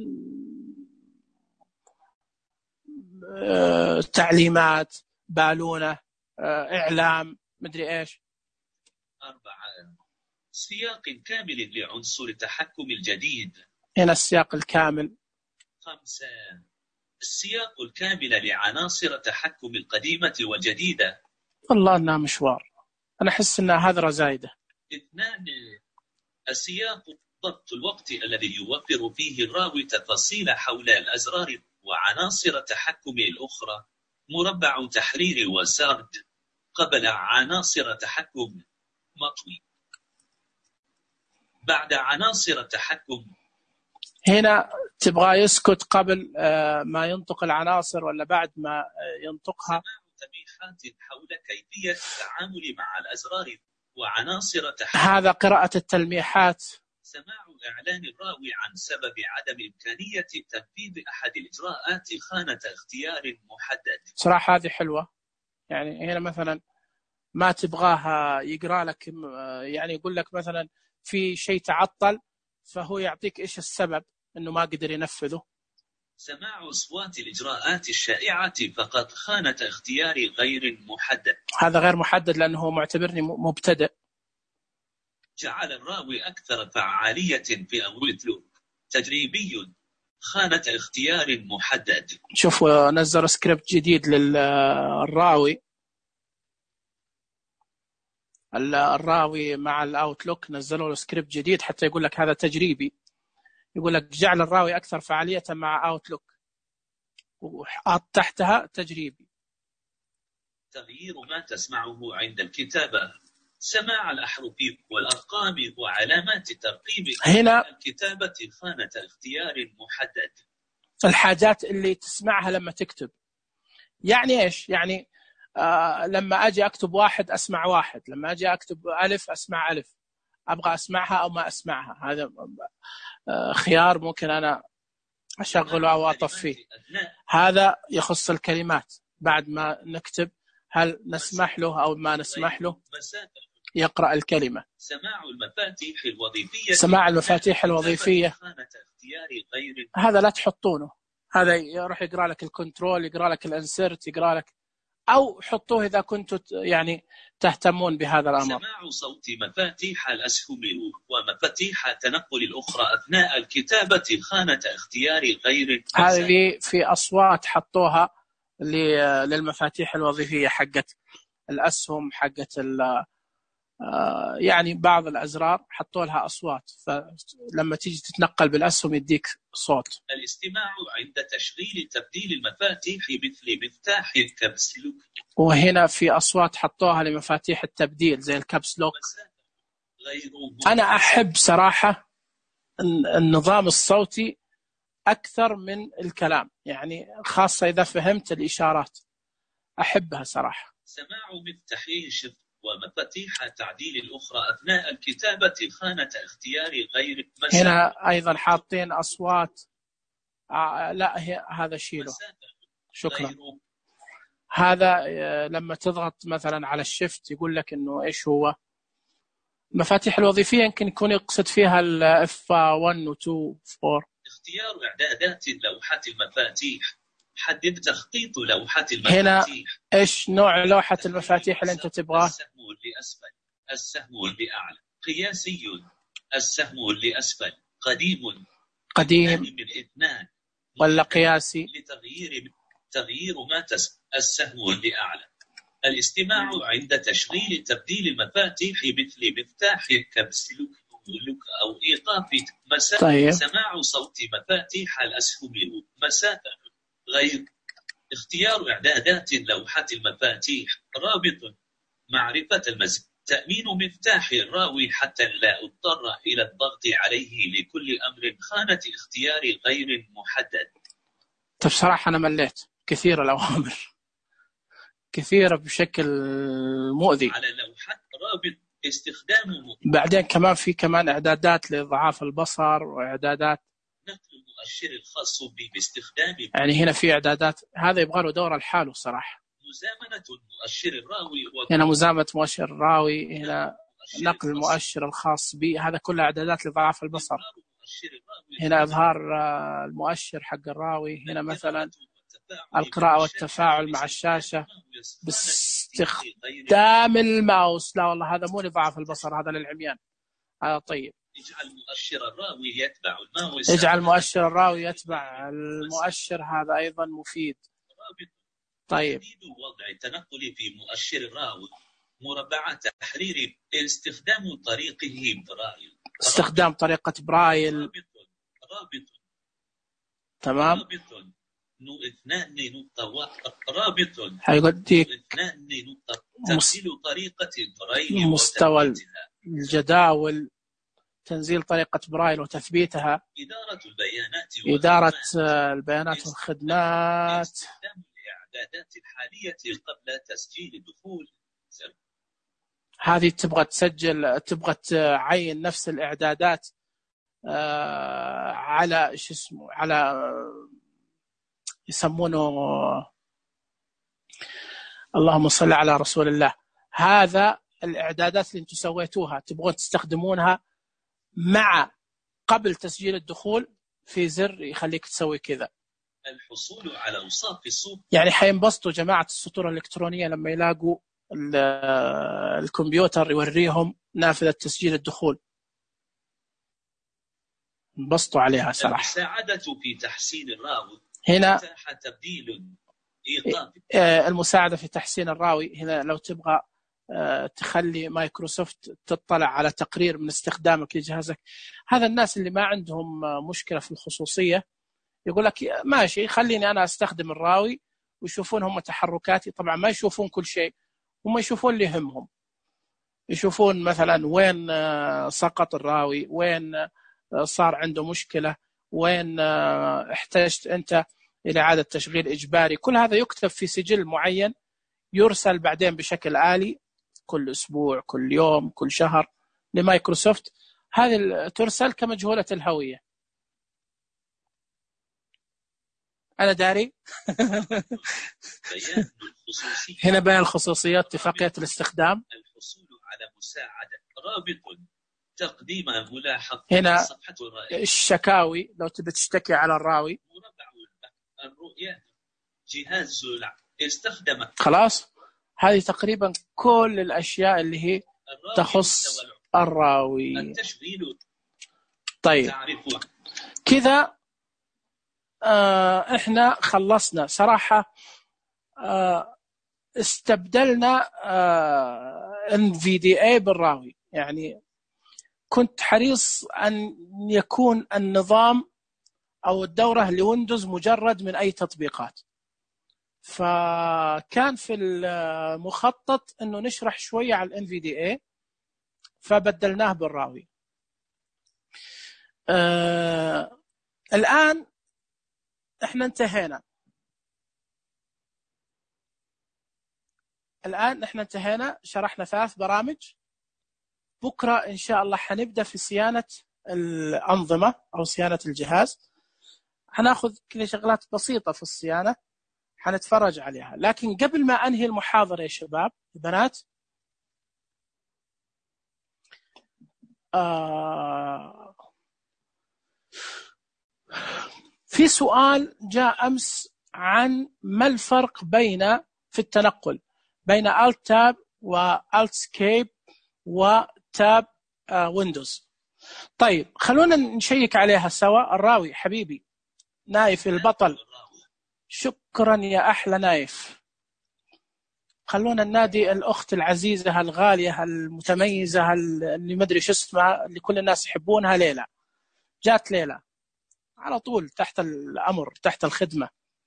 [SPEAKER 1] تعليمات، بالونة، إعلام، مدري إيش.
[SPEAKER 4] 4 سياق كامل لعنصر التحكم الجديد.
[SPEAKER 1] هنا السياق الكامل.
[SPEAKER 4] 5 السياق الكامل لعناصر التحكم القديمة والجديدة.
[SPEAKER 1] والله أنها مشوار، أنا أحس أنها هذرة زايدة.
[SPEAKER 4] 2 السياق ضبط الوقت الذي يوفر فيه الراوي تفاصيل حول الأزرار وعناصر التحكم الأخرى، مربع تحرير وسرد، قبل عناصر تحكم مطوي. بعد عناصر التحكم،
[SPEAKER 1] هنا تبغى يسكت قبل ما ينطق العناصر ولا بعد ما ينطقها.
[SPEAKER 4] تلميحات حول كيفية التعامل مع الأزرار وعناصر تحكم.
[SPEAKER 1] هذا قراءة التلميحات.
[SPEAKER 4] سماع إعلان الراوي عن سبب عدم إمكانية تنفيذ أحد الإجراءات خانة اختيار محدد.
[SPEAKER 1] صراحة هذه حلوة، يعني هنا مثلا ما تبغاها يقرأ لك، يعني يقول لك مثلا في شيء تعطل، فهو يعطيك إيش السبب، أنه ما قدر ينفذه.
[SPEAKER 4] سماع أصوات الإجراءات الشائعة فقط خانة اختيار غير محدد.
[SPEAKER 1] هذا غير محدد لأنه هو معتبرني مبتدئ.
[SPEAKER 4] جعل الراوي أكثر فعالية في أمر الأسلوب تجريبي خانة اختيار محدد.
[SPEAKER 1] شوفوا نزل سكريبت جديد للراوي. الراوي مع الأوتلوك نزلوا له سكريبت جديد حتى يقول لك هذا تجريبي. يقول لك جعل الراوي أكثر فعالية مع أوتلوك وحط تحتها تجريبي.
[SPEAKER 4] تغيير ما تسمعه عند الكتابة. سماع الأحرف والأرقام وعلامات ترقيم
[SPEAKER 1] هنا
[SPEAKER 4] الكتابة خانة اختيار محدد.
[SPEAKER 1] الحاجات اللي تسمعها لما تكتب. يعني إيش؟ يعني لما أجي أكتب واحد أسمع واحد، لما أجي أكتب ألف أسمع ألف، أبغى أسمعها أو ما أسمعها. هذا خيار ممكن أنا أشغله أو أطفيه. هذا يخص الكلمات. بعد ما نكتب هل نسمح له أو ما نسمح له يقرأ الكلمة.
[SPEAKER 4] سماع المفاتيح الوظيفية.
[SPEAKER 1] سماع المفاتيح الوظيفية هذا لا تحطونه. هذا يروح يقرأ لك الكنترول، يقرأ لك الانسرت، يقرأ لك، أو حطوه إذا كنتوا يعني تهتمون بهذا الأمر.
[SPEAKER 4] سماع صوت مفاتيح الأسهم ومفاتيح التنقل الأخرى أثناء الكتابة خانة اختيار غير.
[SPEAKER 1] هذه في أصوات حطوها للمفاتيح الوظيفية حقت الأسهم، حقت يعني بعض الأزرار حطوا لها أصوات، فلما تيجي تتنقل بالأسهم يديك صوت.
[SPEAKER 4] الاستماع عند تشغيل تبديل المفاتيح مثل مفتاح الكبس لوك.
[SPEAKER 1] وهنا في أصوات حطوها لمفاتيح التبديل زي الكبس لوك. أنا أحب صراحة النظام الصوتي أكثر من الكلام، يعني خاصة إذا فهمت الإشارات أحبها صراحة.
[SPEAKER 4] سماع مفتاحي شفت ومفاتيح تعديل الأخرى أثناء الكتابة خانة اختيار غير مسافة.
[SPEAKER 1] هنا أيضا حاطين أصوات لا هذا شيله شكرا. هذا لما تضغط مثلا على الشفت يقول لك إنه إيش هو المفاتيح الوظيفية، يمكن يكون يقصد فيها F1 و 2 4.
[SPEAKER 4] اختيار إعدادات لوحة المفاتيح. حدد تخطيط لوحة المفاتيح.
[SPEAKER 1] هنا إيش نوع لوحة المفاتيح اللي أنت تبغاه؟
[SPEAKER 4] السهم لأسفل، السهم لأعلى، قياسي، السهم لأسفل، قديم من 2
[SPEAKER 1] ولا قياسي.
[SPEAKER 4] تغيير ما السهم لأعلى. الاستماع عند تشغيل تبديل المفاتيح مثل مفتاح كبس لوك أو إيقاف مسافة.
[SPEAKER 1] طيب.
[SPEAKER 4] سماع صوت مفاتيح الأسهم مسافة غير. اختيار إعدادات لوحة المفاتيح. رابط معرفة المزج. تأمين مفتاح الراوي حتى لا اضطر إلى الضغط عليه لكل أمر خانة اختيار غير محدد.
[SPEAKER 1] طيب صراحة أنا مليت كثير الأوامر، كثيرة بشكل مؤذي.
[SPEAKER 4] على لوحة رابط استخدامه.
[SPEAKER 1] بعدين كمان في كمان إعدادات لإضعاف البصر وإعدادات
[SPEAKER 4] نقل المؤشر الخاص باستخدام.
[SPEAKER 1] يعني هنا في إعدادات، هذا يبغى له دورة لحاله صراحة.
[SPEAKER 4] مزامنة المؤشر الراوي
[SPEAKER 1] هنا مزامنة مؤشر الراوي، هنا نقل المؤشر الخاص به، هذا كله إعدادات لضعف البصر. هنا إظهار المؤشر حق الراوي. هنا مثلا القراءة والتفاعل مع الشاشة باستخدام الماوس. لا والله هذا مو لضعف البصر، هذا للعميان. هذا طيب.
[SPEAKER 4] اجعل مؤشر الراوي يتبع الماوس.
[SPEAKER 1] اجعل مؤشر الراوي يتبع المؤشر، هذا أيضا مفيد. طيب.
[SPEAKER 4] وضع التنقل في مؤشر الراوي. مربع تحرير. استخدام طريقه برايل.
[SPEAKER 1] استخدام طريقة برايل.
[SPEAKER 4] رابط.
[SPEAKER 1] تمام.
[SPEAKER 4] رابط 2.1 رابط
[SPEAKER 1] حيوديك
[SPEAKER 4] 2. تنزيل طريقة برايل
[SPEAKER 1] مستوى الجداول، تنزيل طريقة برايل وتثبيتها. إدارة البيانات والخدمات.
[SPEAKER 4] استخدام الإعدادات الحالية قبل تسجيل الدخول.
[SPEAKER 1] هذه تبغى تسجل، تبغى تعين نفس الإعدادات على شو اسمه، على يسمونه اللهم صل على رسول الله. هذا الإعدادات اللي انتم سويتوها تبغون تستخدمونها مع قبل تسجيل الدخول في زر يخليك تسوي كذا.
[SPEAKER 4] الحصول على أوصاف الصوت.
[SPEAKER 1] يعني حينبسطوا جماعة السطور الإلكترونية لما يلاقوا الكمبيوتر يوريهم نافذة تسجيل الدخول، انبسطوا عليها صراحة.
[SPEAKER 4] المساعدة في تحسين الراوي
[SPEAKER 1] هنا
[SPEAKER 4] تبديل إيقاف.
[SPEAKER 1] المساعدة في تحسين الراوي هنا لو تبغى تخلي مايكروسوفت تطلع على تقرير من استخدامك لجهازك. هذا الناس اللي ما عندهم مشكلة في الخصوصية يقول لك ماشي خليني أنا أستخدم الراوي ويشوفون هم تحركاتي. طبعا ما يشوفون كل شيء، هم يشوفون اللي يهمهم، يشوفون مثلا وين سقط الراوي، وين صار عنده مشكلة، وين احتجت أنت إلى إعادة تشغيل إجباري. كل هذا يكتب في سجل معين يرسل بعدين بشكل آلي كل أسبوع، كل يوم، كل شهر لمايكروسوفت. هذه ترسل كمجهولة الهوية. أنا داري. هنا بيان الخصوصيات، اتفاقية الاستخدام.
[SPEAKER 4] الحصول على مساعدة، رابط تقديم ملاحظ.
[SPEAKER 1] هنا الشكاوي لو تبي تشتكي على الراوي.
[SPEAKER 4] مربع الرؤية، جهاز استخدم.
[SPEAKER 1] خلاص هذه تقريبا كل الأشياء اللي هي تخص الراوي.
[SPEAKER 4] التشغيل.
[SPEAKER 1] طيب كذا احنا خلصنا صراحة. استبدلنا NVDA بالراوي. يعني كنت حريص أن يكون النظام أو الدورة لويندوز مجرد من أي تطبيقات، فكان في المخطط أنه نشرح شوية على NVDA فبدلناه بالراوي. الآن احنا انتهينا، شرحنا 3 برامج. بكرة إن شاء الله حنبدأ في صيانة الأنظمة أو صيانة الجهاز. هناخذ كذا شغلات بسيطة في الصيانة حنتفرج عليها. لكن قبل ما أنهي المحاضرة يا شباب بنات، في سؤال جاء أمس عن ما الفرق في التنقل بين Alt Tab و Alt Escape و Tab Windows. طيب خلونا نشيك عليها سوا. الراوي حبيبي نايف البطل، شكرا يا أحلى نايف. خلونا ننادي الأخت العزيزة الغالية المتميزة اللي مدري شو اسمها، اللي كل الناس يحبونها، ليلى. جات ليلى على طول تحت الأمر، تحت الخدمة.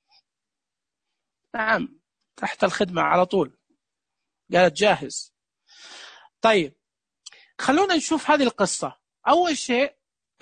[SPEAKER 1] نعم تحت الخدمة على طول، قالت جاهز. طيب خلونا نشوف هذه القصة. أول شيء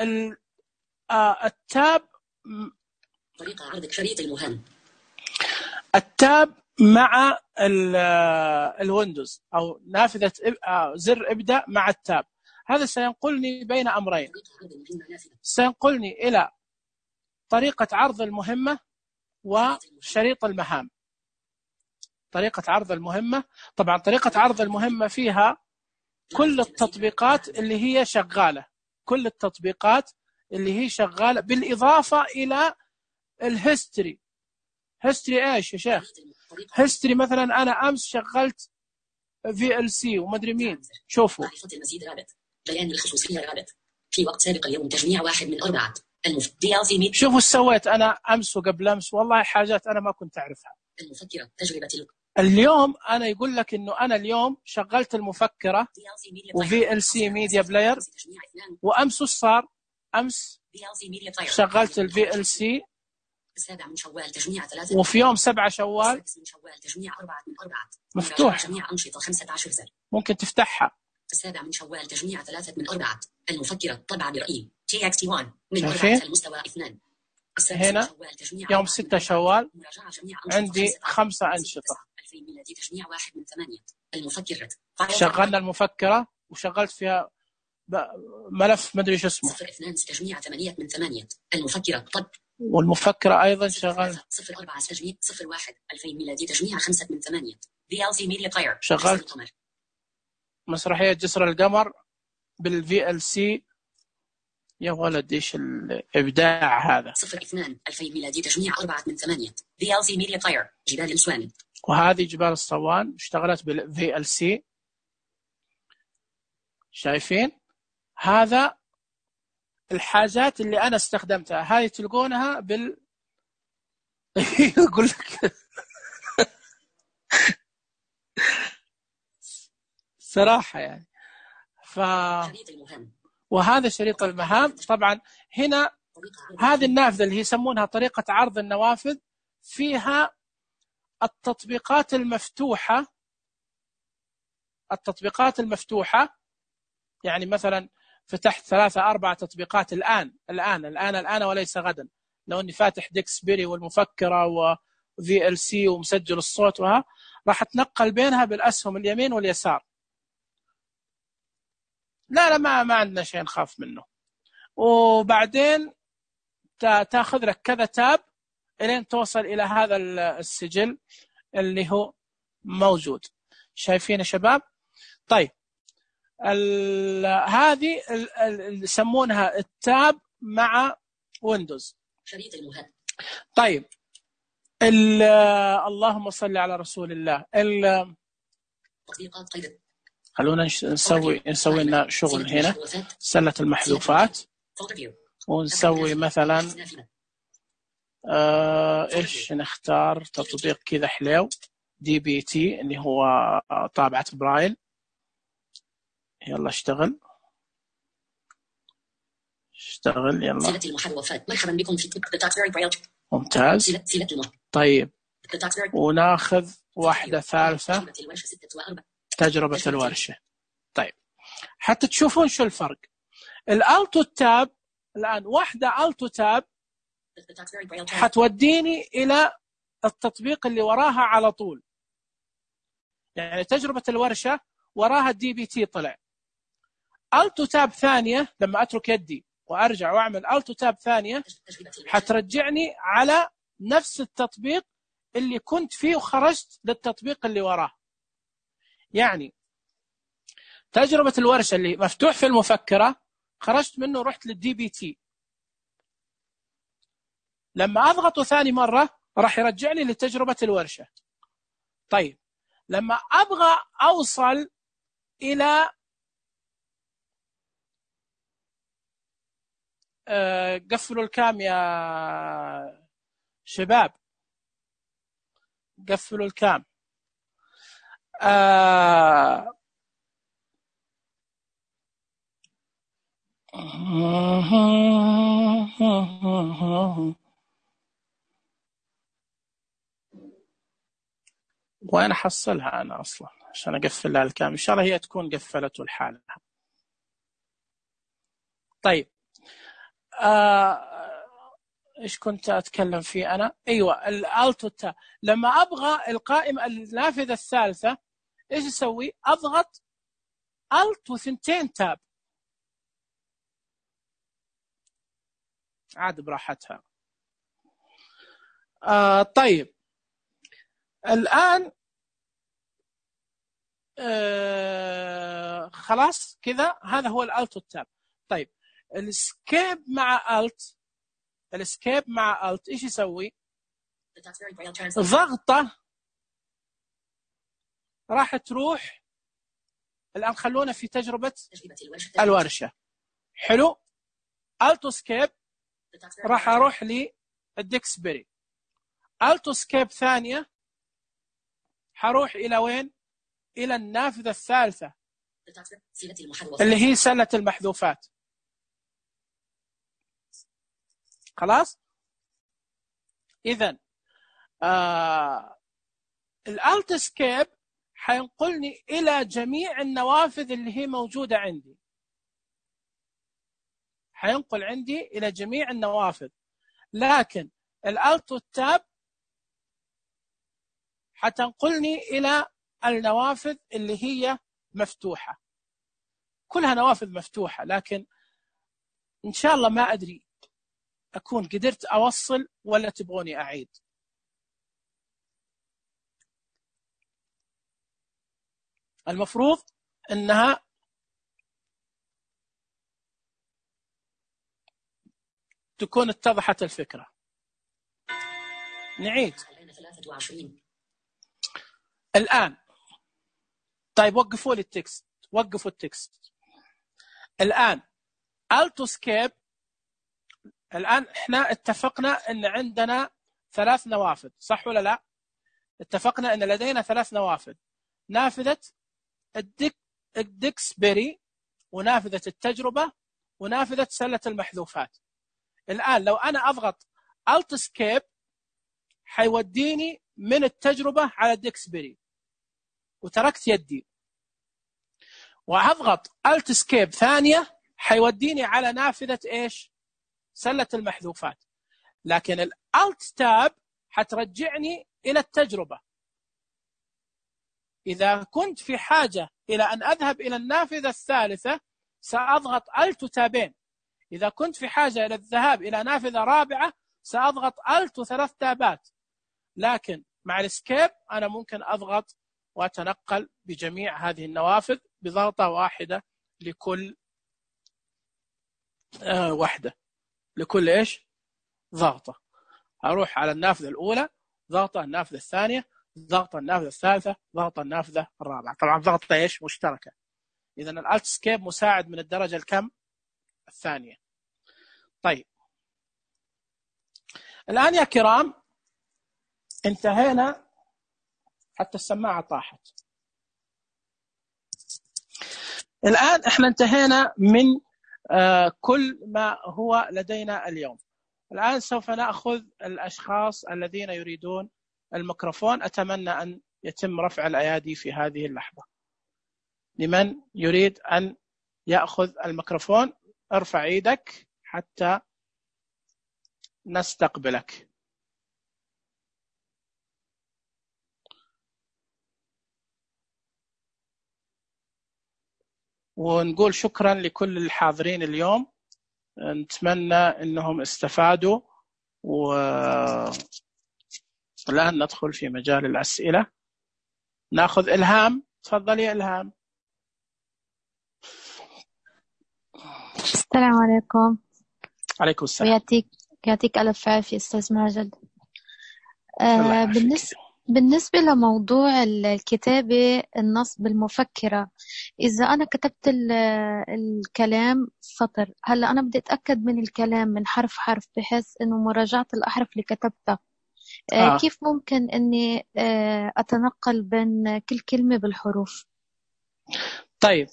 [SPEAKER 1] التاب،
[SPEAKER 3] طريقة عرض شريط المهم.
[SPEAKER 1] التاب مع الويندوز أو نافذة زر ابدأ مع التاب. هذا سينقلني بين أمرين. سينقلني إلى طريقة عرض المهمة وشريط المهام. طريقة عرض المهمة، طبعا طريقة عرض المهمة فيها كل التطبيقات اللي هي شغالة، كل التطبيقات اللي هي شغالة، بالإضافة إلى الهيستوري. هيستوري إيش يا شيخ؟ هيستوري مثلا أنا أمس شغلت VLC ومدري مين. شوفوا
[SPEAKER 3] المزيد رابط بيان الخصوصية رابط في وقت سابق اليوم تجميع 1 من 4
[SPEAKER 1] شوفوا سويت أنا أمس وقبل أمس، والله حاجات أنا ما كنت أعرفها.
[SPEAKER 3] المفكرة تجربة
[SPEAKER 1] اليوم أنا يقول لك إنه أنا اليوم شغلت المفكرة وVLC ميديا بلاير، وأمس صار أمس شغلت الVLC، وفي يوم 7 شوال مفتوح ممكن تفتحها.
[SPEAKER 3] 7 من شوال تجميع 3 من 4 المفكرة طبعا برأيي TXT1 من 4 المستوى 2.
[SPEAKER 1] هنا يوم 6 شوال عندي 5 أنشطة.
[SPEAKER 3] 2000 ميلادي تجميع 1 من 8 المفكرة.
[SPEAKER 1] شغلنا المفكرة وشغلت فيها ملف مدري شو اسمه
[SPEAKER 3] 02 تجميع 8 من 8 المفكرة. طب
[SPEAKER 1] والمفكرة أيضا شغال
[SPEAKER 3] 04 تجميع 01 2000 ميلادي تجميع 5 من 8 VLC ميديا بلاير.
[SPEAKER 1] شغلت مسرحية جسر القمر بالVLC يا ولد ايش الابداع هذا.
[SPEAKER 3] 02/2000 ميلادي تجميع 4 من 8 VLC Media Player جبال الأسوان.
[SPEAKER 1] وهذه جبال الصوان اشتغلت بالVLC. شايفين هذا الحاجات اللي انا استخدمتها، هذه تلقونها يقول لك صراحة يعني.
[SPEAKER 3] شريط المهام.
[SPEAKER 1] وهذا شريط المهام. طبعا هنا هذه النافذة اللي يسمونها طريقة عرض النوافذ، فيها التطبيقات المفتوحة. التطبيقات المفتوحة يعني مثلا فتحت 3-4 تطبيقات الآن وليس غدا. لو أني فاتح ديكسبيري والمفكرة وVLC ومسجل الصوت راح أتنقل بينها بالأسهم اليمين واليسار. لا ما عندنا شيء نخاف منه. وبعدين تأخذ لك كذا تاب إلين توصل إلى هذا السجل اللي هو موجود. شايفين يا شباب؟ طيب هذه يسمونها التاب مع ويندوز.
[SPEAKER 3] شريط المهام.
[SPEAKER 1] طيب اللهم صل على رسول الله.
[SPEAKER 3] تطبيقات قيد.
[SPEAKER 1] خلونا نسوي لنا شغل هنا، سلة المحذوفات، ونسوي مثلا ايش نختار؟ تطبيق كذا حلو DBT اللي هو طابعة برايل. يلا اشتغل يلا.
[SPEAKER 3] سلة المحذوفات. مرحبا بكم في دكتاتوري برايل.
[SPEAKER 1] ممتاز.
[SPEAKER 3] سلة
[SPEAKER 1] طيب وناخذ واحدة ثالثة، تجربة الورشة. طيب حتى تشوفون شو الفرق. الالتو تاب الآن، واحدة التو تاب حتوديني إلى التطبيق اللي وراها على طول. يعني تجربة الورشة وراها DBT طلع. التو تاب ثانية لما أترك يدي وأرجع وأعمل التو تاب ثانية حترجعني على نفس التطبيق اللي كنت فيه وخرجت للتطبيق اللي وراه. يعني تجربة الورشة اللي مفتوح في المفكرة خرجت منه رحت للDBT. لما أضغطه ثاني مرة راح يرجعني لتجربة الورشة. طيب لما أبغى أوصل إلى قفلوا الكام يا شباب، قفلوا الكام. وين أحصلها أنا أصلا عشان أقفل لها الكام؟ إن شاء الله هي تكون قفلته لحالها. طيب إيش كنت أتكلم فيه أنا؟ أيوة الألتو تاب. لما أبغى القائمة النافذة الثالثة إيش أسوي؟ أضغط ألتو 2 تاب عاد براحتها. طيب الآن خلاص كذا هذا هو الألتو تاب. طيب الاسكيب مع ألت إيش يسوي؟ ضغطة راح تروح. الآن خلونا في تجربة الورشة. حلو. ألتو سكيب راح أروح للديكسبيري. ألتو سكيب ثانية حروح إلى وين؟ إلى النافذة الثالثة اللي هي سلة المحذوفات. خلاص. إذن الألت سكيب حينقلني إلى جميع النوافذ اللي هي موجودة عندي. حينقل عندي إلى جميع النوافذ. لكن الألتو تاب حتنقلني إلى النوافذ اللي هي مفتوحة. كلها نوافذ مفتوحة، لكن إن شاء الله ما أدري أكون قدرت أوصل ولا تبغوني أعيد. المفروض أنها تكون اتضحت الفكرة. نعيد
[SPEAKER 3] 23.
[SPEAKER 1] الآن. طيب وقفوا لي التكست، وقفوا التكست الآن. Alt Escape. الآن احنا اتفقنا ان عندنا 3 نوافذ، صح ولا لا؟ اتفقنا ان لدينا 3 نوافذ، نافذة الديكسبري، ونافذة التجربة، ونافذة سلة المحذوفات. الآن لو أنا أضغط Alt Escape حيوديني من التجربة على الديكسبري وتركت يدي، وأضغط Alt Escape ثانية حيوديني على نافذة إيش؟ سلة المحذوفات. لكن الألت تاب حترجعني إلى التجربة. إذا كنت في حاجة إلى أن أذهب إلى النافذة الثالثة سأضغط ألت تابين. إذا كنت في حاجة إلى الذهاب إلى نافذة رابعة سأضغط ألت 3 تابات. لكن مع الاسكيب أنا ممكن أضغط وأتنقل بجميع هذه النوافذ بضغطة واحدة لكل واحدة، لكل إيش؟ ضغطة. أروح على النافذة الأولى، ضغطة النافذة الثانية، ضغطة النافذة الثالثة، ضغطة النافذة الرابعة. طبعا ضغطة إيش؟ مشتركة. إذا الألت سكيب مساعد من الدرجة الكم؟ الثانية. طيب الآن يا كرام انتهينا، حتى السماعة طاحت. الآن احنا انتهينا من كل ما هو لدينا اليوم. الآن سوف نأخذ الأشخاص الذين يريدون الميكروفون. أتمنى أن يتم رفع الأيادي في هذه اللحظة. لمن يريد أن يأخذ الميكروفون ارفع يدك حتى نستقبلك. ونقول شكرا لكل الحاضرين اليوم، نتمنى أنهم استفادوا. والآن ندخل في مجال الأسئلة. نأخذ إلهام. تفضلي يا إلهام.
[SPEAKER 6] السلام عليكم.
[SPEAKER 1] عليكم السلام.
[SPEAKER 6] يعطيك ألف عافية أستاذ ماجد.
[SPEAKER 1] الله يعافيك.
[SPEAKER 6] بالنسبة لموضوع الكتابة النص بالمفكرة، إذا أنا كتبت الكلام سطر، هلأ أنا بدي أتأكد من الكلام من حرف حرف بحيث إنه مراجعة الأحرف اللي كتبتها. كيف ممكن إني أتنقل بين كل كلمة بالحروف؟
[SPEAKER 1] طيب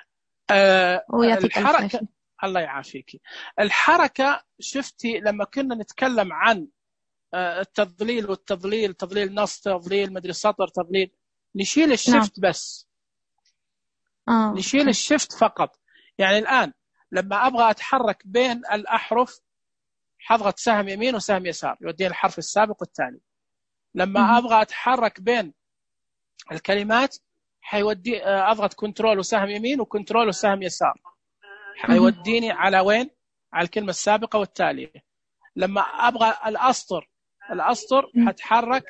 [SPEAKER 6] الحركة.
[SPEAKER 1] الله يعافيك. الحركة شفتي لما كنا نتكلم عن التضليل والتضليل، تضليل نص، تضليل مدري سطر، تضليل، نشيل الشفت بس. نشيل الشفت فقط. يعني الآن لما أبغى أتحرك بين الأحرف حضغط سهم يمين وسهم يسار يوديني الحرف السابق والتالي. لما أبغى أتحرك بين الكلمات حيودي أضغط كنترول وسهم يمين وكنترول وسهم يسار، حيوديني على وين؟ على الكلمة السابقة والتالية. لما أبغى الأسطر حتحرك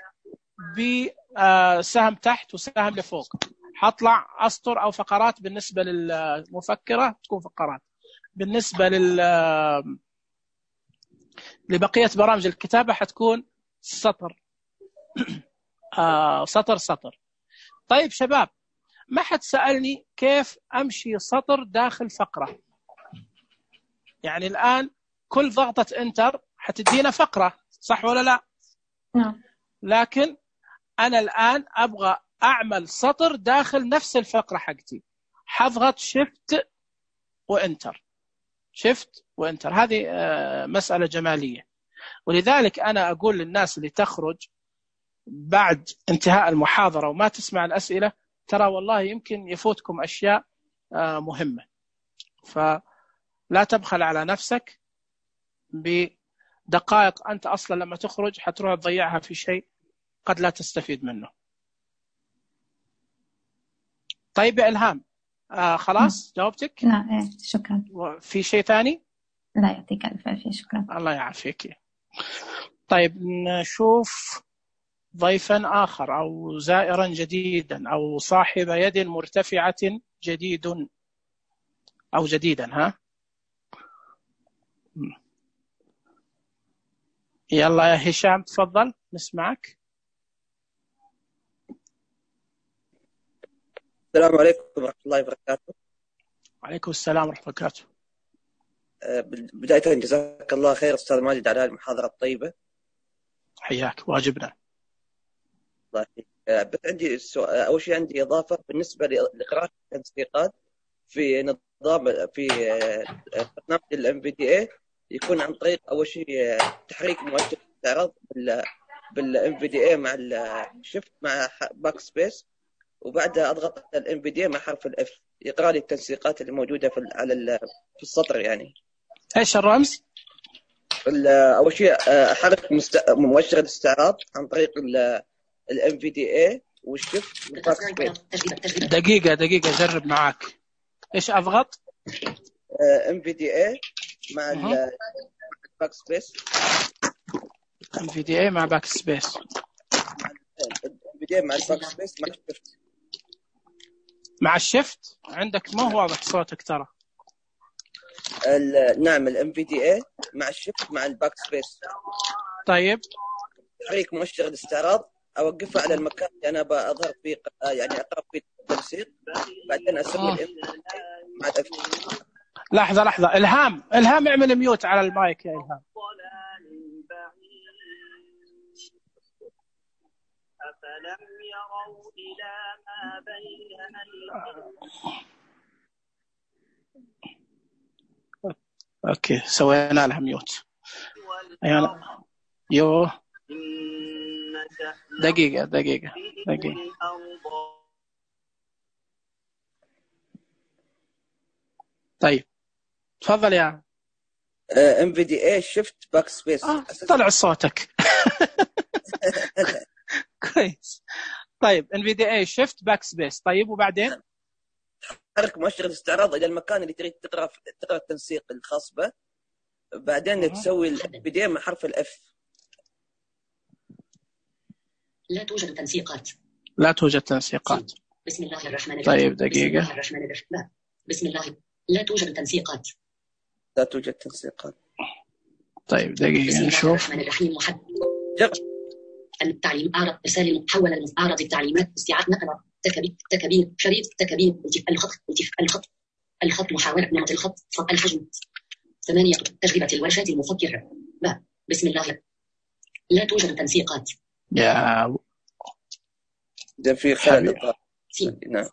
[SPEAKER 1] بسهم تحت وسهم لفوق، حطلع أسطر أو فقرات. بالنسبة للمفكرة تكون فقرات، بالنسبة لبقية برامج الكتابة حتكون سطر. سطر. طيب شباب، ما حد سألني كيف أمشي سطر داخل فقرة. يعني الآن كل ضغطة انتر حتدينا فقرة، صح ولا لا؟
[SPEAKER 6] نعم.
[SPEAKER 1] لكن أنا الآن أبغى أعمل سطر داخل نفس الفقرة حقتي، حضغط شيفت وانتر، شيفت وانتر. هذه مسألة جمالية. ولذلك أنا أقول للناس اللي تخرج بعد انتهاء المحاضرة وما تسمع الأسئلة، ترى والله يمكن يفوتكم أشياء مهمة. فلا تبخل على نفسك بدقائق أنت أصلا لما تخرج حتروح تضيعها في شيء قد لا تستفيد منه. طيب يا إلهام، خلاص جاوبتك؟
[SPEAKER 7] نعم شكرا.
[SPEAKER 1] في شيء ثاني؟
[SPEAKER 7] لا يعطيك ألف عافية. شكرا.
[SPEAKER 1] الله يعافيك. طيب نشوف ضيفا آخر أو زائرا جديدا أو صاحب يد مرتفعة جديد أو جديدا. ها يلا يا هشام تفضل نسمعك.
[SPEAKER 8] السلام عليكم ورحمة الله وبركاته.
[SPEAKER 1] وعليكم السلام ورحمة الله وبركاته.
[SPEAKER 8] بداية جزاك الله خير أستاذ ماجد على المحاضرة الطيبة.
[SPEAKER 1] حياك، واجبنا.
[SPEAKER 8] الله يحييك. بس عندي أول شيء عندي إضافة بالنسبة لقراءة التنسيقات في نظام في برنامج الMVDA، يكون عن طريق أول شيء تحريك مؤشر الاستعراض بالMVDA مع الشيفت مع باك سبيس، وبعدها أضغط الMVDA مع حرف الF يقرأ لي التنسيقات اللي موجودة في السطر. يعني
[SPEAKER 1] ايش الرمز؟
[SPEAKER 8] أول شيء أحرك مؤشر الاستعراض عن طريق الMVDA والشيفت والباك سبيس.
[SPEAKER 1] دقيقة جرب معاك. ايش اضغط؟
[SPEAKER 8] MVDA مع الباك سبيس.
[SPEAKER 1] MVDA مع باك سبيس.
[SPEAKER 8] MVDA مع الباك سبيس مع الشيفت.
[SPEAKER 1] مع الشيفت عندك ما هو واضح صوتك ترى.
[SPEAKER 8] نعم الMVDA مع الشيفت مع الباك سبيس.
[SPEAKER 1] طيب
[SPEAKER 8] تحريك مؤشر الاستعراض اوقفه على المكان اللي انا بظهر فيه، يعني اقرا فيه التنسيق، بعدين اسوي مع
[SPEAKER 1] لحظة إلهام اعمل ميوت على المايك يا إلهام.
[SPEAKER 9] أفلم يروا إلى ما بين
[SPEAKER 1] اوكي سوينا لها ميوت. دقيقة. طيب تفضل يا
[SPEAKER 8] MVDA شيفت باك سبيس.
[SPEAKER 1] طلع صوتك. كويس. طيب NVDA شيفت باك سبيس. طيب وبعدين
[SPEAKER 8] حرك مؤشر الاستعراض الى المكان اللي تريد تقرا التنسيق الخاص به، بعدين تسوي الBDA مع حرف الF.
[SPEAKER 3] لا توجد تنسيقات. بسم الله الرحمن الرحيم.
[SPEAKER 1] طيب دقيقة.
[SPEAKER 3] بسم الله الرحمن الرحيم. بسم الله. لا توجد تنسيقات.
[SPEAKER 1] طيب دقيقة نشوف.
[SPEAKER 3] بسم الله الرحمن الرحيم. التعليم أعرض رسالة حول أعرض التعليمات استيعاب نقرة تكابير شريط تكابير الخط محاولة نمط الخط الحجم 8 تجربة الورشات المفكرة. بسم الله. لا توجد تنسيقات.
[SPEAKER 1] يا
[SPEAKER 8] ده في خلل. نعم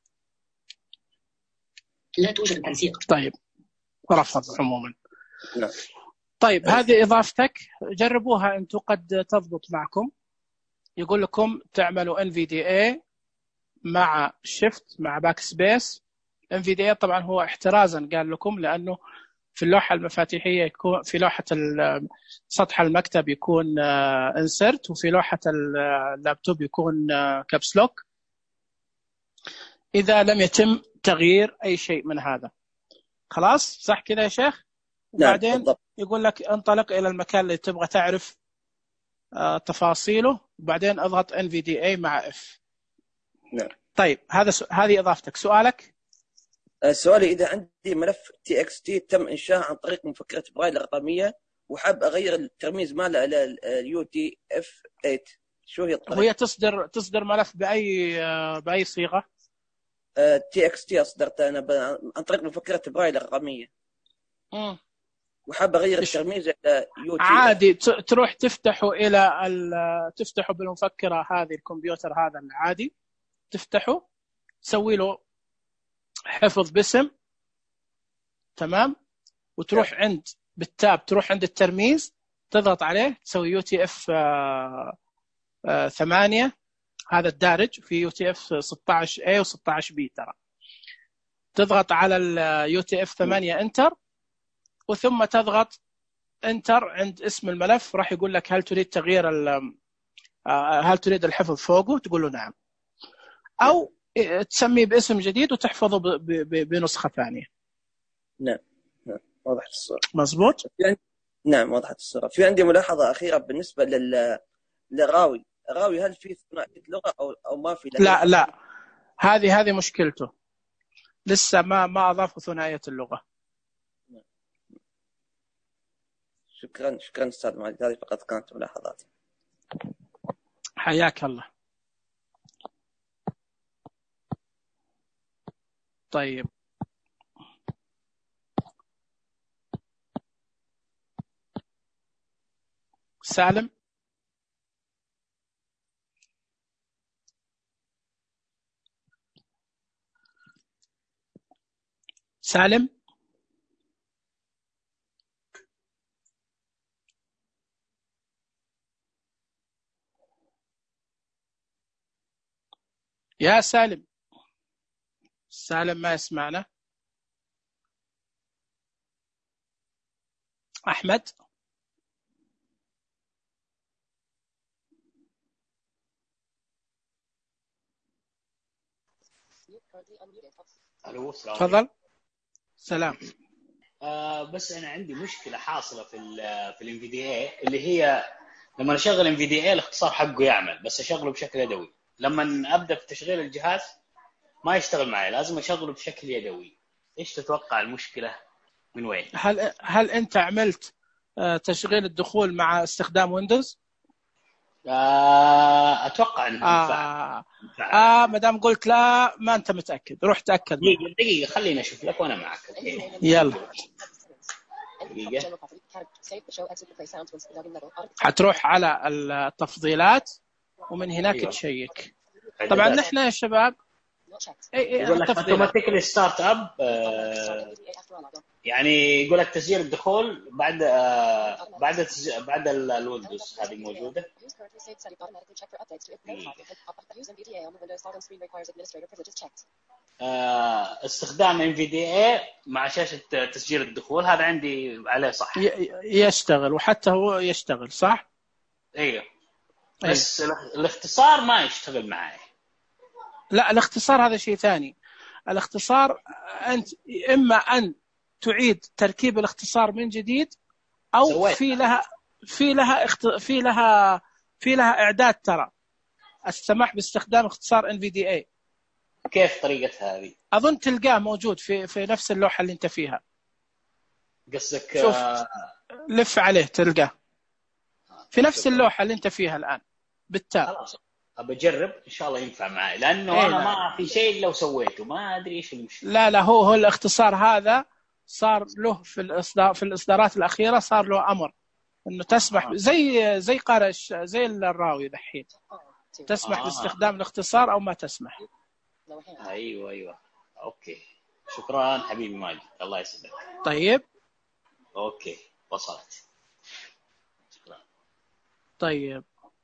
[SPEAKER 3] لا توجد تنسيق.
[SPEAKER 1] طيب رفض عموما.
[SPEAKER 8] نعم.
[SPEAKER 1] طيب هذه إضافتك، جربوها أنتم قد تضبط معكم. يقول لكم تعملوا NVDA مع Shift مع باك سبيس. NVDA طبعا هو احترازا قال لكم، لأنه في اللوحة المفاتيحية يكون في لوحة سطح المكتب يكون insert، وفي لوحة اللابتوب يكون caps lock إذا لم يتم تغيير أي شيء من هذا. خلاص صح كذا يا شيخ؟ وبعدين يقول لك انطلق إلى المكان اللي تبغى تعرف تفاصيله، وبعدين اضغط NVDA مع F.
[SPEAKER 8] نعم.
[SPEAKER 1] طيب هذه إضافتك. سؤالك؟
[SPEAKER 8] سؤالي إذا عندي ملف TXT تم إنشاءه عن طريق مفكرة برايل الرقمية وحاب أغير الترميز ماله إلى UTF-8، شو هي الطريقة؟
[SPEAKER 1] وهي تصدر ملف بأي صيغة؟
[SPEAKER 8] TXT أصدرت أنا عن طريق مفكرة برايل الرقمية. وحاب أغير الترميز إلى UTF.
[SPEAKER 1] عادي تروح تفتحه بالمفكرة هذه، الكمبيوتر هذا العادي تفتحه، تسوي له حفظ باسم، تمام، وتروح عند بالتاب تروح عند الترميز تضغط عليه، تسوي UTF 8 هذا الدارج، في UTF 16A و16B ترى، تضغط على UTF 8 انتر، وثم تضغط انتر عند اسم الملف، راح يقول لك هل تريد تغيير هل تريد الحفظ فوقه، تقول له نعم، او تسميه باسم جديد وتحفظه بنسخة ثانية.
[SPEAKER 8] نعم وضحت الصورة.
[SPEAKER 1] مزبوط.
[SPEAKER 8] نعم وضحت الصورة. في عندي ملاحظة أخيرة بالنسبة للراوي. هل في ثنائية لغة أو ما في؟
[SPEAKER 1] لا هذه مشكلته، لسه ما أضافوا ثنائية اللغة.
[SPEAKER 8] شكرا أستاذ ماجد، هذه فقط كانت ملاحظاتي.
[SPEAKER 1] حياك الله. طيب سالم. سالم يا سالم. سالم ما يسمعنا. أحمد.
[SPEAKER 10] الو السلام
[SPEAKER 1] تفضل. سلام.
[SPEAKER 10] بس انا عندي مشكله حاصله في الام في دي اي، اللي هي لما اشغل ام في دي اي الاختصار حقه يعمل، بس اشغله بشكل يدوي. لما ابدا في تشغيل الجهاز ما يشتغل معي، لازم اشغله بشكل يدوي. ايش تتوقع المشكله من وين؟
[SPEAKER 1] هل انت عملت تشغيل الدخول مع استخدام ويندوز؟
[SPEAKER 10] اتوقع انه
[SPEAKER 1] ما دام قلت لا ما انت متاكد، روح تاكد.
[SPEAKER 10] دقيقه خليني اشوف لك وانا معك.
[SPEAKER 1] يلا
[SPEAKER 10] دقيقه.
[SPEAKER 1] حتروح على التفضيلات ومن هناك
[SPEAKER 10] أيوة.
[SPEAKER 1] تشيك. طبعا نحن يا شباب
[SPEAKER 10] يقول لك اوتوماتيكلي ستارت اب، يعني يقول لك تسجيل الدخول بعد الويندوز هذه موجوده. استخدام ام في دي اي مع شاشه تسجيل الدخول هذا عندي عليه صح،
[SPEAKER 1] يشتغل، وحتى هو يشتغل صح.
[SPEAKER 10] ايوه بس الاختصار ما يشتغل معي.
[SPEAKER 1] لا الاختصار هذا شيء ثاني. الاختصار أنت إما أن تعيد تركيب الاختصار من جديد، أو في لها إعداد، ترى السماح باستخدام اختصار NVDA.
[SPEAKER 10] كيف طريقتها هذه؟
[SPEAKER 1] أظن تلقاه موجود في نفس اللوحة اللي أنت فيها.
[SPEAKER 10] قصدك
[SPEAKER 1] شوف لف عليه تلقاه في نفس اللوحة اللي أنت فيها الآن بالتالي.
[SPEAKER 10] خلاص بجرب إن شاء الله ينفع معي، لأنه أنا ما في شيء لو سويته ما أدري إيش المشكلة.
[SPEAKER 1] لا هو الاختصار هذا صار له في الإصدارات الأخيرة صار له أمر إنه تسمح زي قارئ زي الراوي دحين تسمح باستخدام الاختصار أو ما تسمح.
[SPEAKER 10] أيوة أوكي شكرا حبيبي ماجد، الله يسعدك.
[SPEAKER 1] طيب
[SPEAKER 10] أوكي وصلت. شكرا.
[SPEAKER 1] طيب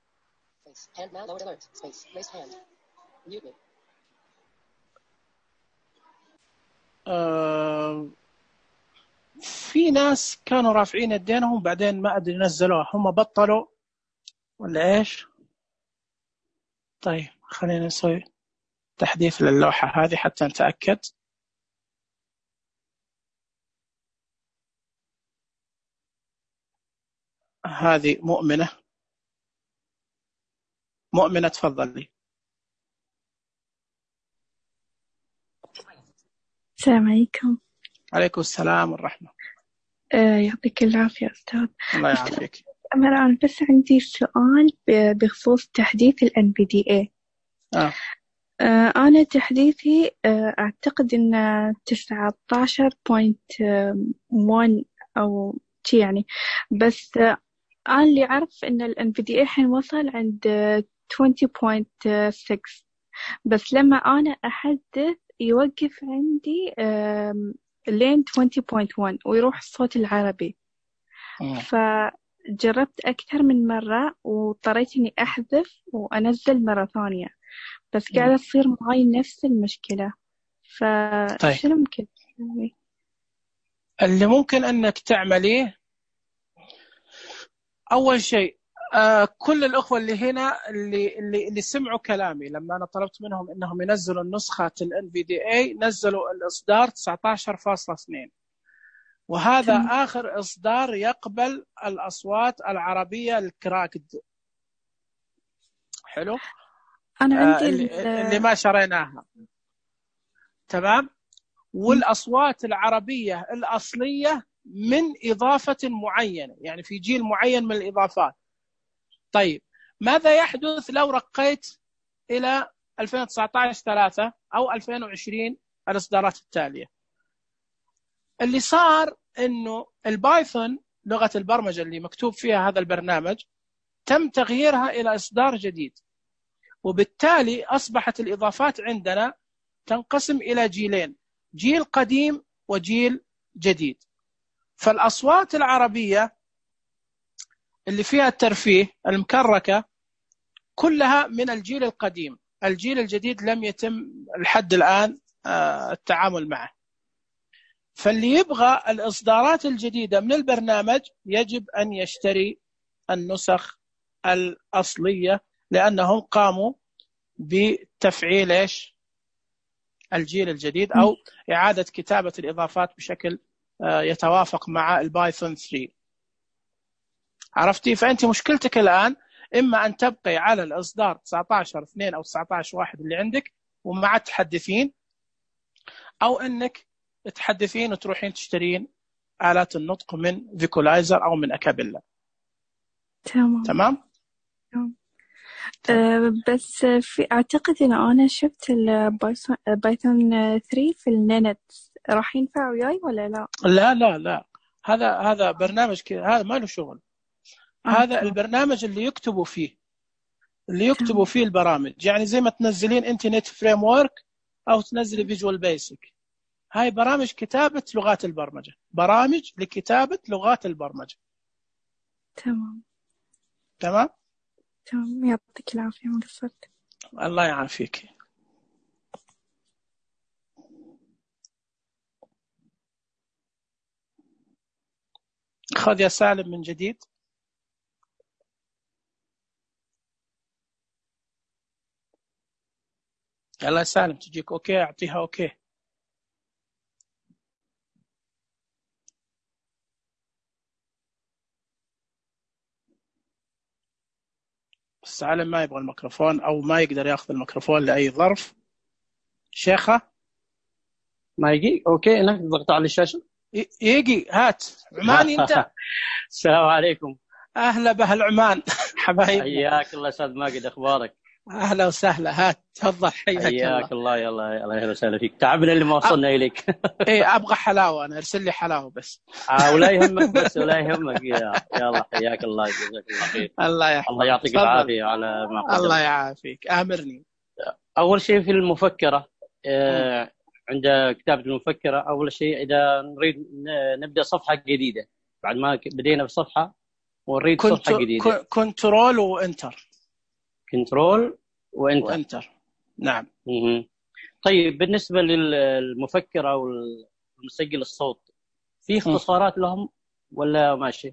[SPEAKER 1] في ناس كانوا رافعين يدينهم بعدين ما أدري نزلوها، هم بطلوا ولا إيش؟ طيب خلينا نسوي تحديث للوحة هذه حتى نتأكد. هذه مؤمنة تفضلي.
[SPEAKER 11] السلام عليكم.
[SPEAKER 1] عليكم السلام والرحمة.
[SPEAKER 11] يعطيك العافية أستاذ.
[SPEAKER 1] الله يعافيك.
[SPEAKER 11] أنا بس عندي سؤال بخصوص تحديث ال NVDA. أنا تحديثي أعتقد إنه 19.1 أو شي يعني، بس أنا اللي أعرف إن ال NVDA حين وصل عند 20.6، بس لما أنا أحدث يوقف عندي لين 20.1 ويروح الصوت العربي. فجربت أكثر من مرة واضطريت إني أحذف وأنزل مرة ثانية، بس قاعدة تصير معي نفس المشكلة. فشنو ممكن أسوي؟
[SPEAKER 1] اللي ممكن أنك تعمليه أول شيء كل الأخوة اللي هنا اللي سمعوا كلامي لما أنا طلبت منهم إنهم ينزلوا النسخة ال NVDA، نزلوا الإصدار 19.2، وهذا آخر إصدار يقبل الأصوات العربية الكراكد. حلو.
[SPEAKER 11] أنا عندي
[SPEAKER 1] اللي ما شريناها تمام. والأصوات العربية الأصلية من إضافة معينة، يعني في جيل معين من الإضافات. طيب ماذا يحدث لو رقيت إلى 2019-3 أو 2020 الإصدارات التالية؟ اللي صار إنه البايثون لغة البرمجة اللي مكتوب فيها هذا البرنامج تم تغييرها إلى إصدار جديد، وبالتالي أصبحت الإضافات عندنا تنقسم إلى جيلين، جيل قديم وجيل جديد. فالأصوات العربية اللي فيها الترفيه المكركة كلها من الجيل القديم، الجيل الجديد لم يتم لحد الآن التعامل معه. فاللي يبغى الإصدارات الجديدة من البرنامج يجب أن يشتري النسخ الأصلية، لأنهم قاموا بتفعيل الجيل الجديد أو إعادة كتابة الإضافات بشكل يتوافق مع البايثون 3. عرفتي؟ فأنت مشكلتك الآن إما أن تبقي على الإصدار 19.2 أو 19.1 اللي عندك ومع تحدثين، أو أنك تحدثين وتروحين تشترين آلات النطق من فيكولايزر أو من أكابيلا. تمام؟
[SPEAKER 11] بس أعتقد إن أنا شفت البايثون 3 في النت، راح ينفع وياي ولا لا؟
[SPEAKER 1] لا هذا برنامج هذا ما له شغل. هذا البرنامج اللي يكتبوا فيه البرامج، يعني زي ما تنزلين انترنت فريم ورك أو تنزلي فيجوال بيسك، هاي برامج كتابة لغات البرمجة، برامج لكتابة لغات البرمجة. تمام،
[SPEAKER 11] يعطيك العافية مقصرت.
[SPEAKER 1] الله يعافيك. خذ يا سالم من جديد. يلا يا سالم تجيك أوكي، أعطيها أوكي. سالم ما يبغى الميكروفون أو ما يقدر يأخذ الميكروفون لأي ظرف. شيخة
[SPEAKER 12] ما يجي أوكي، إنك ضغط على الشاشة
[SPEAKER 1] يجي. هات عماني أنت.
[SPEAKER 12] السلام عليكم.
[SPEAKER 1] أهلا بأهل عمان حبايبنا.
[SPEAKER 12] حياك الله أستاذ ماجد، أخبارك؟
[SPEAKER 1] أهلا وسهلا. هات تفضل.
[SPEAKER 12] حياك الله. يلا أهلا وسهلا فيك. تعبنا اللي ما وصلنا إليك.
[SPEAKER 1] إيه أبغى حلاوة أنا، أرسل لي حلاوة بس.
[SPEAKER 12] ولا يهمك بس، ولا يهمك. يلا حياك الله، جزاك الله خير.
[SPEAKER 1] الله يحفظك.
[SPEAKER 12] الله يعطيك العافية على ما قدمت.
[SPEAKER 1] الله يعافيك. آمرني.
[SPEAKER 12] أول شيء في المفكرة، عند كتابة المفكرة أول شيء إذا نريد نبدأ صفحة جديدة بعد ما بدينا بصفحة ونريد صفحة جديدة،
[SPEAKER 1] كنترول وإنتر.
[SPEAKER 12] كنترول وإنتر.
[SPEAKER 1] نعم.
[SPEAKER 12] طيب بالنسبة للمفكرة والمسجل الصوت، في اختصارات لهم ولا ماشي؟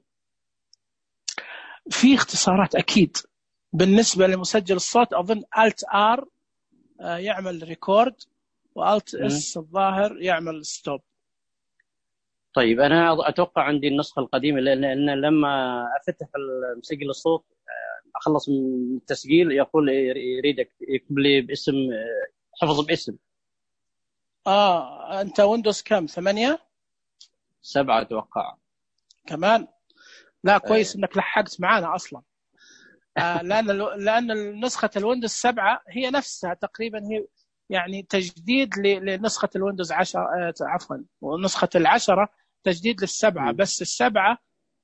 [SPEAKER 1] في اختصارات أكيد. بالنسبة لمسجل الصوت أظن Alt R يعمل ريكورد، وAlt S الظاهر يعمل ستوب.
[SPEAKER 12] طيب أنا أتوقع عندي النسخة القديمة، لأن لما أفتح مسجل الصوت أخلص من التسجيل يقول يريدك يكتب لي باسم، حفظ باسم.
[SPEAKER 1] أنت ويندوز كم؟ 8؟
[SPEAKER 12] 7 أتوقع.
[SPEAKER 1] كمان؟ لا كويس إنك لحقت معانا أصلا. لأن نسخة الويندوز 7 هي نفسها تقريبا، هي يعني تجديد لنسخة الويندوز 10 عفوا، ونسخة 10 تجديد لل7، بس ال7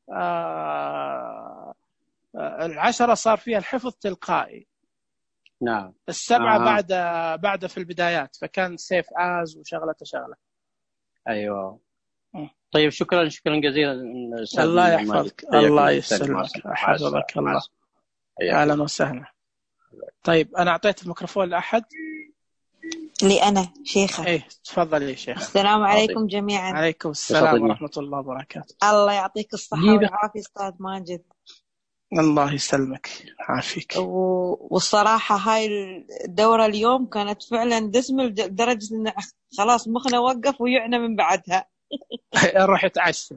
[SPEAKER 1] ال10 صار فيها الحفظ تلقائي.
[SPEAKER 12] نعم.
[SPEAKER 1] ال7 بعد في البدايات، فكان سيف آز وشغلة.
[SPEAKER 12] أيوة. طيب شكرا جزيلا.
[SPEAKER 1] الله يحفظك. الله يسلمك. حفظك الله. أهلا وسهلا. طيب أنا أعطيت الميكروفون لأحد.
[SPEAKER 13] لي أنا شيخة.
[SPEAKER 1] إيه تفضل يا شيخ.
[SPEAKER 13] السلام عليكم جميعا.
[SPEAKER 1] عليكم السلام ورحمة الله وبركاته.
[SPEAKER 13] الله يعطيك الصحة والعافية أستاذ ماجد.
[SPEAKER 1] الله يسلمك عافيك.
[SPEAKER 13] والصراحة هاي الدورة اليوم كانت فعلا دسمة لدرجة إن خلاص مخنا وقف ويعنا من بعدها.
[SPEAKER 1] روح اتعشى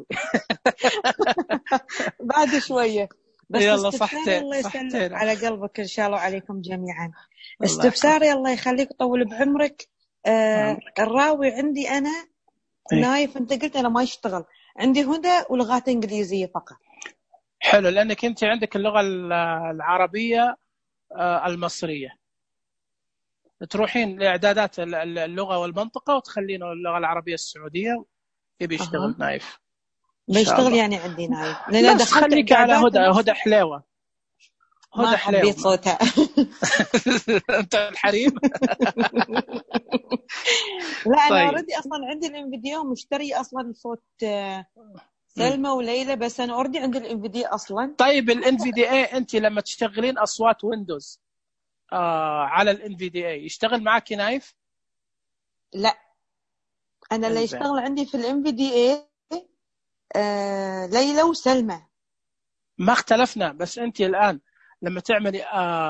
[SPEAKER 13] بعد شوية. بس
[SPEAKER 1] يلا
[SPEAKER 13] صحتين. الله يسلمك على قلبك إن شاء الله وعليكم جميعا. استفساري الله يخليك طول بعمرك. الراوي عندي أنا نايف، أنت قلت أنا ما يشتغل. عندي هدى ولغات إنجليزية فقط.
[SPEAKER 1] حلو، لأنك أنت عندك اللغة العربية المصرية، تروحين لإعدادات اللغة والمنطقة وتخلين اللغة العربية السعودية. يبي يشتغل نايف إن شاء
[SPEAKER 13] بيشتغل
[SPEAKER 1] الله.
[SPEAKER 13] يعني عندي نايف، لأن
[SPEAKER 1] بس خليك على هدى حليوة.
[SPEAKER 13] ما حبيت صوتها.
[SPEAKER 1] أنت الحريم.
[SPEAKER 13] لا أنا أوريدي أصلا عندي الانفيديو مشتري أصلا صوت سلمى وليلى، بس أنا أوريدي عندي الانفيديو أصلا.
[SPEAKER 1] طيب الانفيديو أنت لما تشتغلين أصوات ويندوز على الانفيديو يشتغل معك نايف؟
[SPEAKER 13] لا أنا اللي يشتغل عندي في الانفيديو ليلى وسلمى.
[SPEAKER 1] ما اختلفنا، بس أنت الآن لما تعملي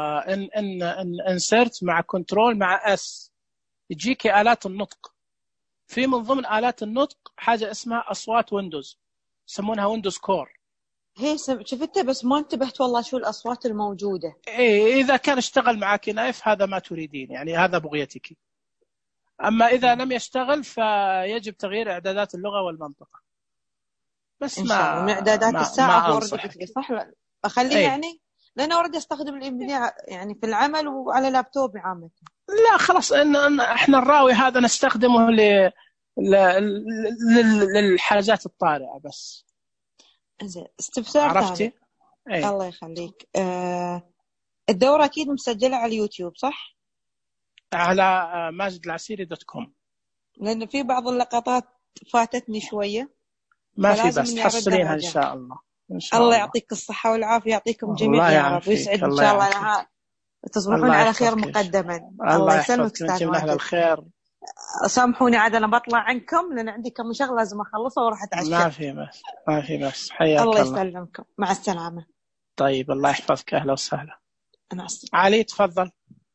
[SPEAKER 1] انسرت مع كنترول مع اس يجيك آلات النطق. في من ضمن آلات النطق حاجة اسمها أصوات ويندوز، يسمونها ويندوز كور.
[SPEAKER 13] هي شفتها بس ما انتبهت والله شو الأصوات الموجودة.
[SPEAKER 1] إيه، إذا كان اشتغل معك نايف هذا ما تريدين، يعني هذا بغيتك. أما إذا لم يشتغل فيجب تغيير إعدادات اللغة والمنطقة. بس
[SPEAKER 13] إن شاء الله من إعدادات الساعة هو أوريدي قلت لي صح، أخليه
[SPEAKER 1] إيه؟
[SPEAKER 13] يعني لأن أوريدي أستخدم الإنفيديو يعني في العمل وعلى لابتوبي عامة.
[SPEAKER 1] لا خلاص، إحنا الراوي هذا نستخدمه للحاجات الطارئة بس.
[SPEAKER 13] زين، استفسار
[SPEAKER 1] عرفتي؟
[SPEAKER 13] أيه؟ الله يخليك. الدورة أكيد مسجلة على اليوتيوب صح؟
[SPEAKER 1] على ماجدالعسيري.com،
[SPEAKER 13] لأن في بعض اللقطات فاتتني شوية.
[SPEAKER 1] ما في بس تحصلينها إن شاء الله. إن شاء
[SPEAKER 13] الله يعطيك الصحة والعافية، يعطيكم جميعا يا رب، ويسعد إن شاء الله تصبحون على خير مقدما. الله يسلمك أستاذ ماجد.
[SPEAKER 1] الخير.
[SPEAKER 13] سامحوني عاد أنا بطلع عنكم لأن عندي كم شغلة لازم أخلصها وراح أتعشى.
[SPEAKER 1] ما في بس حياك
[SPEAKER 13] الله يسلمكم، مع السلامة.
[SPEAKER 1] طيب الله يحفظك، أهلا وسهلا.
[SPEAKER 13] مع السلامة.
[SPEAKER 1] علي تفضل.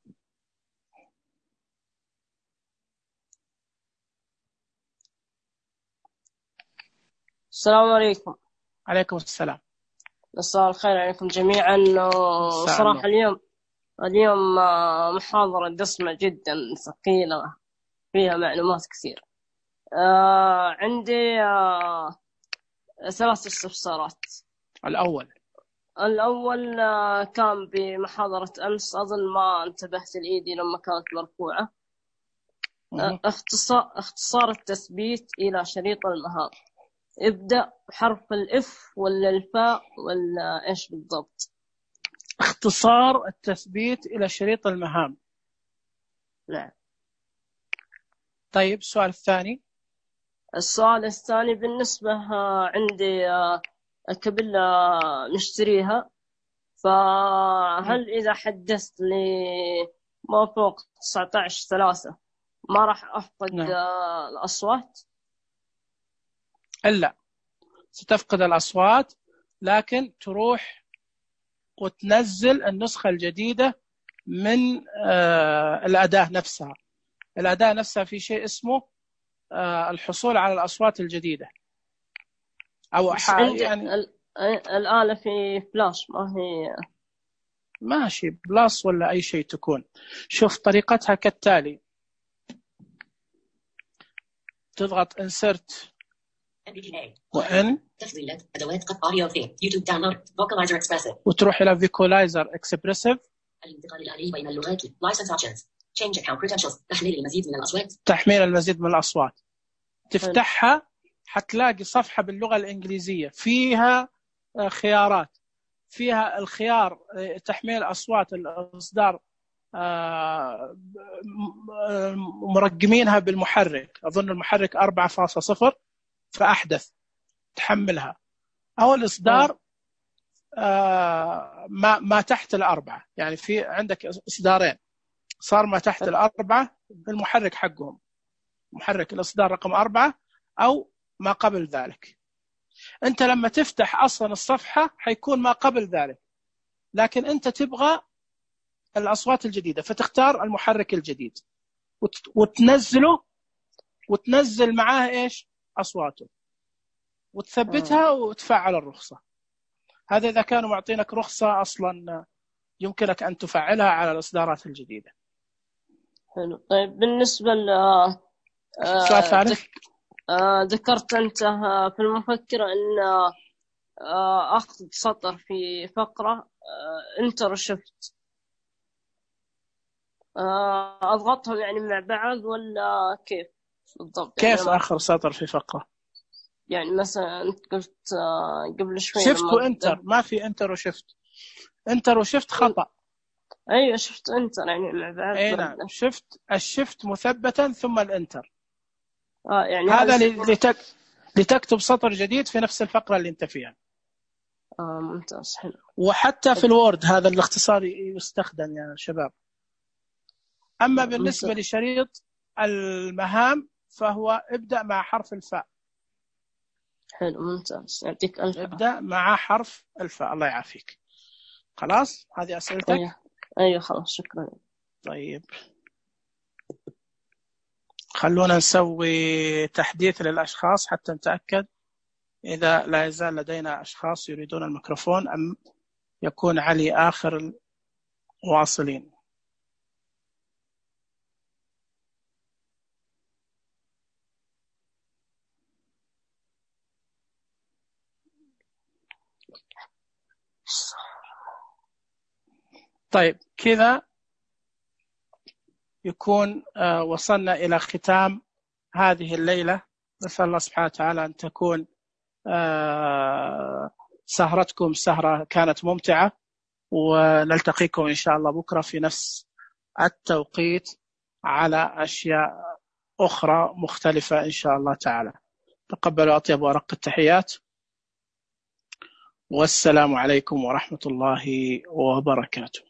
[SPEAKER 14] السلام عليكم.
[SPEAKER 1] عليكم السلام.
[SPEAKER 14] مساء الخير عليكم جميعا. صراحة اليوم محاضرة دسمة جدا ثقيلة فيها معلومات كثير. عندي 3 استفسارات. الأول كان بمحاضرة أمس، أظن ما انتبهت لإيدي لما كانت مرفوعة. اختصار التثبيت إلى شريط المهام، ابدأ بحرف الإف ولا الفاء ولا إيش بالضبط؟
[SPEAKER 1] اختصار التثبيت إلى شريط المهام.
[SPEAKER 14] نعم.
[SPEAKER 1] طيب السؤال الثاني.
[SPEAKER 14] السؤال الثاني بالنسبة عندي كبلة نشتريها، فهل إذا حدثت لي ما فوق 19/3 ما راح أفقد الأصوات؟
[SPEAKER 1] إلا ستفقد الأصوات، لكن تروح وتنزل النسخة الجديدة من الأداة نفسها. الأداة نفسها في شيء اسمه الحصول على الأصوات الجديدة، أو
[SPEAKER 14] يعني الآلة في فلاش ما هي
[SPEAKER 1] ماشي بلاس ولا أي شيء تكون. شوف طريقتها كالتالي: تضغط insert وإن
[SPEAKER 3] تفضيلات أدوات قط أوديو في يوتيوب داونلود فوكالايزر إكسبرسيف،
[SPEAKER 1] وتروح إلى فيكولايزر إكسبرسيف،
[SPEAKER 3] الانتقال الآلي بين اللغات، لايسنس أوبشنز، تشينج أكاونت كريدنشلز، تحميل المزيد من الأصوات.
[SPEAKER 1] تحميل المزيد من الأصوات. تفتحها حتلاقي صفحة باللغة الإنجليزية فيها خيارات، فيها الخيار تحميل أصوات الإصدار مرقمينها بالمحرك، أظن المحرك 4.0 فأحدث تحملها، أو الإصدار ما تحت 4. يعني في عندك إصدارين، صار ما تحت 4 بالمحرك حقهم، محرك الإصدار رقم 4 أو ما قبل ذلك. أنت لما تفتح أصلا الصفحة حيكون ما قبل ذلك، لكن أنت تبغى الأصوات الجديدة فتختار المحرك الجديد وتنزله، وتنزل معاه إيش أصواته، وتثبتها وتفعل الرخصة. هذا إذا كانوا معطينك رخصة أصلا يمكنك أن تفعلها على الإصدارات الجديدة.
[SPEAKER 14] حلو. طيب بالنسبة
[SPEAKER 1] السؤال الثالث.
[SPEAKER 14] ذكرت أنت في المفكرة أن أخذ سطر في فقرة انتر وشفت، أضغطهم يعني مع بعض ولا كيف بالضبط؟
[SPEAKER 1] كيف
[SPEAKER 14] يعني
[SPEAKER 1] آخر سطر في فقرة؟
[SPEAKER 14] يعني مثلا أنت قلت قبل شوي
[SPEAKER 1] شفت وانتر، ما في انتر وشفت. انتر وشفت خطأ.
[SPEAKER 14] أيوة شفت انتر يعني مع بعض.
[SPEAKER 1] اي نعم، شفت الشفت مثبتا ثم الانتر.
[SPEAKER 14] يعني
[SPEAKER 1] هذا لتكتب سطر جديد في نفس الفقرة اللي انت فيها.
[SPEAKER 14] ممتاز، حلو.
[SPEAKER 1] وحتى في الوورد هذا الاختصار يستخدم يا شباب. أما بالنسبة لشريط المهام فهو ابدأ مع حرف الفاء.
[SPEAKER 14] حلو، ممتاز، يعطيك ألف.
[SPEAKER 1] ابدأ مع حرف الفاء. الله يعافيك. خلاص هذه أسئلتك؟
[SPEAKER 14] أيوة خلاص، شكرا.
[SPEAKER 1] طيب خلونا نسوي تحديث للأشخاص حتى نتأكد إذا لا يزال لدينا أشخاص يريدون الميكروفون أم يكون علي آخر الواصلين. طيب كذا يكون وصلنا إلى ختام هذه الليلة. نسأل الله سبحانه وتعالى أن تكون سهرتكم سهرة كانت ممتعة، ونلتقيكم إن شاء الله بكرة في نفس التوقيت على أشياء أخرى مختلفة إن شاء الله تعالى. تقبلوا أطيب وأرق التحيات، والسلام عليكم ورحمة الله وبركاته.